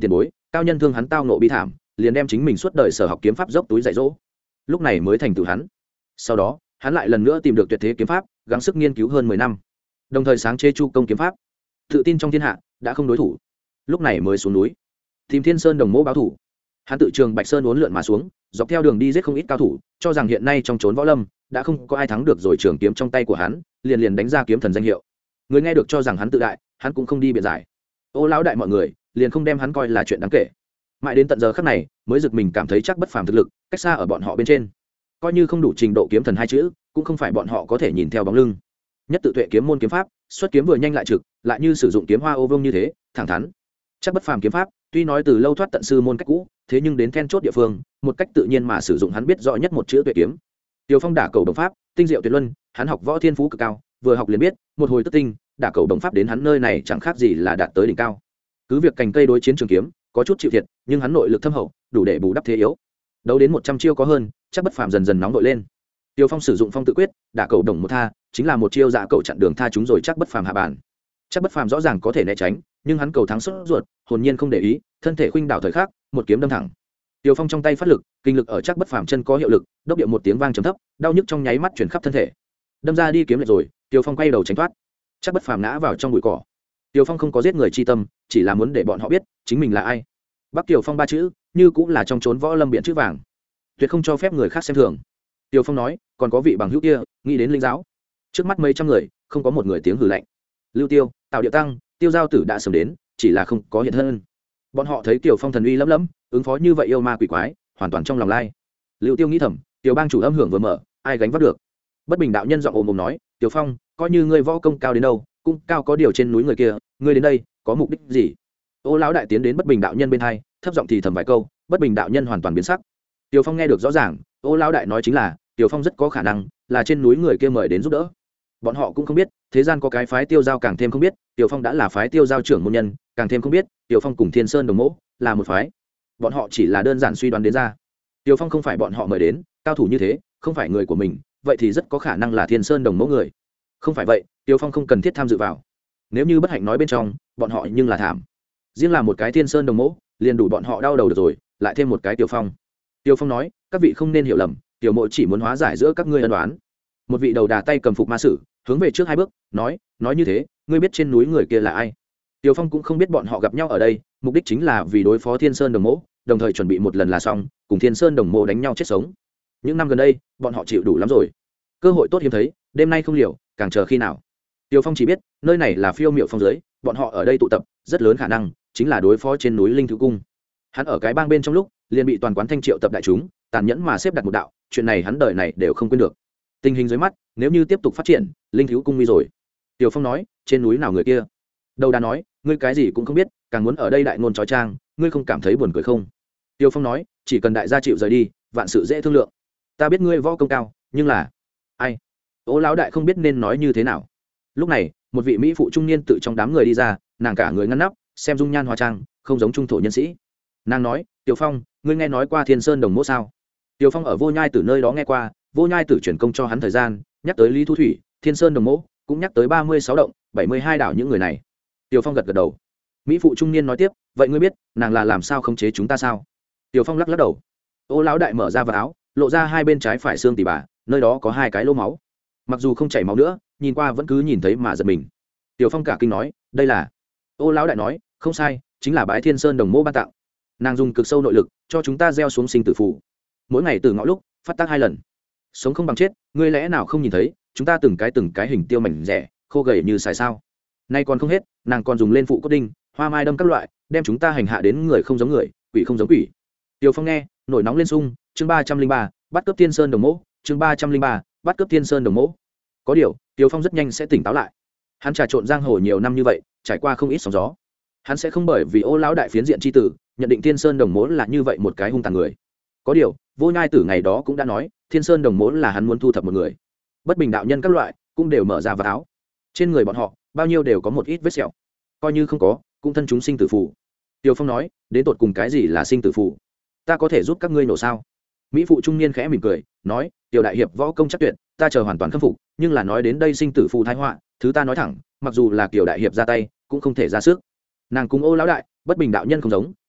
[SPEAKER 1] cao nhân thương hắn tao nộ bi thảm, liền đem chính mình suốt đời sở học kiếm pháp dốc túi dạy dỗ, lúc này mới thành tựu hắn. Sau đó hắn lại lần nữa tìm được tuyệt thế kiếm pháp, gắng sức nghiên cứu hơn 10 năm, đồng thời sáng chế chu công kiếm pháp, tự tin trong thiên hạ đã không đối thủ, lúc này mới xuống núi tìm Thiên Sơn Đồng Mỗ báo thủ. Hắn tự trường Bạch Sơn uốn lượn mà xuống, dọc theo đường đi giết không ít cao thủ, cho rằng hiện nay trong chốn võ lâm đã không có ai thắng được rồi trường kiếm trong tay của hắn, liền liền đánh ra kiếm thần danh hiệu. Người nghe được cho rằng hắn tự đại, hắn cũng không đi biện giải. Ô lão đại mọi người liền không đem hắn coi là chuyện đáng kể. Mãi đến tận giờ khắc này mới giật mình cảm thấy chắc bất phàm thực lực cách xa ở bọn họ bên trên, coi như không đủ trình độ kiếm thần hai chữ, cũng không phải bọn họ có thể nhìn theo bóng lưng. Nhất tự tuệ kiếm môn kiếm pháp, xuất kiếm vừa nhanh lại trực, lại như sử dụng kiếm hoa ô vương như thế, thẳng thắn. Chắc bất phàm kiếm pháp, tuy nói từ lâu thoát tận sư môn cách cũ, thế nhưng đến then chốt địa phương, một cách tự nhiên mà sử dụng hắn biết rõ nhất một chữ tuệ kiếm. Tiêu Phong đả cầu đồng pháp, tinh diệu tuyệt luân, hắn học võ thiên phú cực cao, vừa học liền biết, một hồi tức tinh, đả cầu đồng pháp đến hắn nơi này chẳng khác gì là đạt tới đỉnh cao. Cứ việc cành cây đối chiến trường kiếm, có chút chịu thiệt, nhưng hắn nội lực thâm hậu, đủ để bù đắp thế yếu. Đấu đến 100 chiêu có hơn, chắc bất phàm dần dần nóng đội lên. Tiêu Phong sử dụng phong tự quyết, đả cầu đồng một tha, chính là một chiêu dạ cầu chặn đường tha chúng rồi chắc bất phàm hạ bản. Chắc bất phàm rõ ràng có thể né tránh, nhưng hắn cầu thắng sốt ruột, hồn nhiên không để ý, thân thể khuynh đảo thời khắc, một kiếm đâm thẳng. Tiêu Phong trong tay phát lực, kinh lực ở chắc bất phàm chân có hiệu lực, đốc điệu một tiếng vang trầm thấp, đau nhức trong nháy mắt truyền khắp thân thể. Đâm ra đi kiếm lại rồi, Tiêu Phong quay đầu tránh thoát. Chắc bất phàm ngã vào trong bụi cỏ. Tiêu Phong không có giết người chi tâm, chỉ là muốn để bọn họ biết chính mình là ai. Bắc Tiêu Phong ba chữ, như cũng là trong chốn võ lâm biển chữ vàng, tuyệt không cho phép người khác xem thường. Tiêu Phong nói, còn có vị bằng hữu kia, nghĩ đến linh giáo. Trước mắt mấy trăm người, không có một người tiếng hừ lạnh. Lưu Tiêu, Tào Điệu Tăng, Tiêu Giao Tử đã sớm đến, chỉ là không có hiện thân. Bọn họ thấy Tiêu Phong thần uy lẫm lẫm, ứng phó như vậy yêu ma quỷ quái, hoàn toàn trong lòng lai. Lưu Tiêu nghĩ thầm, Tiêu bang chủ âm hưởng vừa mở, ai gánh vác được. Bất Bình đạo nhân giọng ồm ồm nói, Tiêu Phong, coi như ngươi võ công cao đến đâu, cũng cao có điều trên núi người kia, ngươi đến đây có mục đích gì? Ô lão đại tiến đến Bất Bình đạo nhân bên hai, thấp giọng thì thầm vài câu. Bất Bình đạo nhân hoàn toàn biến sắc. Tiêu Phong nghe được rõ ràng, Ô lão đại nói chính là Tiêu Phong rất có khả năng là trên núi người kia mời đến giúp đỡ. Bọn họ cũng không biết, thế gian có cái phái Tiêu Giao càng thêm không biết, Tiêu Phong đã là phái Tiêu Giao trưởng môn nhân, càng thêm không biết, Tiêu Phong cùng Thiên Sơn Đồng Mỗ là một phái. Bọn họ chỉ là đơn giản suy đoán đến ra. Tiêu Phong không phải bọn họ mời đến, cao thủ như thế, không phải người của mình, vậy thì rất có khả năng là Thiên Sơn Đồng Mỗ người. Không phải vậy, Tiêu Phong không cần thiết tham dự vào. Nếu như bất hạnh nói bên trong, bọn họ nhưng là thảm. Riêng là một cái Thiên Sơn Đồng Mỗ, liền đủ bọn họ đau đầu được rồi, lại thêm một cái Tiêu Phong. Tiêu Phong nói, các vị không nên hiểu lầm, Tiểu Mộ chỉ muốn hóa giải giữa các ngươi ân oán. Một vị đầu đà tay cầm phục ma sử, hướng về trước hai bước, nói như thế, ngươi biết trên núi người kia là ai? Tiêu Phong cũng không biết bọn họ gặp nhau ở đây, mục đích chính là vì đối phó Thiên Sơn Đồng Mỗ, đồng thời chuẩn bị một lần là xong, cùng Thiên Sơn Đồng Mỗ đánh nhau chết sống. Những năm gần đây, bọn họ chịu đủ lắm rồi, cơ hội tốt hiếm thấy, đêm nay không liều, càng chờ khi nào? Tiêu Phong chỉ biết, nơi này là Phiêu Miệu Phong dưới, bọn họ ở đây tụ tập, rất lớn khả năng chính là đối phó trên núi Linh Thứ Cung. Hắn ở cái bang bên trong lúc, liền bị toàn quán thanh triệu tập đại chúng, tàn nhẫn mà xếp đặt một đạo, chuyện này hắn đời này đều không quên được. Tình hình dưới mắt, nếu như tiếp tục phát triển, Linh Thứ Cung nguy rồi. Tiêu Phong nói, trên núi nào người kia? Đầu đà nói, ngươi cái gì cũng không biết, càng muốn ở đây đại ngôn chói trang, ngươi không cảm thấy buồn cười không? Tiêu Phong nói, chỉ cần đại gia chịu rời đi, vạn sự dễ thương lượng. Ta biết ngươi võ công cao, nhưng là ai? Ô lão đại không biết nên nói như thế nào. Lúc này, một vị mỹ phụ trung niên tự trong đám người đi ra, nàng cả người ngăn nắp, xem dung nhan hóa trang, không giống trung thổ nhân sĩ. Nàng nói, Tiêu Phong, ngươi nghe nói qua Thiên Sơn Đồng Mỗ sao? Tiêu Phong ở Vô Nhai Tử nơi đó nghe qua, Vô Nhai Tử chuyển công cho hắn thời gian, nhắc tới Lý Thu Thủy, Thiên Sơn Đồng Mỗ, cũng nhắc tới 36 động, 72 đảo những người này. Tiêu Phong gật gật đầu. Mỹ phụ trung niên nói tiếp, vậy ngươi biết, nàng là làm sao khống chế chúng ta sao? Tiêu Phong lắc lắc đầu. Ô lão đại mở ra vào áo, lộ ra hai bên trái phải xương tỉ bà, nơi đó có hai cái lỗ máu. Mặc dù không chảy máu nữa, nhìn qua vẫn cứ nhìn thấy mà giật mình. Tiêu Phong cả kinh nói, đây là. Ô lão đại nói, không sai, chính là bái Thiên Sơn Đồng Mỗ ban tặng. Nàng dùng cực sâu nội lực cho chúng ta gieo xuống sinh tử phù, mỗi ngày từ ngõ lúc phát tác 2 lần, sống không bằng chết, ngươi lẽ nào không nhìn thấy chúng ta từng cái hình tiêu mảnh rẻ khô gầy như xài sao? Nay còn không hết, nàng còn dùng lên phụ cốt đinh, hoa mai đâm các loại, đem chúng ta hành hạ đến người không giống người, quỷ không giống quỷ. Tiêu Phong nghe, nổi nóng lên sung. Chương 303, bắt cướp Thiên Sơn Đồng Mỗ. Chương 303, bắt cướp Thiên Sơn Đồng Mỗ. Có điều, Tiêu Phong rất nhanh sẽ tỉnh táo lại. Hắn trà trộn giang hồ nhiều năm như vậy, trải qua không ít sóng gió, hắn sẽ không bởi vì Ô lão đại phiến diện chi tử nhận định Thiên Sơn Đồng Mỗ là như vậy một cái hung tàn người. Có điều, Vô Nhai Tử ngày đó cũng đã nói, Thiên Sơn Đồng Mỗ là hắn muốn thu thập một người. Bất Bình đạo nhân các loại cũng đều mở ra vào áo, trên người bọn họ bao nhiêu đều có một ít vết sẹo, coi như không có, cũng thân chúng sinh tử phù. Tiêu Phong nói, đến tột cùng cái gì là sinh tử phù? Ta có thể giúp các ngươi nổ sao? Mỹ phụ trung niên khẽ mỉm cười, nói, Tiểu đại hiệp võ công chắc tuyệt, ta chờ hoàn toàn khâm phục, nhưng là nói đến đây sinh tử phù thái họa, thứ ta nói thẳng, mặc dù là Tiểu đại hiệp ra tay, cũng không thể ra sức. Nàng cùng Ô lão đại, Bất Bình đạo nhân không giống,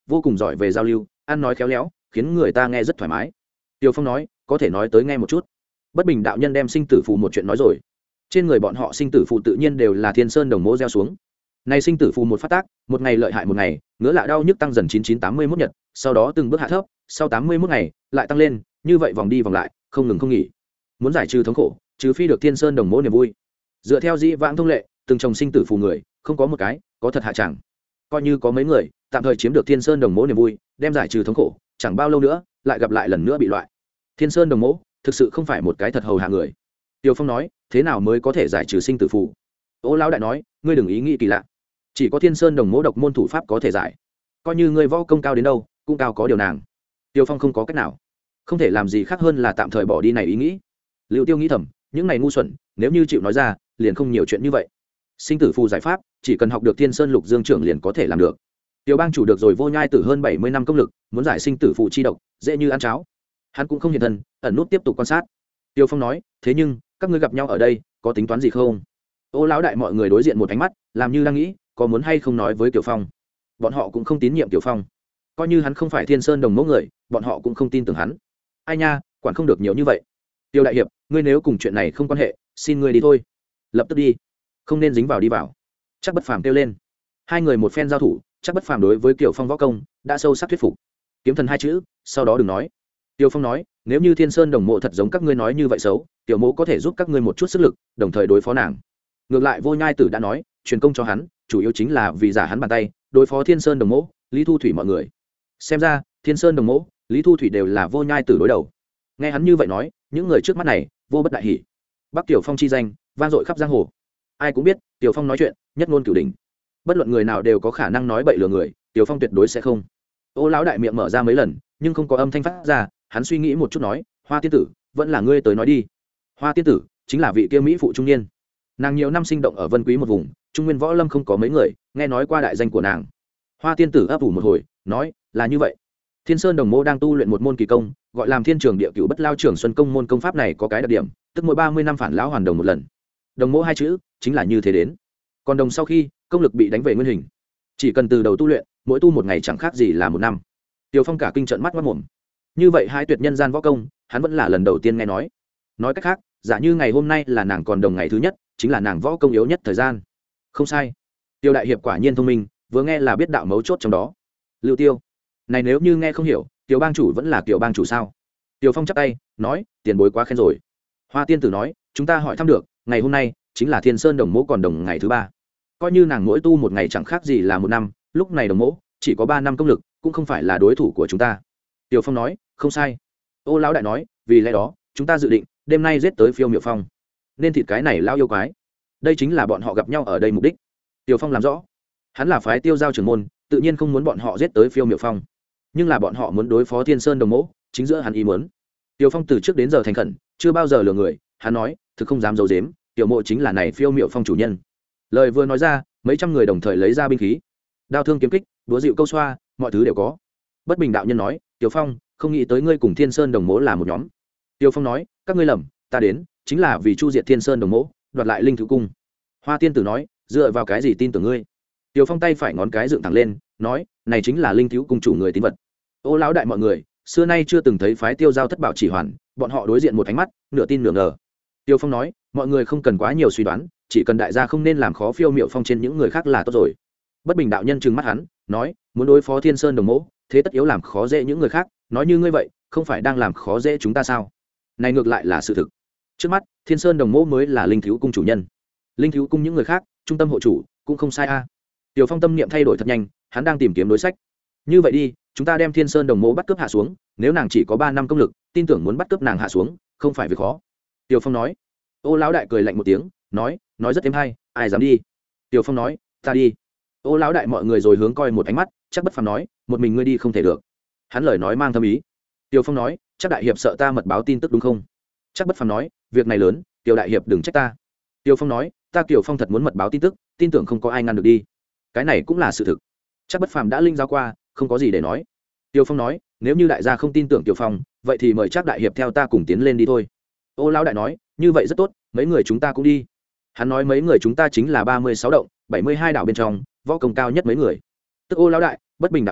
[SPEAKER 1] vô cùng giỏi về giao lưu, ăn nói khéo léo, khiến người ta nghe rất thoải mái. Tiêu Phong nói, có thể nói tới nghe một chút. Bất Bình đạo nhân đem sinh tử phù một chuyện nói rồi. Trên người bọn họ sinh tử phù tự nhiên đều là Thiên Sơn Đồng Mỗ gieo xuống. Này sinh tử phù một phát tác, một ngày lợi hại một ngày, ngứa lạ đau nhức tăng dần 9981 nhật, sau đó từng bước hạ thấp, sau 81 ngày lại tăng lên, như vậy vòng đi vòng lại, không ngừng không nghỉ. Muốn giải trừ thống khổ, trừ phi được Thiên Sơn Đồng Mỗ niềm vui. Dựa theo dĩ vãng thông lệ, từng trồng sinh tử phù người, không có một cái có thật hạ chẳng. Coi như có mấy người tạm thời chiếm được Thiên Sơn Đồng Mỗ niềm vui, đem giải trừ thống khổ, chẳng bao lâu nữa lại gặp lại lần nữa bị loại. Thiên Sơn Đồng Mỗ thực sự không phải một cái thật hầu hạ người. Tiêu Phong nói, thế nào mới có thể giải trừ sinh tử phù? Ô lão đại nói, ngươi đừng ý nghĩ kỳ lạ, chỉ có Thiên Sơn Đồng Mỗ độc môn thủ pháp có thể giải. Coi như ngươi võ công cao đến đâu, cũng cao có điều nàng. Tiêu Phong không có cách nào, không thể làm gì khác hơn là tạm thời bỏ đi này ý nghĩ. Lưu Tiêu nghĩ thầm, những này ngu xuẩn, nếu như chịu nói ra, liền không nhiều chuyện như vậy. Sinh tử phù giải pháp, chỉ cần học được Thiên Sơn Lục Dương trưởng liền có thể làm được. Tiêu Bang chủ được rồi vô nhai tử hơn 70 năm công lực, muốn giải sinh tử phù chi độc, dễ như ăn cháo. Hắn cũng không hiện thân, ẩn nút tiếp tục quan sát. Tiêu Phong nói, thế nhưng các ngươi gặp nhau ở đây, có tính toán gì không? Ô lão đại mọi người đối diện một ánh mắt, làm như đang nghĩ, có muốn hay không nói với Tiểu Phong. Bọn họ cũng không tín nhiệm Tiểu Phong, coi như hắn không phải Thiên Sơn Đồng Mẫu người, bọn họ cũng không tin tưởng hắn. Ai nha, quản không được nhiều như vậy. Tiêu đại hiệp, ngươi nếu cùng chuyện này không quan hệ, xin ngươi đi thôi. Lập tức đi, không nên dính vào đi vào. Chắc Bất Phàm kêu lên. Hai người một phen giao thủ, Chắc Bất Phàm đối với Tiểu Phong võ công đã sâu sắc thuyết phục. Kiếm thần hai chữ, sau đó đừng nói. Tiêu Phong nói, nếu như Thiên Sơn Đồng Mộ thật giống các ngươi nói như vậy xấu, Tiểu Mộ có thể giúp các ngươi một chút sức lực, đồng thời đối phó nàng. Ngược lại Vô Nhai Tử đã nói, truyền công cho hắn, chủ yếu chính là vì giả hắn bàn tay, đối phó Thiên Sơn Đồng Mộ, Lý Thu Thủy mọi người. Xem ra, Thiên Sơn Đồng Mộ, Lý Thu Thủy đều là Vô Nhai Tử đối đầu. Nghe hắn như vậy nói, những người trước mắt này, vô bất đại hỉ. Bắc Tiểu Phong chi danh, vang dội khắp giang hồ. Ai cũng biết, Tiểu Phong nói chuyện, nhất ngôn cửu đỉnh. Bất luận người nào đều có khả năng nói bậy lừa người, Tiểu Phong tuyệt đối sẽ không. Ô lão đại miệng mở ra mấy lần, nhưng không có âm thanh phát ra, hắn suy nghĩ một chút nói, Hoa tiên tử, vẫn là ngươi tới nói đi. Hoa tiên tử chính là vị kia mỹ phụ trung niên, nàng nhiều năm sinh động ở Vân Quý một vùng, trung nguyên võ lâm không có mấy người nghe nói qua đại danh của nàng. Hoa tiên tử ấp ủ một hồi, nói, là như vậy. Thiên Sơn Đồng Mô đang tu luyện một môn kỳ công, gọi làm Thiên Trường Địa Cửu Bất Lao Trường Xuân Công. Môn công pháp này có cái đặc điểm, tức mỗi 30 năm phản lão hoàn đồng một lần. Đồng mô hai chữ chính là như thế đến. Còn đồng sau khi công lực bị đánh về nguyên hình, chỉ cần từ đầu tu luyện, mỗi tu một ngày chẳng khác gì là một năm. Tiêu Phong cả kinh trợn mắt ngoác mồm. Như vậy hai tuyệt nhân gian võ công, hắn vẫn là lần đầu tiên nghe nói. Nói cách khác, giả như ngày hôm nay là nàng còn đồng ngày thứ nhất, chính là nàng võ công yếu nhất thời gian. Không sai. Tiêu đại hiệp quả nhiên thông minh, vừa nghe là biết đạo mấu chốt trong đó. Lưu Tiêu, này nếu như nghe không hiểu, Tiêu bang chủ vẫn là Tiêu bang chủ sao? Tiêu Phong chắp tay, nói, tiền bối quá khen rồi. Hoa tiên tử nói, chúng ta hỏi thăm được, ngày hôm nay chính là Thiên Sơn Đồng Mỗ còn đồng ngày thứ 3. Coi như nàng mỗi tu một ngày chẳng khác gì là một năm, lúc này Đồng Mỗ chỉ có 3 năm công lực, cũng không phải là đối thủ của chúng ta. Tiêu Phong nói, không sai. Ô lão đại nói, vì lẽ đó chúng ta dự định đêm nay giết tới Phiêu Miểu Phong, nên thịt cái này lao yêu quái. Đây chính là bọn họ gặp nhau ở đây mục đích. Tiêu Phong làm rõ, hắn là phái Tiêu giao trưởng môn, tự nhiên không muốn bọn họ giết tới Phiêu Miểu Phong, nhưng là bọn họ muốn đối phó Thiên Sơn Đồng Mỗ, chính giữa hắn ý muốn. Tiêu Phong từ trước đến giờ thành khẩn, chưa bao giờ lừa người, hắn nói, thực không dám giấu giếm, tiểu mộ chính là này Phiêu Miểu Phong chủ nhân. Lời vừa nói ra, mấy trăm người đồng thời lấy ra binh khí, đao thương kiếm kích, đũa dịu câu xoa, mọi thứ đều có. Bất Bình đạo nhân nói, Tiêu Phong, không nghĩ tới ngươi cùng Thiên Sơn Đồng Mỗ là một nhóm. Tiêu Phong nói, các ngươi lầm, ta đến chính là vì chu diệt Thiên Sơn Đồng Mỗ, đoạt lại linh thứ cung. Hoa tiên tử nói, dựa vào cái gì tin tưởng ngươi? Tiêu Phong tay phải ngón cái dựng thẳng lên, nói, này chính là linh thiếu cung chủ người tín vật. Ô lão đại mọi người, xưa nay chưa từng thấy phái Tiêu giao thất bảo chỉ hoàn, bọn họ đối diện một ánh mắt, nửa tin nửa ngờ. Tiêu Phong nói, mọi người không cần quá nhiều suy đoán, chỉ cần đại gia không nên làm khó Phiêu Miểu Phong trên những người khác là tốt rồi. Bất Bình đạo nhân trừng mắt hắn, nói, muốn đối phó Thiên Sơn Đồng Mỗ, thế tất yếu làm khó dễ những người khác, nói như ngươi vậy, không phải đang làm khó dễ chúng ta sao? Này ngược lại là sự thực. Trước mắt, Thiên Sơn Đồng Mỗ mới là linh thiếu cung chủ nhân, linh thiếu cung những người khác, trung tâm hộ chủ, cũng không sai a. Tiểu Phong tâm niệm thay đổi thật nhanh, hắn đang tìm kiếm đối sách. Như vậy đi, chúng ta đem Thiên Sơn Đồng Mỗ bắt cướp hạ xuống, nếu nàng chỉ có 3 năm công lực, tin tưởng muốn bắt cướp nàng hạ xuống, không phải việc khó. Tiểu Phong nói. Ô lão đại cười lạnh một tiếng, nói rất êm hay, ai dám đi? Tiểu Phong nói, ta đi. Ô lão đại mọi người rồi hướng coi một ánh mắt, chắc Bất Phàm nói, một mình ngươi đi không thể được. Hắn lời nói mang thâm ý. Tiểu Phong nói, chắc đại hiệp sợ ta mật báo tin tức đúng không? Chắc Bất Phàm nói, việc này lớn, Tiểu đại hiệp đừng trách ta. Tiểu Phong nói, ta Tiểu Phong thật muốn mật báo tin tức, tin tưởng không có ai ngăn được đi. Cái này cũng là sự thực. Chắc Bất Phàm đã linh giáo qua, không có gì để nói. Tiểu Phong nói, nếu như đại gia không tin tưởng Tiểu Phong, vậy thì mời chắc đại hiệp theo ta cùng tiến lên đi thôi. Ô lão đại nói, như vậy rất tốt, mấy người chúng ta cũng đi. Hắn nói mấy người chúng ta chính là 36 động, 72 đảo bên trong, võ công cao nhất mấy người. Tức Ô lão đại, Bất Bình đạo nhân,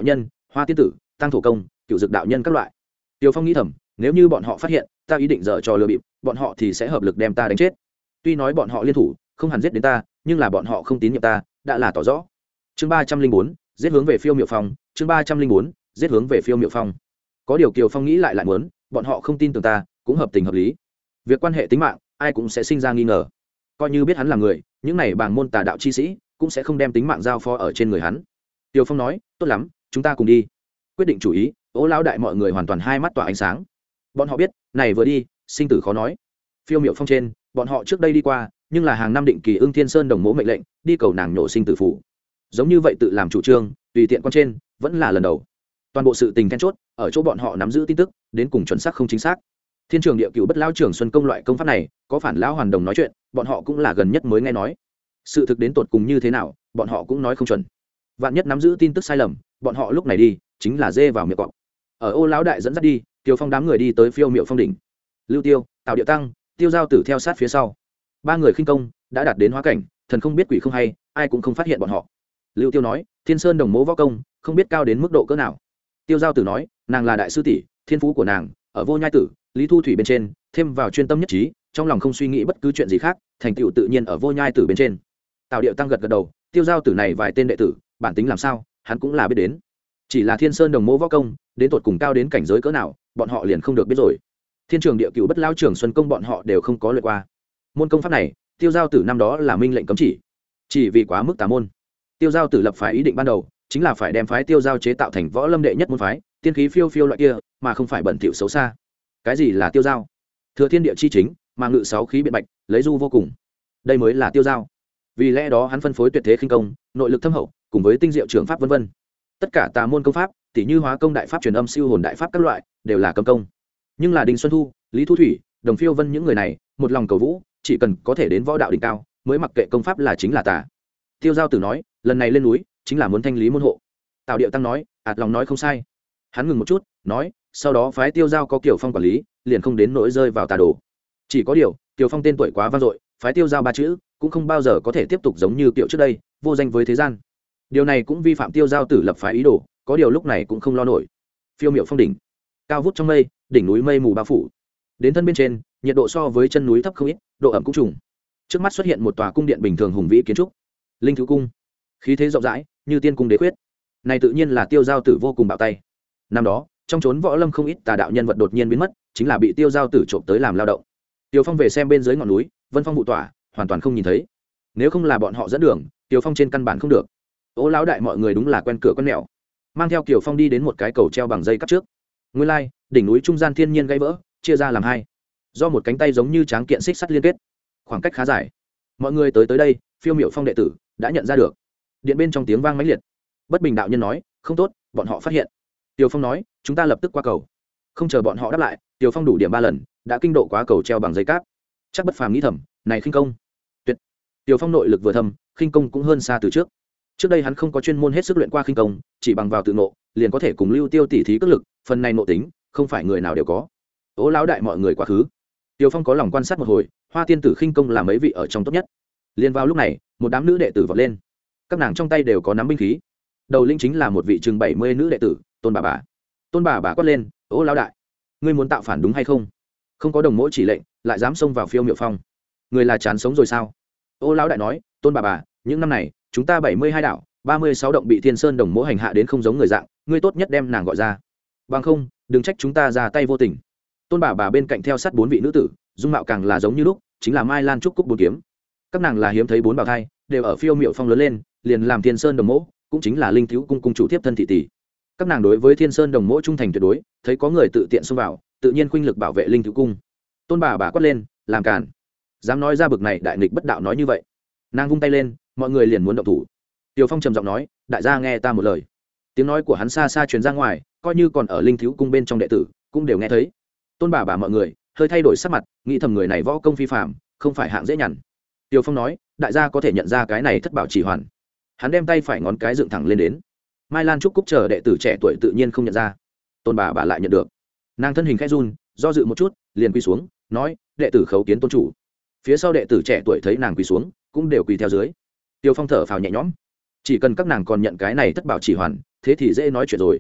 [SPEAKER 1] hoa tiên tử tăng thổ công cựu dực đạo nhân các loại. Tiêu Phong nghĩ thầm, nếu như bọn họ phát hiện ta ý định dở trò lừa bịp, bọn họ thì sẽ hợp lực đem ta đánh chết. Tuy nói bọn họ liên thủ không hẳn giết đến ta, nhưng là bọn họ không tín nhiệm ta đã là tỏ rõ. Chương 304, giết hướng về Phiêu Miệu Phong. Chương 304, giết hướng về Phiêu Miệu Phong. Có điều Kiều Phong nghĩ lại muốn, bọn họ không tin tưởng ta cũng hợp tình hợp lý. Việc quan hệ tính mạng, ai cũng sẽ sinh ra nghi ngờ. Coi như biết hắn là người, những này bảng môn tà đạo chi sĩ cũng sẽ không đem tính mạng giao phó ở trên người hắn. Tiêu Phong nói, tốt lắm, chúng ta cùng đi. Quyết định chủ ý, Ô lão đại mọi người hoàn toàn hai mắt tỏa ánh sáng. Bọn họ biết, này vừa đi, sinh tử khó nói. Phiêu Miệu Phong trên, bọn họ trước đây đi qua, nhưng là hàng năm định kỳ Ưng Thiên Sơn đồng mỗ mệnh lệnh, đi cầu nàng nhổ sinh tử phủ. Giống như vậy tự làm chủ trương, tùy tiện con trên, vẫn là lần đầu. Toàn bộ sự tình then chốt, ở chỗ bọn họ nắm giữ tin tức, đến cùng chuẩn xác không chính xác. Thiên Trường Địa Cửu Bất Lão Trường Xuân công loại công pháp này, có phản lão hoàn đồng nói chuyện, bọn họ cũng là gần nhất mới nghe nói. Sự thực đến tột cùng như thế nào, bọn họ cũng nói không chuẩn. Vạn nhất nắm giữ tin tức sai lầm, bọn họ lúc này đi, chính là dê vào miệng cọp. Ở Ô lão đại dẫn dắt đi, Tiêu Phong đám người đi tới Phiêu Miệu Phong đỉnh. Lưu Tiêu, Tào Điệu Tăng, Tiêu Giao Tử theo sát phía sau. Ba người khinh công đã đạt đến hóa cảnh, thần không biết quỷ không hay, ai cũng không phát hiện bọn họ. Lưu Tiêu nói, Thiên Sơn đồng mỗ võ công, không biết cao đến mức độ cỡ nào. Tiêu Giao Tử nói, nàng là đại sư tỷ, thiên phú của nàng ở Vô Nhai Tử, Lý Thu Thủy bên trên, thêm vào chuyên tâm nhất trí, trong lòng không suy nghĩ bất cứ chuyện gì khác, thành tựu tự nhiên ở Vô Nhai Tử bên trên. Tào Điệu Tăng gật gật đầu, Tiêu Giao Tử này vài tên đệ tử, bản tính làm sao, hắn cũng là biết đến. Chỉ là Thiên Sơn đồng mỗ võ công, đến tột cùng cao đến cảnh giới cỡ nào, bọn họ liền không được biết rồi. Thiên Trường Địa Cửu Bất Lão Trường Xuân công bọn họ đều không có luyện qua. Môn công pháp này, Tiêu Giao Tử năm đó là minh lệnh cấm chỉ vì quá mức tà môn. Tiêu Giao Tử lập phái ý định ban đầu, chính là phải đem phái Tiêu Giao chế tạo thành võ lâm đệ nhất môn phái, tiên khí phiêu phiêu loại kia, mà không phải bẩn thỉu xấu xa. Cái gì là Tiêu Giao? Thừa thiên địa chi chính, mà ngự sáu khí biện bạch, lấy du vô cùng. Đây mới là Tiêu Giao. Vì lẽ đó hắn phân phối tuyệt thế khinh công, nội lực thâm hậu, cùng với tinh diệu trường pháp vân vân. Tất cả tà môn công pháp, tỷ như hóa công đại pháp truyền âm siêu hồn đại pháp các loại, đều là cấm công. Nhưng là Đinh Xuân Thu, Lý Thu Thủy, Đồng Phiêu Vân những người này, một lòng cầu vũ, chỉ cần có thể đến võ đạo đỉnh cao, mới mặc kệ công pháp là chính là tà. Tiêu Giao Tử nói, lần này lên núi, chính là muốn thanh lý môn hộ. Tào Điệu Tăng nói, ạt lòng nói không sai. Hắn ngừng một chút, nói, sau đó phái Tiêu Giao có Kiều Phong quản lý, liền không đến nỗi rơi vào tà đồ. Chỉ có điều, Kiều Phong tên tuổi quá vang dội, phái Tiêu Giao ba chữ, cũng không bao giờ có thể tiếp tục giống như Kiều trước đây, vô danh với thế gian. Điều này cũng vi phạm Tiêu Giao Tử lập phái ý đồ, có điều lúc này cũng không lo nổi. Phiêu Miệu Phong đỉnh, cao vút trong mây, đỉnh núi mây mù bao phủ. Đến thân bên trên, nhiệt độ so với chân núi thấp không ít, độ ẩm cũng trùng. Trước mắt xuất hiện một tòa cung điện bình thường hùng vĩ kiến trúc, Linh Thứ Cung, khí thế rộng rãi, như tiên cung đế quyết. Này tự nhiên là Tiêu Giao Tử vô cùng bạo tay. Năm đó, trong chốn võ lâm không ít tà đạo nhân vật đột nhiên biến mất, chính là bị Tiêu Giao Tử trộm tới làm lao động. Tiêu Phong về xem bên dưới ngọn núi, vân phong vụ tỏa, hoàn toàn không nhìn thấy. Nếu không là bọn họ dẫn đường, Tiêu Phong trên căn bản không được. Ô lão đại mọi người đúng là quen cửa quen mẹo, mang theo Kiều Phong đi đến một cái cầu treo bằng dây cáp trước. Nguyên lai, đỉnh núi trung gian thiên nhiên gãy vỡ, chia ra làm hai, do một cánh tay giống như tráng kiện xích sắt liên kết, khoảng cách khá dài. Mọi người tới đây, Phiêu Miệu Phong đệ tử đã nhận ra được. Điện bên trong tiếng vang mãnh liệt. Bất Bình đạo nhân nói, không tốt, bọn họ phát hiện. Tiêu Phong nói, chúng ta lập tức qua cầu. Không chờ bọn họ đáp lại, Tiêu Phong đủ điểm 3 lần, đã kinh độ quá cầu treo bằng dây cáp. Chắc Bất Phàm nghĩ thầm, này khinh công tuyệt. Tiêu Phong nội lực vừa thâm, khinh công cũng hơn xa từ trước. Trước đây hắn không có chuyên môn hết sức luyện qua khinh công, chỉ bằng vào tự ngộ, liền có thể cùng Lưu Tiêu tỉ thí cước lực, phần này nội tính, không phải người nào đều có. Ô lão đại mọi người quá khứ. Tiêu Phong có lòng quan sát một hồi, Hoa tiên tử khinh công là mấy vị ở trong tốt nhất. Liên vào lúc này, một đám nữ đệ tử vọt lên. Các nàng trong tay đều có nắm binh khí. Đầu linh chính là một vị chừng 70 nữ đệ tử, Tôn bà bà. Tôn bà bà quát lên, "Ô lão đại, ngươi muốn tạo phản đúng hay không? Không có đồng mỗ chỉ lệnh, lại dám xông vào Phiêu Miệu Phong. Người là chán sống rồi sao?" Ô lão đại nói, "Tôn bà bà, những năm này, chúng ta 72 đảo, 36 động bị Thiên Sơn đồng mỗ hành hạ đến không giống người dạng, ngươi tốt nhất đem nàng gọi ra. Bằng không, đừng trách chúng ta ra tay vô tình." Tôn bà bà bên cạnh theo sát 4 vị nữ tử, dung mạo càng là giống như lúc, chính là Mai Lan Trúc Cúc bốn kiếm. Các nàng là hiếm thấy 4 bào thai, đều ở Phiêu Miệu Phong lớn lên, liền làm Thiên Sơn đồng mỗ, cũng chính là Linh Thiếu cung cung chủ tiếp thân thị tỷ. Các nàng đối với Thiên Sơn đồng mỗ trung thành tuyệt đối, thấy có người tự tiện xông vào, tự nhiên khuynh lực bảo vệ Linh Thiếu cung. Tôn bà bà quát lên, làm cản, dám nói ra bực này đại nghịch bất đạo nói như vậy. Nàng vung tay lên, mọi người liền muốn động thủ. Tiêu Phong trầm giọng nói, đại gia nghe ta một lời. Tiếng nói của hắn xa xa truyền ra ngoài, coi như còn ở Linh Thiếu cung bên trong đệ tử, cũng đều nghe thấy. Tôn bà bà mọi người hơi thay đổi sắc mặt, nghĩ thầm người này võ công phi phàm, không phải hạng dễ nhằn. Tiêu Phong nói, đại gia có thể nhận ra cái này thất bảo chỉ hoàn. Hắn đem tay phải ngón cái dựng thẳng lên đến. Mai Lan Trúc Cúc chờ đệ tử trẻ tuổi tự nhiên không nhận ra. Tôn bà lại nhận được. Nàng thân hình khẽ run, do dự một chút, liền quỳ xuống, nói, đệ tử khấu kiến tôn chủ. Phía sau đệ tử trẻ tuổi thấy nàng quỳ xuống, cũng đều quỳ theo dưới. Tiêu Phong thở phào nhẹ nhõm. Chỉ cần các nàng còn nhận cái này thất bảo chỉ hoàn, thế thì dễ nói chuyện rồi.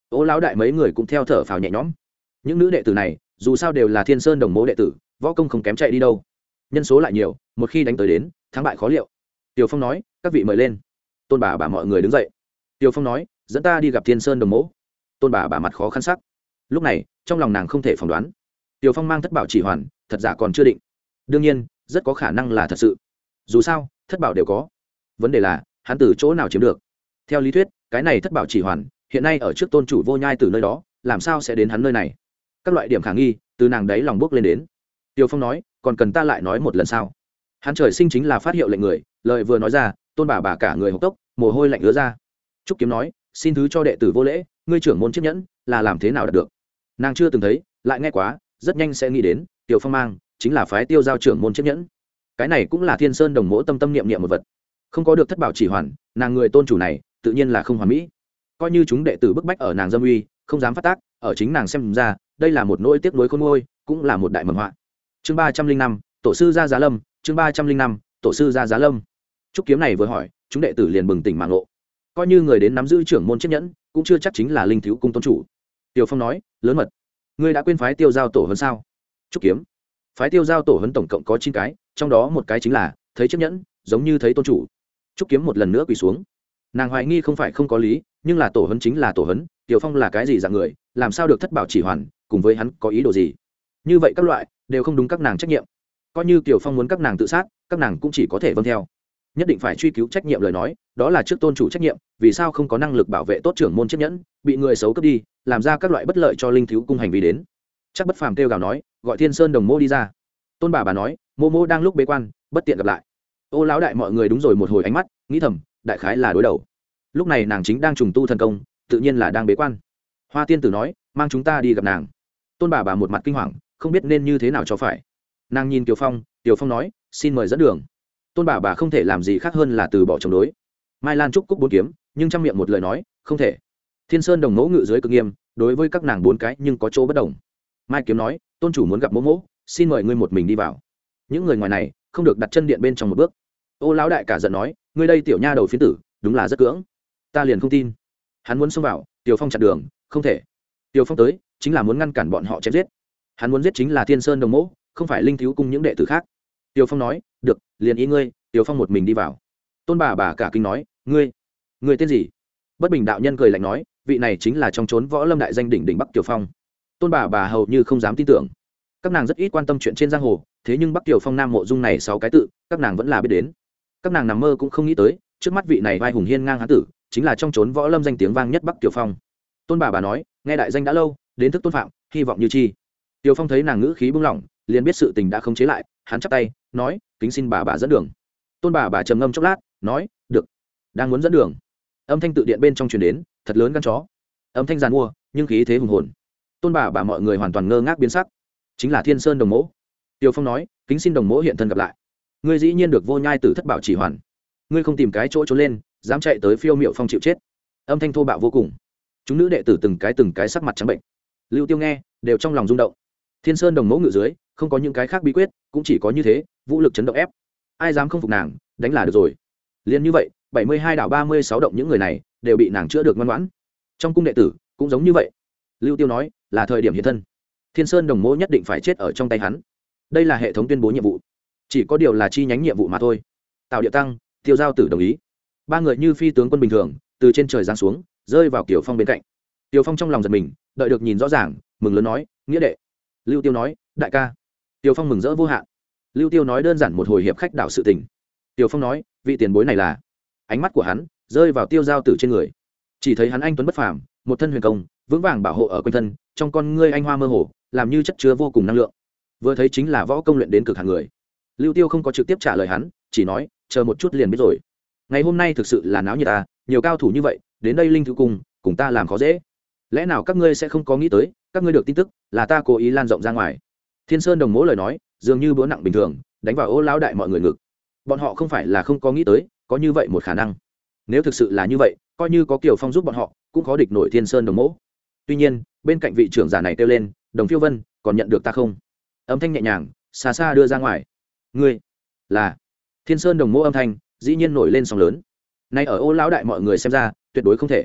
[SPEAKER 1] Ô lão đại mấy người cũng theo thở phào nhẹ nhõm. Những nữ đệ tử này dù sao đều là Thiên Sơn Đồng Mỗ đệ tử, võ công không kém chạy đi đâu. Nhân số lại nhiều, một khi đánh tới đến, thắng bại khó liệu. Tiểu Phong nói, các vị mời lên. Tôn bà mọi người đứng dậy. Tiểu Phong nói, dẫn ta đi gặp Thiên Sơn Đồng Mỗ. Tôn bà mặt khó khăn sắc. Lúc này trong lòng nàng không thể phỏng đoán, Tiểu Phong mang thất bảo chỉ hoàn thật giả còn chưa định. Đương nhiên rất có khả năng là thật sự, dù sao thất bảo đều có. Vấn đề là hắn từ chỗ nào chiếm được. Theo lý thuyết cái này thất bảo chỉ hoàn hiện nay ở trước tôn chủ Vô Nhai từ nơi đó, làm sao sẽ đến hắn nơi này? Các loại điểm khả nghi từ nàng đấy lòng bước lên đến. Tiểu Phong nói, còn cần ta lại nói một lần sao? Hắn trời sinh chính là phát hiệu lệnh người, lời vừa nói ra, Tôn bà cả người hộc tốc, mồ hôi lạnh ứa ra. Trúc Kiếm nói, xin thứ cho đệ tử vô lễ, ngươi trưởng môn chiếc nhẫn là làm thế nào đạt được? Nàng chưa từng thấy, lại nghe quá, rất nhanh sẽ nghĩ đến, Tiểu Phong mang chính là phái Tiêu giao trưởng môn chiếc nhẫn. Cái này cũng là Thiên Sơn Đồng Mỗ tâm tâm niệm niệm một vật. Không có được thất bảo chỉ hoàn, nàng người tôn chủ này tự nhiên là không hoàn mỹ. Coi như chúng đệ tử bức bách ở nàng dâm uy, không dám phát tác, ở chính nàng xem ra, đây là một nỗi tiếc nuối khôn nguôi, cũng là một đại mầm họa. Chương 305, tổ sư ra Giá Lâm, chương 305, tổ sư ra Giá Lâm. Trúc Kiếm này vừa hỏi, chúng đệ tử liền bừng tỉnh mạng ngộ. Coi như người đến nắm giữ trưởng môn chiếc nhẫn, cũng chưa chắc chính là linh thiếu cung tôn chủ. Tiểu Phong nói, lớn mật, ngươi đã quên phái Tiêu giao tổ huấn sao? Trúc Kiếm, phái Tiêu giao tổ huấn tổng cộng có 9 cái, trong đó một cái chính là thấy chiếc nhẫn giống như thấy tôn chủ. Trúc Kiếm một lần nữa quỳ xuống. Nàng hoài nghi không phải không có lý, nhưng là tổ huấn chính là tổ huấn, Tiểu Phong là cái gì dạng người, làm sao được thất bảo chỉ hoàn, cùng với hắn có ý đồ gì? Như vậy các loại đều không đúng các nàng trách nhiệm. Coi như Tiểu Phong muốn các nàng tự sát, các nàng cũng chỉ có thể vâng theo. Nhất định phải truy cứu trách nhiệm lời nói, đó là trước tôn chủ trách nhiệm, vì sao không có năng lực bảo vệ tốt trưởng môn chiếc nhẫn, bị người xấu cướp đi, làm ra các loại bất lợi cho linh thiếu cung hành vi đến. Chắc Bất Phàm kêu gào nói, gọi Thiên Sơn Đồng Mô đi ra. Tôn bà nói, mô mô đang lúc bế quan, bất tiện gặp lại. Ô lão đại mọi người đúng rồi một hồi ánh mắt, nghĩ thầm, đại khái là đối đầu. Lúc này nàng chính đang trùng tu thần công, tự nhiên là đang bế quan. Hoa tiên tử nói, mang chúng ta đi gặp nàng. Tôn bà một mặt kinh hoàng, không biết nên như thế nào cho phải. Nàng nhìn Tiểu Phong, Tiểu Phong nói, xin mời dẫn đường. Tôn bà không thể làm gì khác hơn là từ bỏ chống đối. Mai Lan trúc cúc 4 kiếm, nhưng trong miệng một lời nói, không thể. Thiên Sơn Đồng Mỗ ngự dưới cực nghiêm, đối với các nàng 4 cái nhưng có chỗ bất đồng. Mai kiếm nói, tôn chủ muốn gặp mỗ mỗ, xin mời ngươi một mình đi vào. Những người ngoài này không được đặt chân điện bên trong một bước. Ô lão đại cả giận nói, ngươi đây tiểu nha đầu phiến tử, đúng là rất cưỡng. Ta liền không tin. Hắn muốn xông vào, Tiểu Phong chặn đường, không thể. Tiểu Phong tới, chính là muốn ngăn cản bọn họ chém giết. Hắn muốn giết chính là Thiên Sơn Đồng Mỗ, không phải linh thiếu cung những đệ tử khác. Tiểu Phong nói, được, liền ý ngươi. Tiểu Phong một mình đi vào. Tôn bà cả kinh nói, ngươi tên gì? Bất Bình đạo nhân cười lạnh nói, vị này chính là trong chốn võ lâm đại danh đỉnh Bắc Tiểu Phong. Tôn bà hầu như không dám tin tưởng. Các nàng rất ít quan tâm chuyện trên giang hồ, thế nhưng Bắc Tiểu Phong Nam Mộ Dung này 6 cái tự, các nàng vẫn là biết đến. Các nàng nằm mơ cũng không nghĩ tới, trước mắt vị này vai hùng hiên ngang hán tử, chính là trong chốn võ lâm danh tiếng vang nhất Bắc Tiểu Phong. Tôn bà nói, nghe đại danh đã lâu, đến thức tôn phạm, hy vọng như chi. Tiểu Phong thấy nàng ngữ khí bưng lỏng, liền biết sự tình đã không chế lại, hắn chắp tay, nói, kính xin bà dẫn đường. Tôn bà trầm ngâm chốc lát, nói, được. Đang muốn dẫn đường, âm thanh tự điện bên trong truyền đến, thật lớn gan chó. Âm thanh giàn mua, nhưng khí thế hùng hồn. Tôn bà mọi người hoàn toàn ngơ ngác biến sắc. Chính là Thiên Sơn Đồng Mỗ. Tiểu Phong nói, kính xin Đồng Mỗ hiện thân gặp lại. Ngươi dĩ nhiên được Vô Nhai tử thất bảo chỉ hoàn, ngươi không tìm cái chỗ trốn lên, dám chạy tới Phiêu Miệu Phong chịu chết. Âm thanh thô bạo vô cùng. Chúng nữ đệ tử từng cái sắc mặt trắng bệnh. Lưu Tiêu nghe, đều trong lòng rung động. Thiên Sơn Đồng Mỗ ngự dưới, không có những cái khác bí quyết, cũng chỉ có như thế, vũ lực chấn động ép. Ai dám không phục nàng, đánh là được rồi. Liên như vậy, 72 đảo 36 động những người này đều bị nàng chữa được ngoan ngoãn. Trong cung đệ tử cũng giống như vậy. Lưu Tiêu nói, là thời điểm hiện thân. Thiên Sơn Đồng Mỗ nhất định phải chết ở trong tay hắn. Đây là hệ thống tuyên bố nhiệm vụ, chỉ có điều là chi nhánh nhiệm vụ mà thôi. Tào Điệu Tăng, Tiêu Giao Tử đồng ý. 3 người như phi tướng quân bình thường, từ trên trời giáng xuống, rơi vào Kiều Phong bên cạnh. Kiều Phong trong lòng giật mình, đợi được nhìn rõ ràng, mừng lớn nói, nghĩa đệ. Lưu Tiêu nói, đại ca. Kiều Phong mừng rỡ vô hạn. Lưu Tiêu nói đơn giản một hồi hiệp khách đạo sự tình. Kiều Phong nói, vị tiền bối này là. Ánh mắt của hắn rơi vào Tiêu Giao Tử trên người, chỉ thấy hắn anh tuấn bất phàm, một thân huyền công, vững vàng bảo hộ ở quanh thân, trong con ngươi anh hoa mơ hồ, làm như chất chứa vô cùng năng lượng. Vừa thấy chính là võ công luyện đến cực hạn người. Lưu Tiêu không có trực tiếp trả lời hắn, chỉ nói, chờ một chút liền biết rồi. Ngày hôm nay thực sự là náo nhiệt ta, nhiều cao thủ như vậy, đến đây linh thứ cùng ta làm khó dễ. Lẽ nào các ngươi sẽ không có nghĩ tới, các ngươi được tin tức là ta cố ý lan rộng ra ngoài. Thiên Sơn Đồng Mỗ lời nói, dường như búa nặng bình thường, đánh vào Ô lão đại mọi người ngực. Bọn họ không phải là không có nghĩ tới, có như vậy một khả năng. Nếu thực sự là như vậy, coi như có Kiều Phong giúp bọn họ, cũng khó địch nổi Thiên Sơn Đồng Mỗ. Tuy nhiên, bên cạnh vị trưởng giả này kêu lên, Đồng Phiêu Vân, còn nhận được ta không? Âm thanh nhẹ nhàng, xa xa đưa ra ngoài. Ngươi là Thiên Sơn Đồng Mỗ âm thanh, dĩ nhiên nổi lên sóng lớn. Nay ở Ô lão đại mọi người xem ra, tuyệt đối không thể.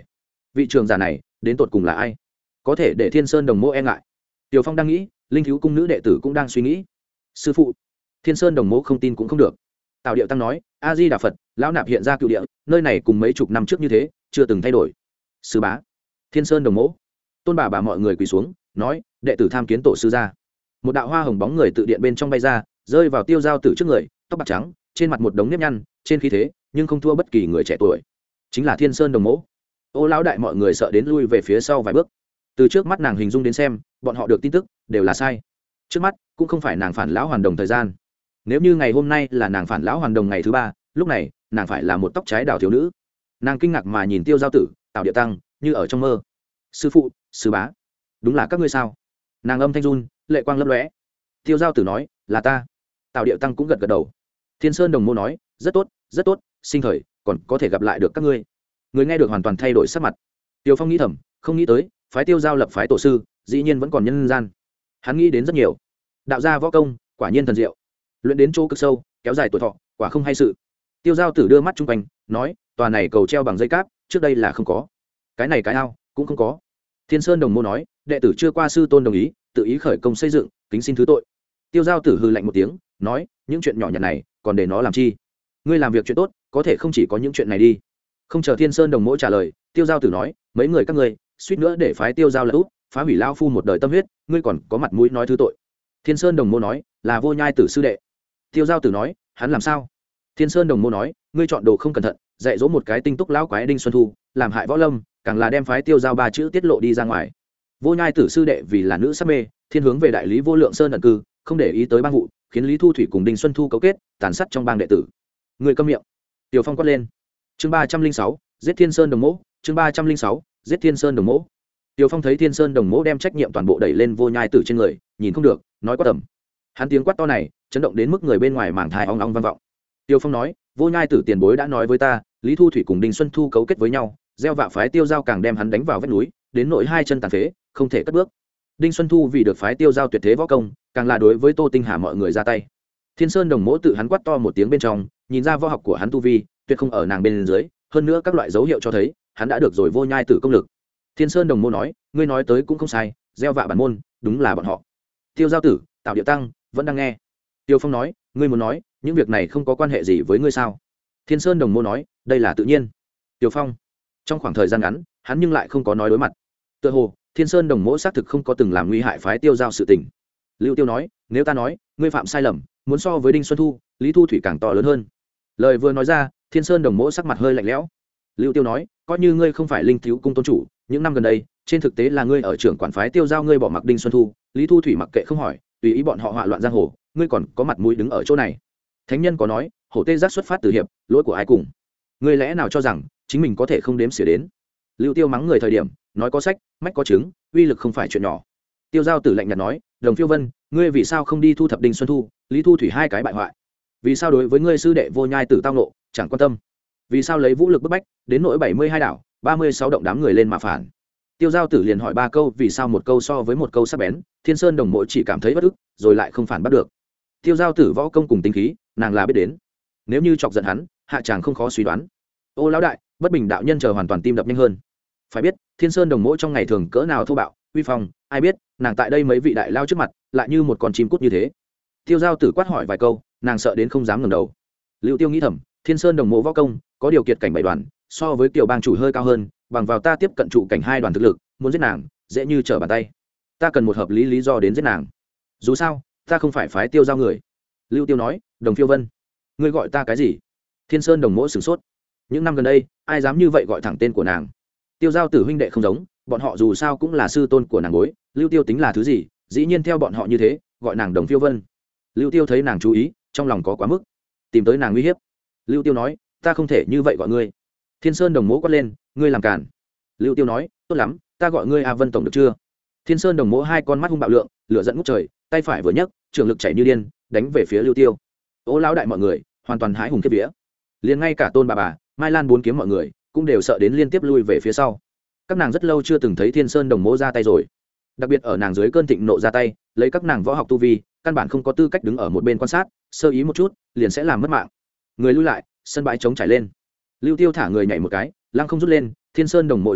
[SPEAKER 1] vị trường giả này đến tột cùng là ai, có thể để Thiên Sơn Đồng Mỗ e ngại? Tiểu Phong đang nghĩ, linh thiếu cung nữ đệ tử cũng đang suy nghĩ. Sư phụ, Thiên Sơn Đồng Mỗ không tin cũng không được. Tào Điệu Tăng nói, A Di Đà Phật, lão nạp hiện ra cựu địa, nơi này cùng mấy chục năm trước như thế, chưa từng thay đổi. Sư bá, Thiên Sơn Đồng Mỗ, tôn bà mọi người quỳ xuống, nói, đệ tử tham kiến tổ sư gia. Một đạo hoa hồng bóng người tự điện bên trong bay ra, rơi vào Tiêu Giao Tử trước người, tóc bạc trắng, trên mặt một đống nếp nhăn, trên khí thế nhưng không thua bất kỳ người trẻ tuổi, chính là Thiên Sơn Đồng Mỗ. Ô lão đại mọi người sợ đến lui về phía sau vài bước. Từ trước mắt nàng hình dung đến xem, bọn họ được tin tức đều là sai. Trước mắt cũng không phải nàng phản lão hoàn đồng thời gian. Nếu như ngày hôm nay là nàng phản lão hoàn đồng ngày thứ 3, lúc này nàng phải là một tóc trái đào thiếu nữ. Nàng kinh ngạc mà nhìn Tiêu Giao Tử, Tào Điệu Tăng, như ở trong mơ. Sư phụ, sư bá, đúng là các ngươi sao? Nàng âm thanh run, lệ quang lấp lóe. Tiêu Giao Tử nói, là ta. Tào Điệu Tăng cũng gật gật đầu. Thiên Sơn Đồng Mô nói, rất tốt, rất tốt, sinh thời còn có thể gặp lại được các ngươi. Người nghe được hoàn toàn thay đổi sắc mặt. Tiêu Phong nghĩ thầm, không nghĩ tới phái Tiêu Giao lập phái tổ sư dĩ nhiên vẫn còn nhân gian. Hắn nghĩ đến rất nhiều. Đạo gia võ công quả nhiên thần diệu, luyện đến chỗ cực sâu, kéo dài tuổi thọ, quả không hay sự. Tiêu Giao Tử đưa mắt chung quanh, nói, tòa này cầu treo bằng dây cáp trước đây là không có, cái này cái ao cũng không có. Thiên Sơn Đồng Mô nói, đệ tử chưa qua sư tôn đồng ý, tự ý khởi công xây dựng, kính xin thứ tội. Tiêu Giao Tử hừ lạnh một tiếng, nói, những chuyện nhỏ nhặt này còn để nó làm chi? Ngươi làm việc chuyện tốt, có thể không chỉ có những chuyện này đi. Không chờ Thiên Sơn Đồng Mỗ trả lời, Tiêu Giao Tử nói, mấy người các ngươi suýt nữa để phái Tiêu Giao là út, phá hủy lao phu một đời tâm huyết, ngươi còn có mặt mũi nói thứ tội? Thiên Sơn Đồng Mô nói, là Vô Nhai Tử sư đệ. Tiêu Giao Tử nói, hắn làm sao? Thiên Sơn Đồng Mô nói, ngươi chọn đồ không cẩn thận, dạy dỗ một cái tinh túc lão quái Đinh Xuân Thu, làm hại võ lâm, càng là đem phái Tiêu Giao 3 chữ tiết lộ đi ra ngoài. Vô Nhai Tử sư đệ vì là nữ sắc mê, thiên hướng về đại lý Vô Lượng Sơn ẩn cư, không để ý tới bang vụ, khiến Lý Thu Thủy cùng Đinh Xuân Thu cấu kết, tàn sát trong bang đệ tử. Người câm miệng. Tiểu Phong quát lên. Chương 306, giết Thiên Sơn Đồng Mỗ. Chương 306, giết Thiên Sơn Đồng Mỗ. Tiểu Phong thấy Thiên Sơn Đồng Mỗ đem trách nhiệm toàn bộ đẩy lên Vô Nhai Tử trên người, nhìn không được, nói quá tầm. Hắn tiếng quát to này, chấn động đến mức người bên ngoài màng thai ong ong vang vọng. Tiểu Phong nói, Vô Nhai Tử tiền bối đã nói với ta, Lý Thu Thủy cùng Đinh Xuân Thu cấu kết với nhau, gieo vạ phái Tiêu Giao càng đem hắn đánh vào vách núi, đến nỗi hai chân tàn phế, không thể cất bước. Đinh Xuân Thu vì được phái Tiêu Giao tuyệt thế võ công, càng là đối với Tô Tinh Hà mọi người ra tay. Thiên Sơn Đồng Mỗ tự hắn quát to một tiếng bên trong, nhìn ra võ học của hắn tu vi tuyệt không ở nàng bên dưới, hơn nữa các loại dấu hiệu cho thấy hắn đã được rồi Vô Nhai Tử công lực. Thiên Sơn Đồng Mỗ nói, ngươi nói tới cũng không sai, gieo vạ bản môn đúng là bọn họ. Tiêu Giao Tử, Tào Điệu Tăng vẫn đang nghe. Tiêu Phong nói, ngươi muốn nói những việc này không có quan hệ gì với ngươi sao? Thiên Sơn Đồng Mỗ nói, đây là tự nhiên. Tiêu Phong trong khoảng thời gian ngắn hắn nhưng lại không có nói đối mặt. Tựa hồ Thiên Sơn Đồng Mỗ xác thực không có từng làm nguy hại phái Tiêu Giao sự tình. Lưu Tiêu nói, nếu ta nói ngươi phạm sai lầm, muốn so với Đinh Xuân Thu, Lý Thu Thủy càng to lớn hơn. Lời vừa nói ra, Thiên Sơn Đồng Mỗ sắc mặt hơi lạnh lẽo. Lưu Tiêu nói, coi như ngươi không phải linh thiếu cung tôn chủ, những năm gần đây trên thực tế là ngươi ở trưởng quản phái Tiêu Giao, ngươi bỏ mặc Đinh Xuân Thu, Lý Thu Thủy mặc kệ không hỏi, tùy ý bọn họ họa loạn giang hồ, ngươi còn có mặt mũi đứng ở chỗ này? Thánh nhân có nói, hổ tê giác xuất phát từ hiệp, lỗi của ai cùng? Ngươi lẽ nào cho rằng chính mình có thể không đếm xỉa đến? Lưu Tiêu mắng người thời điểm, nói có sách, mách có chứng, uy lực không phải chuyện nhỏ. Tiêu Giao Tử lạnh nhạt nói, Đồng Phiêu Vân, ngươi vì sao không đi thu thập Đinh Xuân Thu, Lý Thu Thủy hai cái bại hoại? Vì sao đối với ngươi sư đệ Vô Nhai Tử tao nộ chẳng quan tâm? Vì sao lấy vũ lực bức bách đến nỗi 72 đảo 36 động đám người lên mà phản? Tiêu Giao Tử liền hỏi 3 câu, vì sao một câu so với một câu sắc bén. Thiên Sơn Đồng Mỗ chỉ cảm thấy bất ức, rồi lại không phản bắt được. Tiêu Giao Tử võ công cùng tính khí, nàng là biết đến. Nếu như chọc giận hắn, hạ chàng không khó suy đoán. Ô lão đại, bất bình đạo nhân chờ hoàn toàn tim đập nhanh hơn. Phải biết Thiên Sơn Đồng Mỗ trong ngày thường cỡ nào thô bạo uy phong, ai biết nàng tại đây mấy vị đại lao trước mặt lại như một con chim cút như thế. Tiêu Giao Tử quát hỏi vài câu, nàng sợ đến không dám ngẩng đầu. Lưu Tiêu nghĩ thầm, Thiên Sơn Đồng Mỗ võ công có điều kiện cảnh 7 đoàn, so với Kiều bang chủ hơi cao hơn, bằng vào ta tiếp cận trụ cảnh 2 đoàn thực lực, muốn giết nàng dễ như trở bàn tay. Ta cần một hợp lý lý do đến giết nàng. Dù sao ta không phải phái Tiêu Giao người. Lưu Tiêu nói, Đồng Phiêu Vân, ngươi gọi ta cái gì? Thiên Sơn Đồng Mỗ sửng sốt. Những năm gần đây ai dám như vậy gọi thẳng tên của nàng? Tiêu Giao Tử huynh đệ không giống, bọn họ dù sao cũng là sư tôn của nàng bối. Lưu Tiêu tính là thứ gì, dĩ nhiên theo bọn họ như thế gọi nàng Đồng Phiêu Vân. Lưu Tiêu thấy nàng chú ý, trong lòng có quá mức, tìm tới nàng uy hiếp. Lưu Tiêu nói, ta không thể như vậy gọi ngươi. Thiên Sơn Đồng Mỗ quát lên, ngươi làm cản. Lưu Tiêu nói, tốt lắm, ta gọi ngươi A Vân tổng được chưa? Thiên Sơn Đồng Mỗ hai con mắt hung bạo lượng, lửa giận ngút trời, tay phải vừa nhấc, trường lực chảy như điên, đánh về phía Lưu Tiêu. Ô lão đại mọi người hoàn toàn hái hùng kiếp vía, liền ngay cả Tôn bà Mai Lan bốn kiếm mọi người cũng đều sợ đến liên tiếp lui về phía sau. Các nàng rất lâu chưa từng thấy Thiên Sơn Đồng Mỗ ra tay rồi, đặc biệt ở nàng dưới cơn thịnh nộ ra tay, lấy các nàng võ học tu vi căn bản không có tư cách đứng ở một bên quan sát, sơ ý một chút liền sẽ làm mất mạng. Người lui lại, sân bãi trống trải lên. Lưu Tiêu thả người nhảy một cái, lăng không rút lên, Thiên Sơn Đồng Mộ trường lực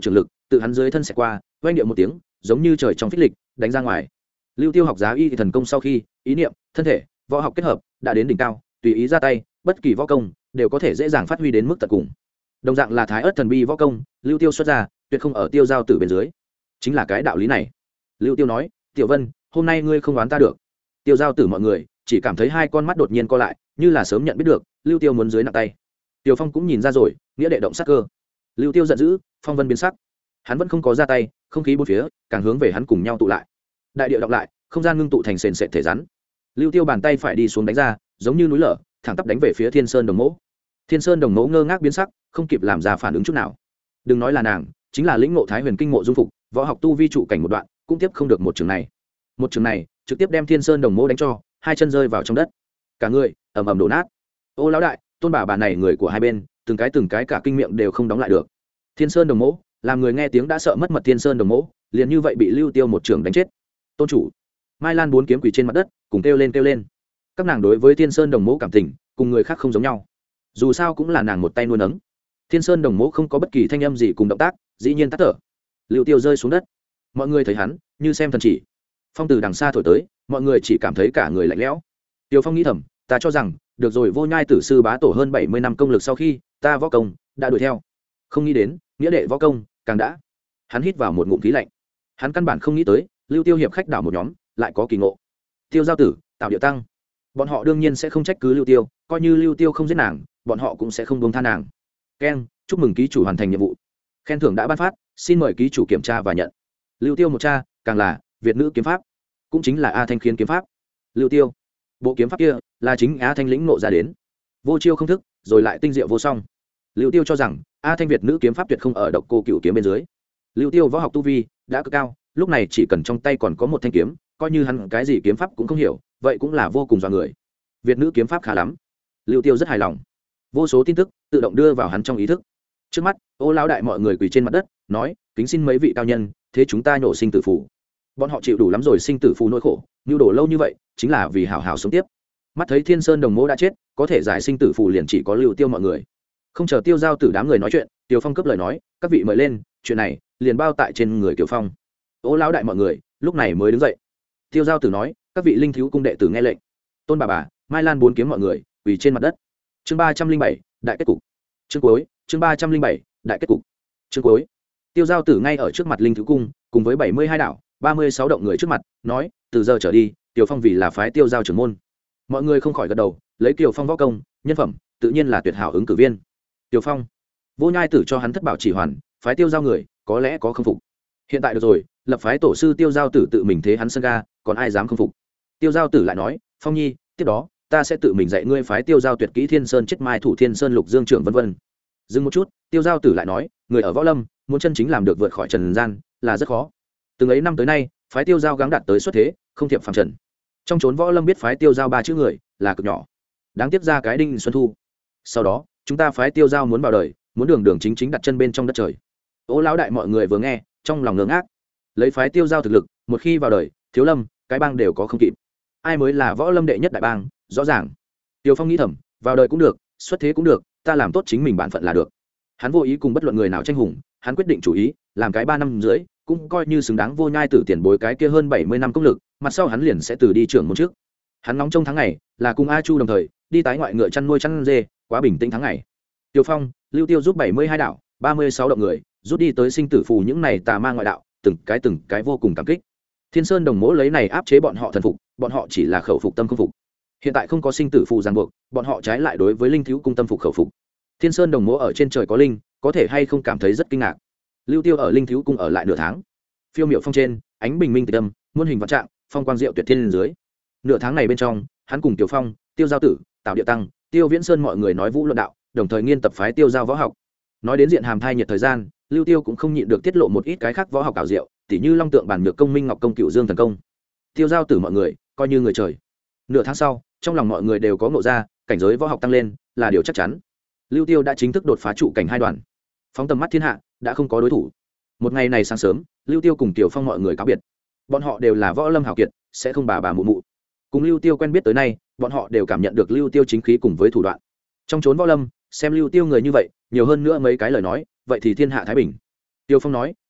[SPEAKER 1] tự hắn dưới thân xẹt qua oanh điệu một tiếng giống như trời trong phích lịch đánh ra ngoài. Lưu Tiêu học giá y thần công sau khi ý niệm thân thể võ học kết hợp đã đến đỉnh cao, tùy ý ra tay bất kỳ võ công đều có thể dễ dàng phát huy đến mức tận cùng. Đồng dạng là thái ớt thần bi võ công, Lưu Tiêu xuất ra tuyệt không ở Tiêu Giao Tử bên dưới, chính là cái đạo lý này. Lưu Tiêu nói, Tiểu Vân, hôm nay ngươi không đoán ta được. Tiêu Giao Tử mọi người chỉ cảm thấy hai con mắt đột nhiên co lại, như là sớm nhận biết được Lưu Tiêu muốn dưới nặng tay. Tiêu Phong cũng nhìn ra rồi, nghĩa đệ động sát cơ. Lưu Tiêu giận dữ, phong vân biến sắc. Hắn vẫn không có ra tay, không khí bốn phía càng hướng về hắn cùng nhau tụ lại. Đại địa đọc lại, không gian ngưng tụ thành sền sệt thể rắn. Lưu Tiêu bàn tay phải đi xuống đánh ra, giống như núi lở, thẳng tắp đánh về phía Thiên Sơn Đồng Mỗ. Thiên Sơn Đồng Mỗ ngơ ngác biến sắc, không kịp làm ra phản ứng chút nào. Đừng nói là nàng, chính là lĩnh ngộ Thái Huyền Kinh Mộ Dung Phục, võ học tu vi trụ cảnh một đoạn, cũng tiếp không được một trường này. Một trường này, trực tiếp đem Thiên Sơn Đồng Mỗ đánh cho hai chân rơi vào trong đất. Cả người ầm ầm đổ nát. Ô lão đại, Tôn bà này người của hai bên, từng cái cả kinh miệng đều không đóng lại được. Thiên Sơn Đồng Mỗ, làm người nghe tiếng đã sợ mất mật. Thiên Sơn Đồng Mỗ, liền như vậy bị Lưu Tiêu một trường đánh chết. Tôn chủ, Mai Lan bốn kiếm quỳ trên mặt đất, cùng kêu lên. Các nàng đối với Thiên Sơn Đồng Mỗ cảm tình, cùng người khác không giống nhau. Dù sao cũng là nàng một tay nuôi nấng. Thiên Sơn Đồng Mỗ không có bất kỳ thanh âm gì cùng động tác, dĩ nhiên tắt thở. Lưu Tiêu rơi xuống đất. Mọi người thấy hắn, như xem thần chỉ. Phong từ đằng xa thổi tới, mọi người chỉ cảm thấy cả người lạnh lẽo. Tiêu Phong nghĩ thầm, ta cho rằng, được rồi, Vô Nhai Tử sư bá tổ hơn 70 năm công lực sau khi, ta võ công đã đuổi theo. Không nghĩ đến, nghĩa đệ võ công càng đã. Hắn hít vào một ngụm khí lạnh. Hắn căn bản không nghĩ tới, Lưu Tiêu hiệp khách đảo một nhóm, lại có kỳ ngộ. Tiêu Giao Tử, Tạo Điệu Tăng, bọn họ đương nhiên sẽ không trách cứ Lưu Tiêu, coi như Lưu Tiêu không giết nàng, bọn họ cũng sẽ không buông tha nàng. Keng, chúc mừng ký chủ hoàn thành nhiệm vụ. Khen thưởng đã ban phát, xin mời ký chủ kiểm tra và nhận. Lưu Tiêu một cha, càng là Việt nữ kiếm pháp, cũng chính là A Thanh Khiến kiếm pháp. Lưu Tiêu, bộ kiếm pháp kia là chính A Thanh lĩnh ngộ ra đến, vô chiêu không thức, rồi lại tinh diệu vô song. Lưu Tiêu cho rằng A Thanh Việt nữ kiếm pháp tuyệt không ở Độc Cô Cửu kiếm bên dưới. Lưu Tiêu võ học tu vi đã cực cao, lúc này chỉ cần trong tay còn có một thanh kiếm, coi như hắn cái gì kiếm pháp cũng không hiểu, vậy cũng là vô cùng dọa người. Việt nữ kiếm pháp khá lắm. Lưu Tiêu rất hài lòng. Vô số tin tức tự động đưa vào hắn trong ý thức. Trước mắt, Ô lão đại mọi người quỳ trên mặt đất, nói, kính xin mấy vị cao nhân, thế chúng ta nhổ sinh tử phù. Bọn họ chịu đủ lắm rồi sinh tử phù nỗi khổ, nưu đổ lâu như vậy, chính là vì hảo hảo sống tiếp. Mắt thấy Thiên Sơn Đồng Mỗ đã chết, có thể giải sinh tử phù liền chỉ có Lưu Tiêu mọi người. Không chờ Tiêu Giao Tử đám người nói chuyện, Tiêu Phong cướp lời nói, các vị mời lên, chuyện này liền bao tại trên người Tiêu Phong. Ô lão đại mọi người lúc này mới đứng dậy. Tiêu Giao Tử nói, các vị linh thiếu cung đệ tử nghe lệnh. Tôn bà, Mai Lan bốn kiếm mọi người quỳ trên mặt đất. Chương 307, đại kết cục. Chương cuối, chương 307, đại kết cục. Chương cuối. Tiêu Giao Tử ngay ở trước mặt linh thiếu cung, cùng với 72 đạo, 36 động người trước mặt, nói, từ giờ trở đi, Tiêu Phong vì là phái Tiêu Giao trưởng môn. Mọi người không khỏi gật đầu, lấy Tiêu Phong võ công, nhân phẩm, tự nhiên là tuyệt hảo ứng cử viên. Tiêu Phong, Vô Nhai Tử cho hắn thất bảo chỉ hoàn, phái Tiêu Giao người, có lẽ có không phục. Hiện tại được rồi, lập phái tổ sư Tiêu Giao Tử tự mình thế hắn sân ga, còn ai dám không phục. Tiêu Giao Tử lại nói, Phong Nhi, tiếp đó ta sẽ tự mình dạy ngươi phái Tiêu Giao tuyệt kỹ Thiên Sơn chết mai thủ Thiên Sơn lục dương trưởng vân vân. Dừng một chút, Tiêu Giao Tử lại nói, người ở võ lâm muốn chân chính làm được vượt khỏi trần gian là rất khó. Từng ấy năm tới nay, phái Tiêu Giao gắng đạt tới xuất thế, không thiệp phàm trần. Trong chốn võ lâm biết phái Tiêu Giao ba chữ người là cực nhỏ, đáng tiếc ra cái Đinh Xuân Thu. Sau đó chúng ta phái Tiêu Giao muốn vào đời, muốn đường đường chính chính đặt chân bên trong đất trời. Ô lão đại mọi người vừa nghe, trong lòng ngưỡng ác. Lấy phái Tiêu Giao thực lực, một khi vào đời, thiếu lâm cái bang đều có không kịp. Ai mới là võ lâm đệ nhất đại bang, rõ ràng. Tiêu Phong nghĩ thầm, vào đời cũng được, xuất thế cũng được, ta làm tốt chính mình bản phận là được. Hắn vô ý cùng bất luận người nào tranh hùng, hắn quyết định chủ ý, làm cái 3 năm rưỡi, cũng coi như xứng đáng Vô Nhai Tử tiền bối cái kia hơn 70 năm công lực, mặt sau hắn liền sẽ từ đi trưởng môn trước. Hắn nóng trong tháng ngày, là cùng A Chu đồng thời đi tái ngoại ngựa chăn nuôi chăn dê, quá bình tĩnh tháng ngày. Tiêu Phong, Lưu Tiêu giúp 72 đạo, 36 động người, rút đi tới sinh tử phù những này tà ma ngoại đạo, từng cái vô cùng cảm kích. Thiên Sơn Đồng Mỗ lấy này áp chế bọn họ thần phục, bọn họ chỉ là khẩu phục tâm không phục. Hiện tại không có sinh tử phù ràng buộc, bọn họ trái lại đối với linh thiếu cung tâm phục khẩu phục. Thiên Sơn Đồng Mỗ ở trên trời có linh, có thể hay không cảm thấy rất kinh ngạc. Lưu Tiêu ở linh thiếu cung ở lại nửa tháng. Phiêu miệu phong trên, ánh bình minh tịch âm, muôn hình vạn trạng, phong quang diệu tuyệt thiên dưới. Nửa tháng này bên trong, hắn cùng Tiểu Phong, Tiêu Giao Tử, Tạo Điệu Tăng, Tiêu Viễn Sơn mọi người nói vũ luận đạo, đồng thời nghiên tập phái Tiêu Giao võ học. Nói đến diện hàm thai nhiệt thời gian, Lưu Tiêu cũng không nhịn được tiết lộ một ít cái khác võ học ảo diệu, tỉ như Long Tượng Bản Nhược Công, Minh Ngọc Công, Cựu Dương Thần Công. Tiêu Giao Tử mọi người coi như người trời. Nửa tháng sau, trong lòng mọi người đều có ngộ ra, cảnh giới võ học tăng lên là điều chắc chắn. Lưu Tiêu đã chính thức đột phá trụ cảnh 2 đoàn, phóng tầm mắt thiên hạ, đã không có đối thủ. Một ngày này sáng sớm, Lưu Tiêu cùng Tiểu Phong mọi người cáo biệt. Bọn họ đều là võ lâm hảo kiệt, sẽ không bà mụ mụ. Cùng Lưu Tiêu quen biết tới nay, bọn họ đều cảm nhận được Lưu Tiêu chính khí cùng với thủ đoạn. Trong chốn võ lâm, xem Lưu Tiêu người như vậy, nhiều hơn nữa mấy cái lời nói, vậy thì thiên hạ thái bình. Tiêu Phong nói,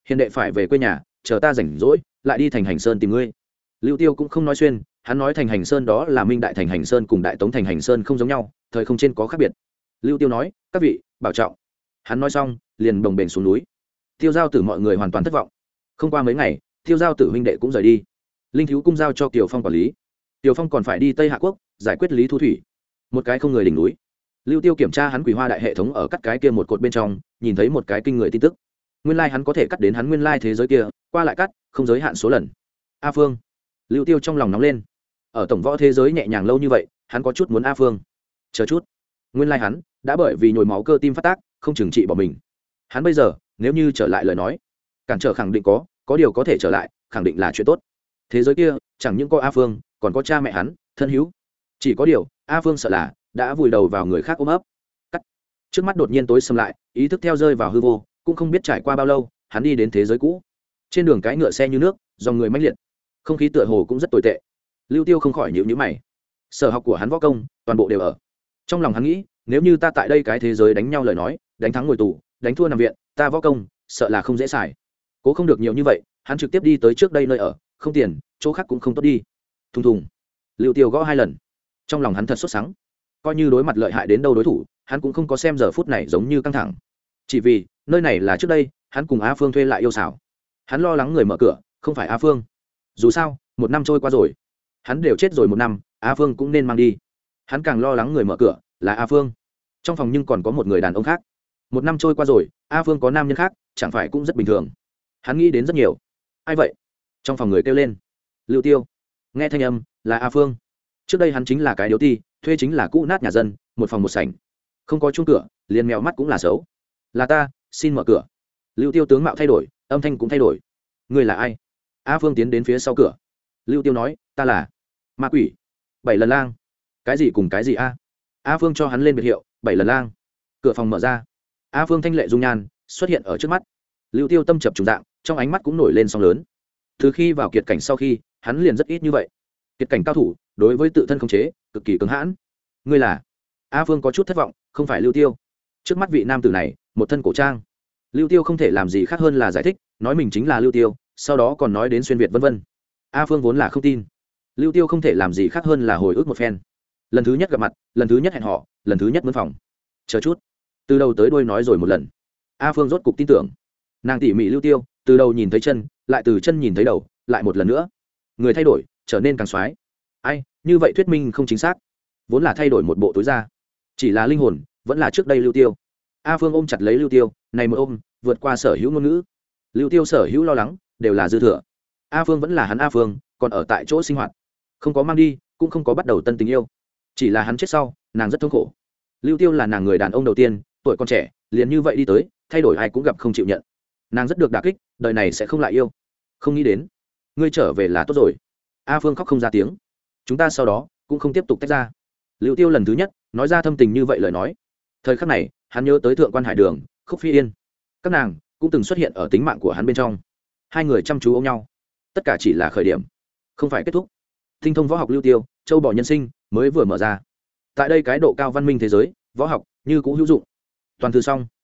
[SPEAKER 1] hiền đệ phải về quê nhà, chờ ta rảnh rỗi lại đi thành hành sơn tìm ngươi. Lưu Tiêu cũng không nói xuyên, hắn nói thành hành sơn đó là Minh Đại thành hành sơn cùng Đại Tống thành hành sơn không giống nhau, thời không trên có khác biệt. Lưu Tiêu nói, các vị bảo trọng. Hắn nói xong liền đồng bền xuống núi. Tiêu Giao Tử mọi người hoàn toàn thất vọng. Không qua mấy ngày, Tiêu Giao Tử huynh đệ cũng rời đi. Linh thiếu cung giao cho Kiều Phong quản lý. Kiều Phong còn phải đi Tây Hạ quốc giải quyết Lý Thu Thủy. Một cái không người đỉnh núi. Lưu Tiêu kiểm tra hắn Quỷ Hoa đại hệ thống ở cắt cái kia một cột bên trong, nhìn thấy một cái kinh người tin tức. Nguyên lai hắn có thể cắt đến hắn nguyên lai thế giới kia, qua lại cắt, không giới hạn số lần. A Phương. Lưu Tiêu trong lòng nóng lên. Ở tổng võ thế giới nhẹ nhàng lâu như vậy, hắn có chút muốn A Phương. Chờ chút. Nguyên lai hắn đã bởi vì nhồi máu cơ tim phát tác, không chừng trị bỏ mình. Hắn bây giờ, nếu như trở lại lời nói, cản trở khẳng định có điều có thể trở lại, khẳng định là chuyện tốt. Thế giới kia, chẳng những có A Phương, còn có cha mẹ hắn, thân hữu. Chỉ có điều, A Phương sợ là đã vùi đầu vào người khác ôm ấp. Cắt. Trước mắt đột nhiên tối sầm lại, ý thức theo rơi vào hư vô, cũng không biết trải qua bao lâu, hắn đi đến thế giới cũ. Trên đường cái ngựa xe như nước, dòng người mãnh liệt, không khí tựa hồ cũng rất tồi tệ. Lưu Tiêu không khỏi nhíu nhíu mày. Sở học của hắn võ công, toàn bộ đều ở. Trong lòng hắn nghĩ, nếu như ta tại đây cái thế giới đánh nhau lời nói, đánh thắng ngồi tù, đánh thua nằm viện, ta võ công sợ là không dễ xài. Cố không được nhiều như vậy, hắn trực tiếp đi tới trước đây nơi ở, không tiền, chỗ khác cũng không tốt đi. Thùng thùng. Lưu Tiêu gõ 2 lần. Trong lòng hắn thật sốt sắng. Coi như đối mặt lợi hại đến đâu đối thủ, hắn cũng không có xem giờ phút này giống như căng thẳng. Chỉ vì, nơi này là trước đây, hắn cùng A Phương thuê lại yêu xảo. Hắn lo lắng người mở cửa, không phải A Phương. Dù sao, 1 năm trôi qua rồi, hắn đều chết rồi 1 năm, A Phương cũng nên mang đi. Hắn càng lo lắng người mở cửa là A Phương. Trong phòng nhưng còn có một người đàn ông khác. 1 năm trôi qua rồi, A Phương có nam nhân khác, chẳng phải cũng rất bình thường. Hắn nghĩ đến rất nhiều. Ai vậy? Trong phòng người kêu lên. Lưu Tiêu. Nghe thanh âm là A Phương. Trước đây hắn chính là cái điếu ti, thuê chính là cũ nát nhà dân, 1 phòng 1 sảnh, không có chuông cửa, liền mèo mắt cũng là xấu. Là ta, xin mở cửa. Lưu Tiêu tướng mạo thay đổi, âm thanh cũng thay đổi. Ngươi là ai? A Phương tiến đến phía sau cửa. Lưu Tiêu nói, ta là ma quỷ 7 lần lang. Cái gì cùng cái gì a? A Phương cho hắn lên biệt hiệu 7 lần lang. Cửa phòng mở ra, A Phương thanh lệ dung nhan xuất hiện ở trước mắt. Lưu Tiêu tâm chập trùng dạng, trong ánh mắt cũng nổi lên sóng lớn. Từ khi vào kiệt cảnh sau khi, hắn liền rất ít như vậy. Kiệt cảnh cao thủ, đối với tự thân khống chế cực kỳ cứng hãn. Ngươi là? A Phương có chút thất vọng, không phải Lưu Tiêu. Trước mắt vị nam tử này, một thân cổ trang. Lưu Tiêu không thể làm gì khác hơn là giải thích, nói mình chính là Lưu Tiêu, sau đó còn nói đến xuyên việt vân vân. A Phương vốn là không tin. Lưu Tiêu không thể làm gì khác hơn là hồi ức một phen. Lần thứ nhất gặp mặt, lần thứ nhất hẹn họ, lần thứ nhất mướn phòng. Chờ chút, từ đầu tới đuôi nói rồi một lần. A Phương rốt cục tin tưởng. Nàng tỉ mỉ Lưu Tiêu, từ đầu nhìn thấy chân, lại từ chân nhìn thấy đầu, lại một lần nữa. Người thay đổi, trở nên càng xoái. Ai, như vậy thuyết minh không chính xác. Vốn là thay đổi một bộ túi da, chỉ là linh hồn vẫn là trước đây Lưu Tiêu. A Phương ôm chặt lấy Lưu Tiêu, này một ôm, vượt qua sở hữu ngôn ngữ. Lưu Tiêu sở hữu lo lắng, đều là dư thừa. A Phương vẫn là hắn A Phương, còn ở tại chỗ sinh hoạt, không có mang đi, cũng không có bắt đầu tân tình yêu. Chỉ là hắn chết sau, nàng rất thống khổ. Lưu Tiêu là nàng người đàn ông đầu tiên, tuổi còn trẻ, liền như vậy đi tới, thay đổi ai cũng gặp không chịu nhận. Nàng rất được đả kích, đời này sẽ không lại yêu. Không nghĩ đến, ngươi trở về là tốt rồi. A Phương khóc không ra tiếng. Chúng ta sau đó cũng không tiếp tục tách ra. Lưu Tiêu lần thứ nhất nói ra thâm tình như vậy lời nói. Thời khắc này, hắn nhớ tới Thượng Quan Hải Đường, Khúc Phi Yên. Các nàng cũng từng xuất hiện ở tính mạng của hắn bên trong. Hai người chăm chú ôm nhau. Tất cả chỉ là khởi điểm, không phải kết thúc. Tinh thông võ học Lưu Tiêu, châu bò nhân sinh mới vừa mở ra. Tại đây cái độ cao văn minh thế giới, võ học như cũ hữu dụng. Toàn thư xong.